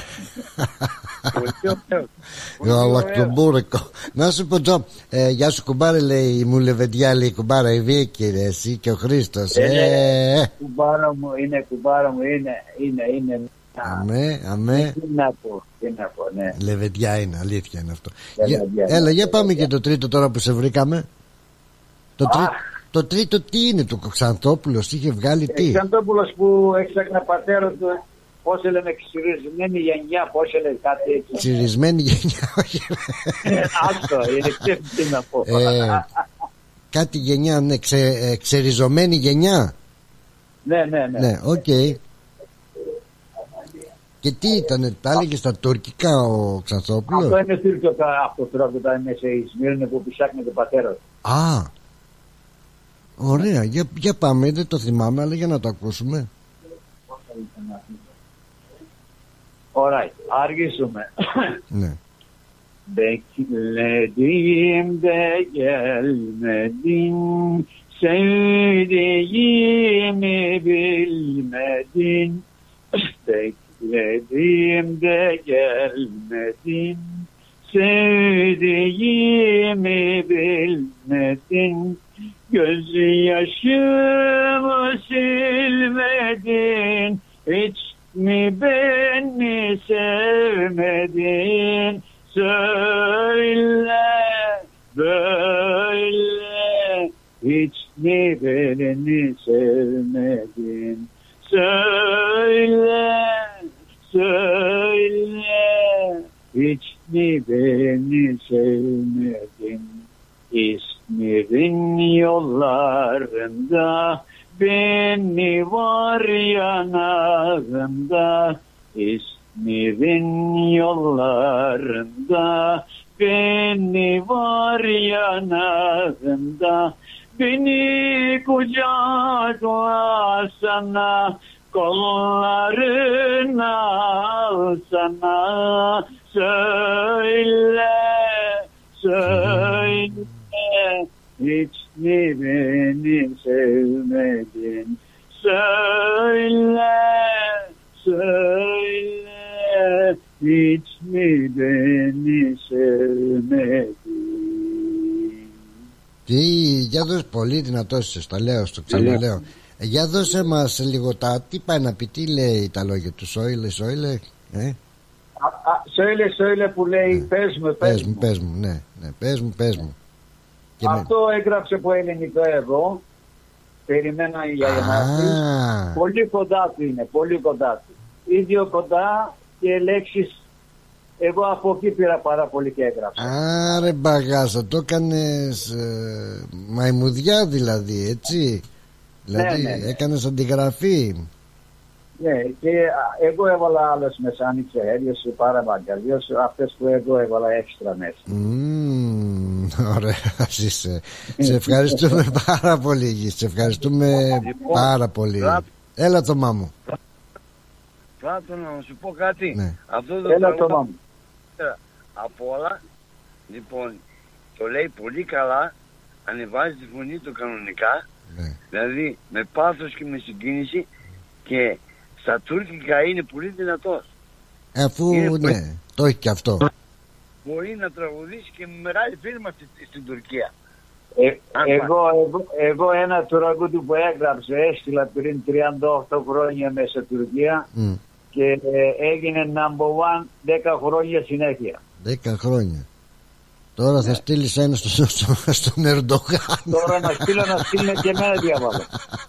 Γαλακτομπούρικο. Να σου πω, Τζο, ε, γεια σου κουμπάρε, λέει η μου λεβεντιά, λέει κουμπάρα η Βίκη, ρε, εσύ και ο Χρήστος. Ε, κουμπάρα μου, είναι κουμπάρα μου, είναι, είναι, είναι. Αμέ, αμέ. Τι να πω, τι να πω, ναι. Λεβεντιά είναι, αλήθεια είναι αυτό. Για, έλα, για πάμε και το τρίτο τώρα που σε βρήκαμε. Το, τρί, το τρίτο τι είναι, το Ξανθόπουλος είχε βγάλει τι. Ο Ξανθόπουλος που έξαγνα πατέρα του, πώς λένε, ξυρισμένη γενιά, πώς λένε κάτι έτσι. Ξυρισμένη γενιά, όχι. Αυτό, είναι και τι να πω. Ε, κάτι γενιά, ναι, ξε, ε, ξεριζωμένη γενιά. Ναι, ναι, ναι. Ναι, οκ. Okay. Και τι ήταν, τα έλεγε στα τουρκικά ο Ξανθόπουλος. Αυτό είναι τουρκικό, αυτό τώρα που ήταν σε Ισμύρνη που ψάχνει τον πατέρα του. Α, ωραία, για, για πάμε, δεν το θυμάμαι, αλλά για να το ακούσουμε. Alright, αργήσουμε. Ναι. Bekledim de gelmedin, sevdiğimi bilmedin. Bekledim de gelmedin, sevdiğimi bilmedin. Gözyaşımı silmedin, hiç mi beni sevmedin? Söyle böyle, hiç mi beni sevmedin? Söyle, söyle, hiç mi beni sevmedin? İzmir'in yollarında beni var yanağında. İzmir'in yollarında beni var yanağında. Beni kucaklasana, kollarına alsana. Söyle, söyle, hiç mi beni sevmedin? Söyle, söyle, hiç mi beni sevmedin? Τι, για δώσ' πολύ δυνατός είσαι, το λέω, στο ξαναλέω. Για δώσε μας λίγο τα, τι πάει να πει, τι λέει τα λόγια του, Σόιλε, Σόιλε, ε? Σόιλε, Σόιλε που λέει, ναι. πες μου, πες, πες μου, πες μου, ναι, ναι, πες μου, πες μου. Και αυτό με... έγραψε από ελληνικό εδώ Περιμένα η γιαγιά της. Πολύ κοντά του είναι, πολύ κοντά του. Ίδιο κοντά και λέξεις. Εγώ από εκεί πήρα πάρα πολύ και έγραψα. Άρε μπαγάσα, το έκανες ε, μαϊμουδιά δηλαδή, έτσι. Δηλαδή ναι, ναι, ναι. έκανες αντιγραφή. Ναι, και εγώ έβαλα άλλες μέσα, άνοιξε έριες, πάρα μαγκαλιές, αυτές που εγώ έβαλα έξτρα μέσα. Mm, ωραία, είσαι. Σε ευχαριστούμε πάρα πολύ, σε ευχαριστούμε λοιπόν, πάρα πολύ. Πλά... Έλα το μάμου. Πλάτω να σου πω κάτι. Ναι. Αυτό το Έλα το μάμου. Από όλα, λοιπόν, το λέει πολύ καλά, ανεβάζει τη φωνή του κανονικά, ναι. Δηλαδή με πάθος και με συγκίνηση, και στα τουρκικά είναι πολύ δυνατός. Αφού είναι ναι, πολύ... το έχει και αυτό. Μπορεί να τραγουδήσει και με μεγάλη φίλμα στη, στην Τουρκία. Ε, εγώ, εγώ, εγώ ένα τραγούδι που έγραψε, έστειλα πριν τριάντα οκτώ χρόνια μέσα Τουρκία mm. και ε, έγινε number one δέκα χρόνια συνέχεια. δέκα χρόνια. Τώρα θα στείλεις ένα στο, στο, στον Ερντογάν. Τώρα να στείλω να στείλω και εμένα διαβάζω.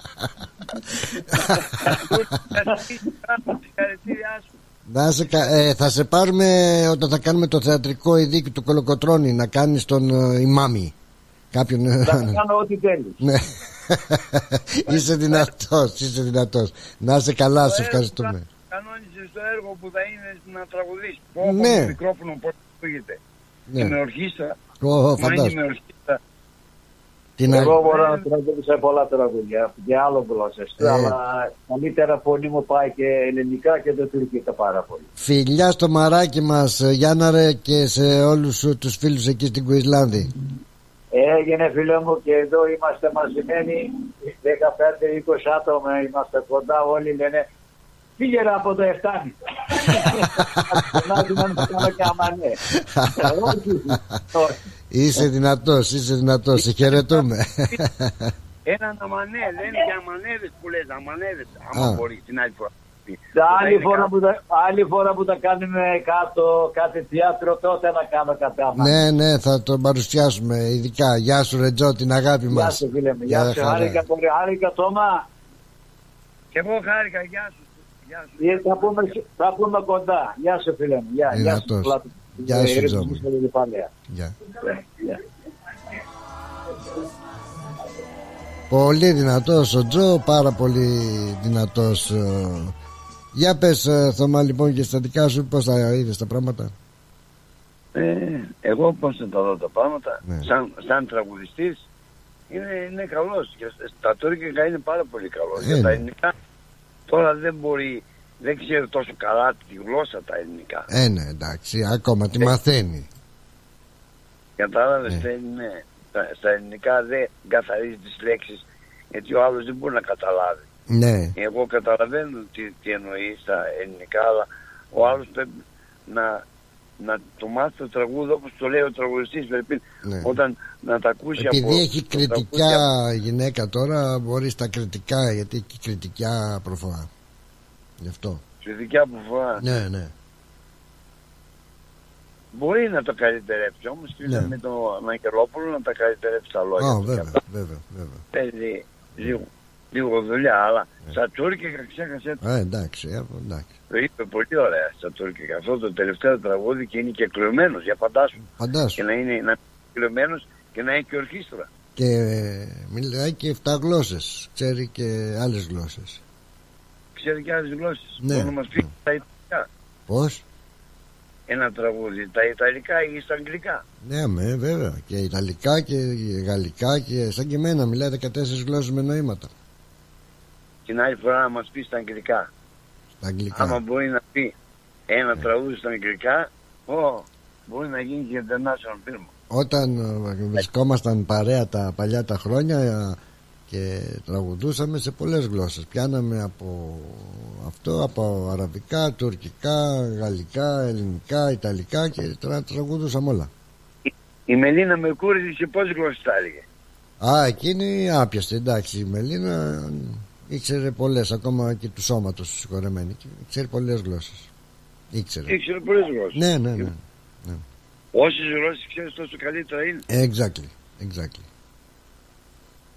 Να σε, ε, θα σε πάρουμε όταν θα κάνουμε το θεατρικό ειδίκη του Κολοκοτρώνη, να κάνεις τον ε, ημάμι. Κάποιον... Θα κάνω ό,τι θέλεις. Ναι. Είσαι δυνατός, είσαι δυνατός. Να είσαι καλά, σε ευχαριστούμε. Κανόνισες το έργο που θα είναι να τραγουδήσεις. Πω ναι. Το μικρόφωνο πώς ακούγεται. Ναι. Και με ορχήστρα. Oh, φαντάζομαι. Την Εγώ α... μπορώ να τραγουδήσω πολλά τραγουδιά και άλλο γλώσσες, ε. αλλά καλύτερα φωνή μου πάει και ελληνικά και το τουρκικά πάρα πολύ. Φιλιά στο μαράκι μας, Γιάννα ρε, και σε όλους τους φίλους εκεί στην Κουισλάνδη. Έγινε φίλε μου, και εδώ είμαστε μαζεμένοι δεκαπέντε είκοσι άτομα, είμαστε κοντά, όλοι λένε φύγε από το εφτάνη. Είσαι δυνατός, είσαι δυνατός, σε χαιρετούμε. Έναν αμανέ, λένε και αμανέδες που λες, αμανέδες, άμα μπορεί την άλλη φορά. Άλλη φορά, που τα, άλλη φορά που τα κάνουμε κάτω, κάτι θέατρο, τότε να κάνω κάτι αμανέ. Ναι, ναι, θα το παρουσιάσουμε ειδικά. Γεια σου Ρετζό, την αγάπη μας. Γεια σου φίλε μου, γεια σου, χάρηκα πολύ, χάρηκα Τόμα. Και εγώ χάρηκα, γεια σου. Θα πούμε, θα πούμε κοντά. Γεια σου φίλε μου. Γεια, γεια σου. Γεια σου Ζώμη. Γεια. Πολύ δυνατός ο Τζο, πάρα πολύ δυνατός. Για πες Θωμά λοιπόν και στα δικά σου, πώς τα είδες τα πράγματα? Ε, εγώ πώς θα τα δω τα πράγματα, ναι. σαν, σαν τραγουδιστής είναι, είναι καλός. Και στα τουρκικά είναι πάρα πολύ καλός. Ε, για τα ελληνικά τώρα δεν μπορεί, δεν ξέρει τόσο καλά τη γλώσσα τα ελληνικά. Ε, ναι, εντάξει, ακόμα τη μαθαίνει. Κατάλαβες, ναι. Ναι. Στα, στα ελληνικά δεν καθαρίζει τις λέξεις, γιατί ο άλλος δεν μπορεί να καταλάβει. Ναι. Εγώ καταλαβαίνω τι, τι εννοεί στα ελληνικά, αλλά ο άλλος πρέπει να, να το μάθει το τραγούδι όπως το λέει ο τραγουδιστής. Ναι. Όταν να τα ακούσει. Επειδή από, έχει κριτικά από... γυναίκα τώρα, μπορεί στα κριτικά, γιατί έχει κριτικά προφορά. Γι' αυτό. Κριτικά προφορά. Ναι, ναι. Μπορεί να το καλυτερέψει όμως και ναι. με τον Αγγελόπουλο να τα καλυτερέψει τα λόγια. Oh, βέβαια, βέβαια, βέβαια. Παίζει λίγο, λίγο δουλειά, αλλά yeah. στα τουρκικά ξέχασε. Α, εντάξει, εντάξει. Το είπε πολύ ωραία στα τουρκικά. Αυτό το τελευταίο τραγούδι και είναι και κλειωμένος, για φαντάσου. Φαντάσου. Και να είναι, να είναι κλειωμένος και να έχει και ορχήστρα. Και μιλάει και εφτά γλώσσες. Ξέρει και άλλες γλώσσες. Ξέρει και άλλες γλώσσες. Ναι. Μπορεί να μας πει mm. τα Ιταλικά. Πώς? Ένα τραγούδι, τα Ιταλικά ή στα Αγγλικά. Ναι, με, βέβαια. Και Ιταλικά και Γαλλικά και σαν και εμένα μιλάει δεκατέσσερις γλώσσες με νοήματα. Την άλλη φορά να μας πει στα Αγγλικά. Στα Αγγλικά. Άμα μπορεί να πει ένα ναι. τραγούδι στα Αγγλικά, oh, μπορεί να γίνει και international film. Όταν uh, βρισκόμασταν παρέα τα παλιά τα χρόνια uh, και τραγουδούσαμε σε πολλές γλώσσες. Πιάναμε από αυτό, από αραβικά, τουρκικά, γαλλικά, ελληνικά, ιταλικά και τώρα τραγουδούσαμε όλα. Η, η Μελίνα Μερκούρη σε πόσες γλώσσες τα έλεγε? Α, εκείνη άπιαστη, εντάξει. Η Μελίνα ήξερε πολλές, ακόμα και του σώματος συγχωρεμένη. Ήξερε πολλές γλώσσες. Ήξερε. Ήξερε πολλές γλώσσες. Ναι, ναι, ναι. ναι. Όσες γλώσσες ξέρεις τόσο καλύτερα είναι. Exactly, exactly.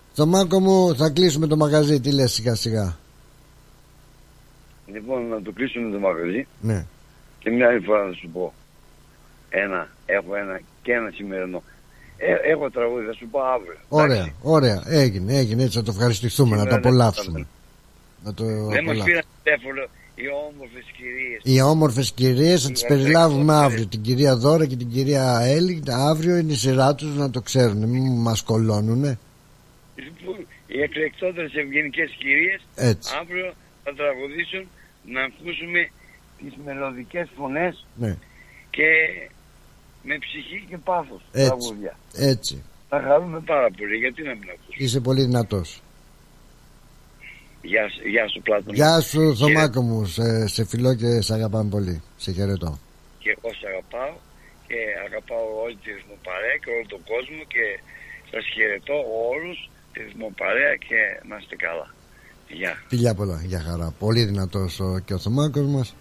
Θωμάκο μου, θα κλείσουμε το μαγαζί. Τι λες σιγά σιγά? Λοιπόν, να το κλείσουμε το μαγαζί. Ναι. Και μια άλλη φορά θα σου πω. Ένα, έχω ένα και ένα σημερινό. Ε, έχω τραγούδι, θα σου πω αύριο. Ωραία, εντάξει. ωραία. Έγινε, έγινε. Έτσι θα το ευχαριστηθούμε, σήμερα να το απολαύσουμε. Να το δεν μας πήραν τηλέφωνο οι όμορφες κυρίες. Οι όμορφες κυρίες θα τις περιλάβουμε αύριο. Την κυρία Δώρα και την κυρία Έλλη. Αύριο είναι η σειρά τους να το ξέρουν. Μην μας κολώνουνε. Οι εκλεκτότερες ευγενικές κυρίες έτσι. Αύριο θα τραγουδήσουν, να ακούσουμε τις μελωδικές φωνές, ναι. Και με ψυχή και πάθος τραγούδια. Έτσι. Θα χαρούμε πάρα πολύ, γιατί να μην ακούσουμε. Είσαι πολύ δυνατός. Γεια, γεια σου Πλάτωνα. Γεια σου Θωμάκο μου, σε, σε φιλώ και σε αγαπάμε πολύ. Σε χαιρετώ. Και εγώ σε αγαπάω και αγαπάω όλη τη ρυθμοπαρέα και όλο τον κόσμο και σας χαιρετώ όλους τη ρυθμοπαρέα και να είστε καλά. Γεια. Φιλιά πολλά, για χαρά. Πολύ δυνατός ο, και ο Θωμάκος μας.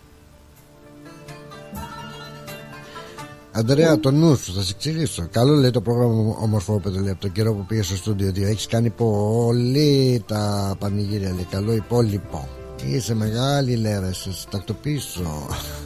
Αντρέα, το νου σου, θα σε εξηγήσω. Καλό λέει το πρόγραμμα Ομορφόπεδο, λέει, από τον καιρό που πήγε στο στούντιο δύο. Έχεις κάνει πολύ τα πανηγύρια, λέει. Καλό υπόλοιπο. Είσαι μεγάλη, λέει, σε τακτοποιήσω.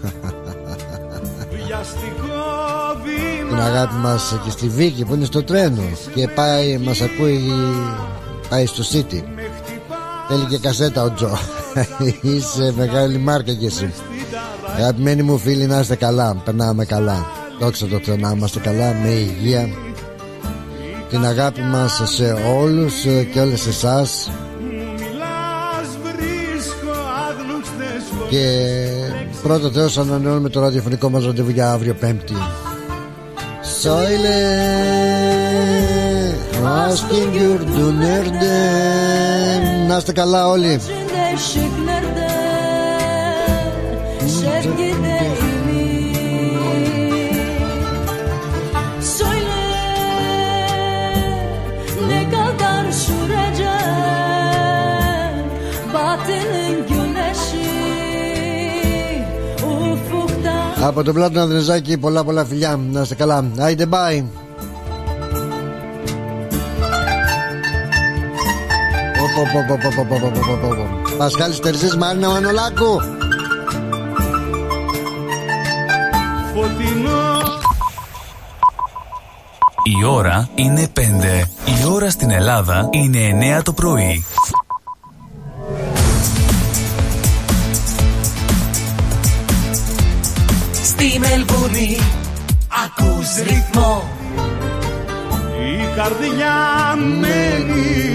Την αγάπη μας και στη Βίκη που είναι στο τρένο και πάει, μας ακούει, πάει στο City. Θέλει και κασέτα ο Τζο. Είσαι μεγάλη μάρκα κι εσύ. Αγαπημένοι μου φίλοι, να είστε καλά. Περνάμε καλά. Δόξα τω Θεώ, να είμαστε καλά, με υγεία. Την αγάπη μας σε όλους και όλες εσάς. Και πρώτο Θεός ανανεώνουμε το ραδιοφωνικό μας ραντεβού για αύριο Πέμπτη. Σόιλε asking your dinner. Να είστε καλά όλοι. Από τον Πλάτωνα Δρεζάκη πολλά πολλά φιλιά. Να είστε καλά. Άιντε bye. Πασχάλης Τερζής, Μαρίνα Μανολάκου. Η ώρα είναι πέντε. Η ώρα στην Ελλάδα είναι εννέα το πρωί. Στη Μελβούνι ακούς ρυθμό. Η καρδιά μένει.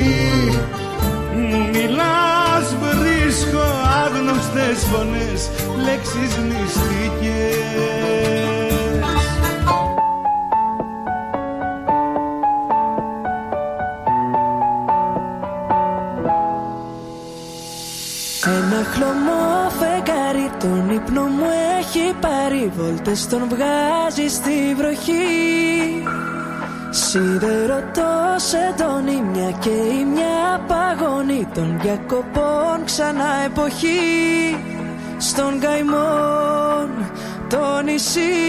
Μιλάς, βρίσκω άγνωστες φωνές, λέξεις μυστικές. Ένα χλωμό φεγγάρι τον ύπνο μου έχει πάρει, βόλτες τον βγάζει στη βροχή. Σιδερωτός εντώνει μια και η μια παγώνει των διακοπών ξανά εποχή. Στον καημόν το νησί.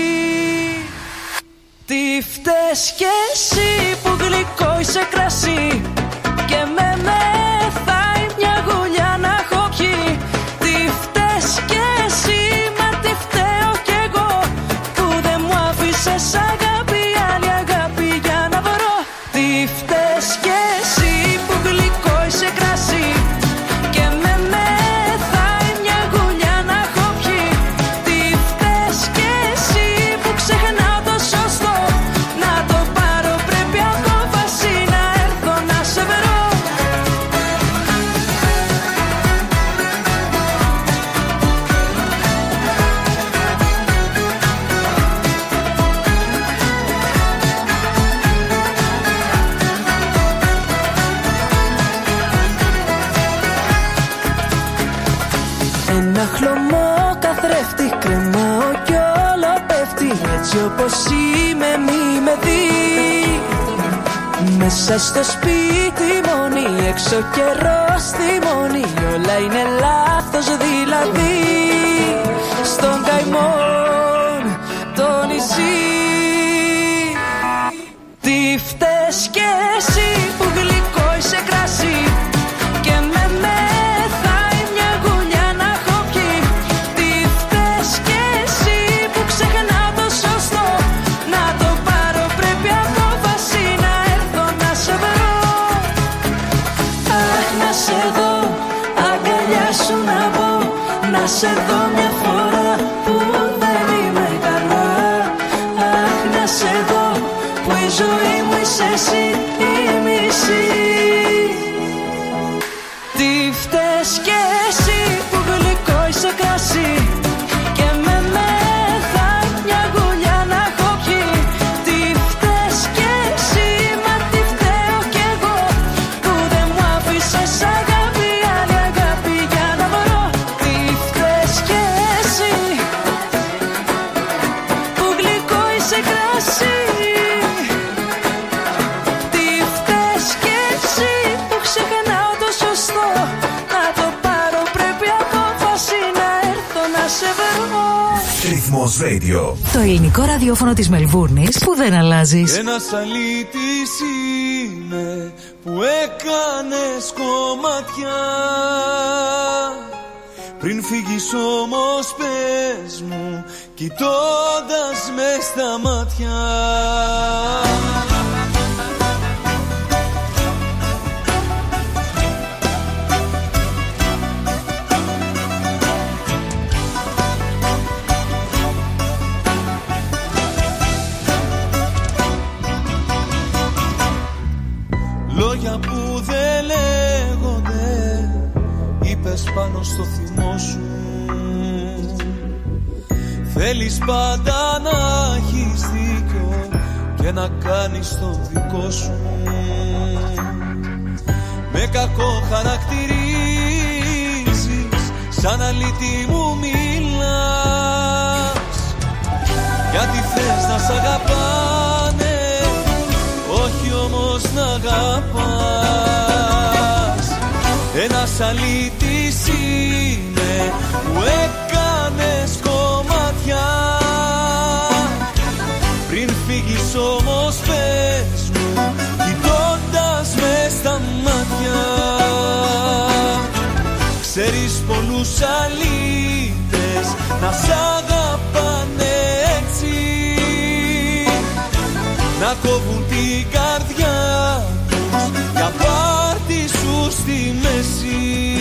Τι φταίς κι εσύ που γλυκό είσαι κρασί και με μεθάει μια γουλιά να έχω πιει. Τι φταίς κι εσύ, μα τι φταίω κι εγώ που δεν μου άφησες αγάπη, άλλη αγάπη για να βρω. Τι φταίς κι εσύ που γλυκό είσαι κρασί και με μεθάει μια γουλιά να έχω πιει. Τι φταίς κι εσύ που ξεχνάω το σωστό, να το πάρω πρέπει απόφαση να έρθω να σε βρω. Ένα χλωμό καθρέφτη κρεμάω κι όλο πέφτει, έτσι όπως είμαι μη με δει. Μέσα στο σπίτι μόνη, έξω καιρός θυμώνει, όλα είναι λάθος δηλαδή. Στον καημόν το νησί. Τι φταίς κι εσύ που γλυκό σε δω μια φορά που δεν είμαι καλά. Αχ, να σε δω που η ζωή μου είσαι εσύ η μισή. Τι φταίς κι εσύ που γλυκό είσαι κρασί και με μεθά μια γουλιά να έχω πιει. Τι φταίς κι εσύ, μα τι φταίω κι εγώ που δεν μου άφησες αγάπη, άλλη αγάπη για να βρω. Τι φταίς κι εσύ που γλυκό είσαι κρασί. Τι φταίς κι εσύ που ξεχνάω το σωστό. Να το πάρω πρέπει απόφαση να έρθω να σε βρω. Ρυθμός Radio. Το ελληνικό ραδιόφωνο της Μελβούρνης που δεν αλλάζεις. Ένας αλήτης είμαι που έκανες κομματιά. Πριν φύγεις όμως πες μου κοιτώντας μες στα μάτια. Λόγια που δεν λέγονται είπες πάνω στο θυμό σου. Θέλεις πάντα να έχεις δίκιο και να κάνεις το δικό σου. Με κακό χαρακτηρίζεις, σαν αλήτη μου μιλάς. Γιατί θες να σ' αγαπάνε, όχι όμως να αγαπάς. Ένας αλήτης είναι που έκανες κομμάτια. Πριν φύγεις όμως πες μου κοιτώντας μες στα μάτια. Ξέρεις πολλούς αλήτες να σ' αγαπάνε έτσι, να κόβουν την καρδιά τους για πάρτι σου στη μέση.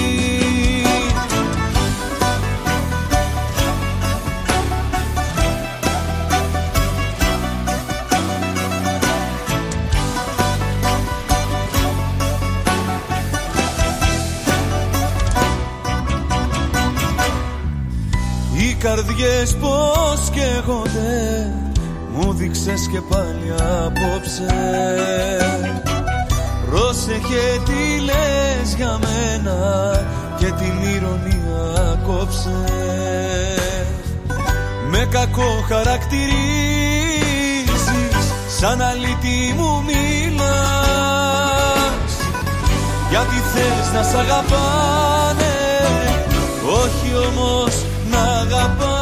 Οι καρδιές πως καίγονται μου δείξες και πάλι απόψε. Πρόσεχε τι λες για μένα και την ηρωνία κόψε. Με κακό χαρακτηρίζεις, σαν αλήτη μου μιλάς. Γιατί θες να σ' αγαπάνε, όχι όμως να αγαπάς.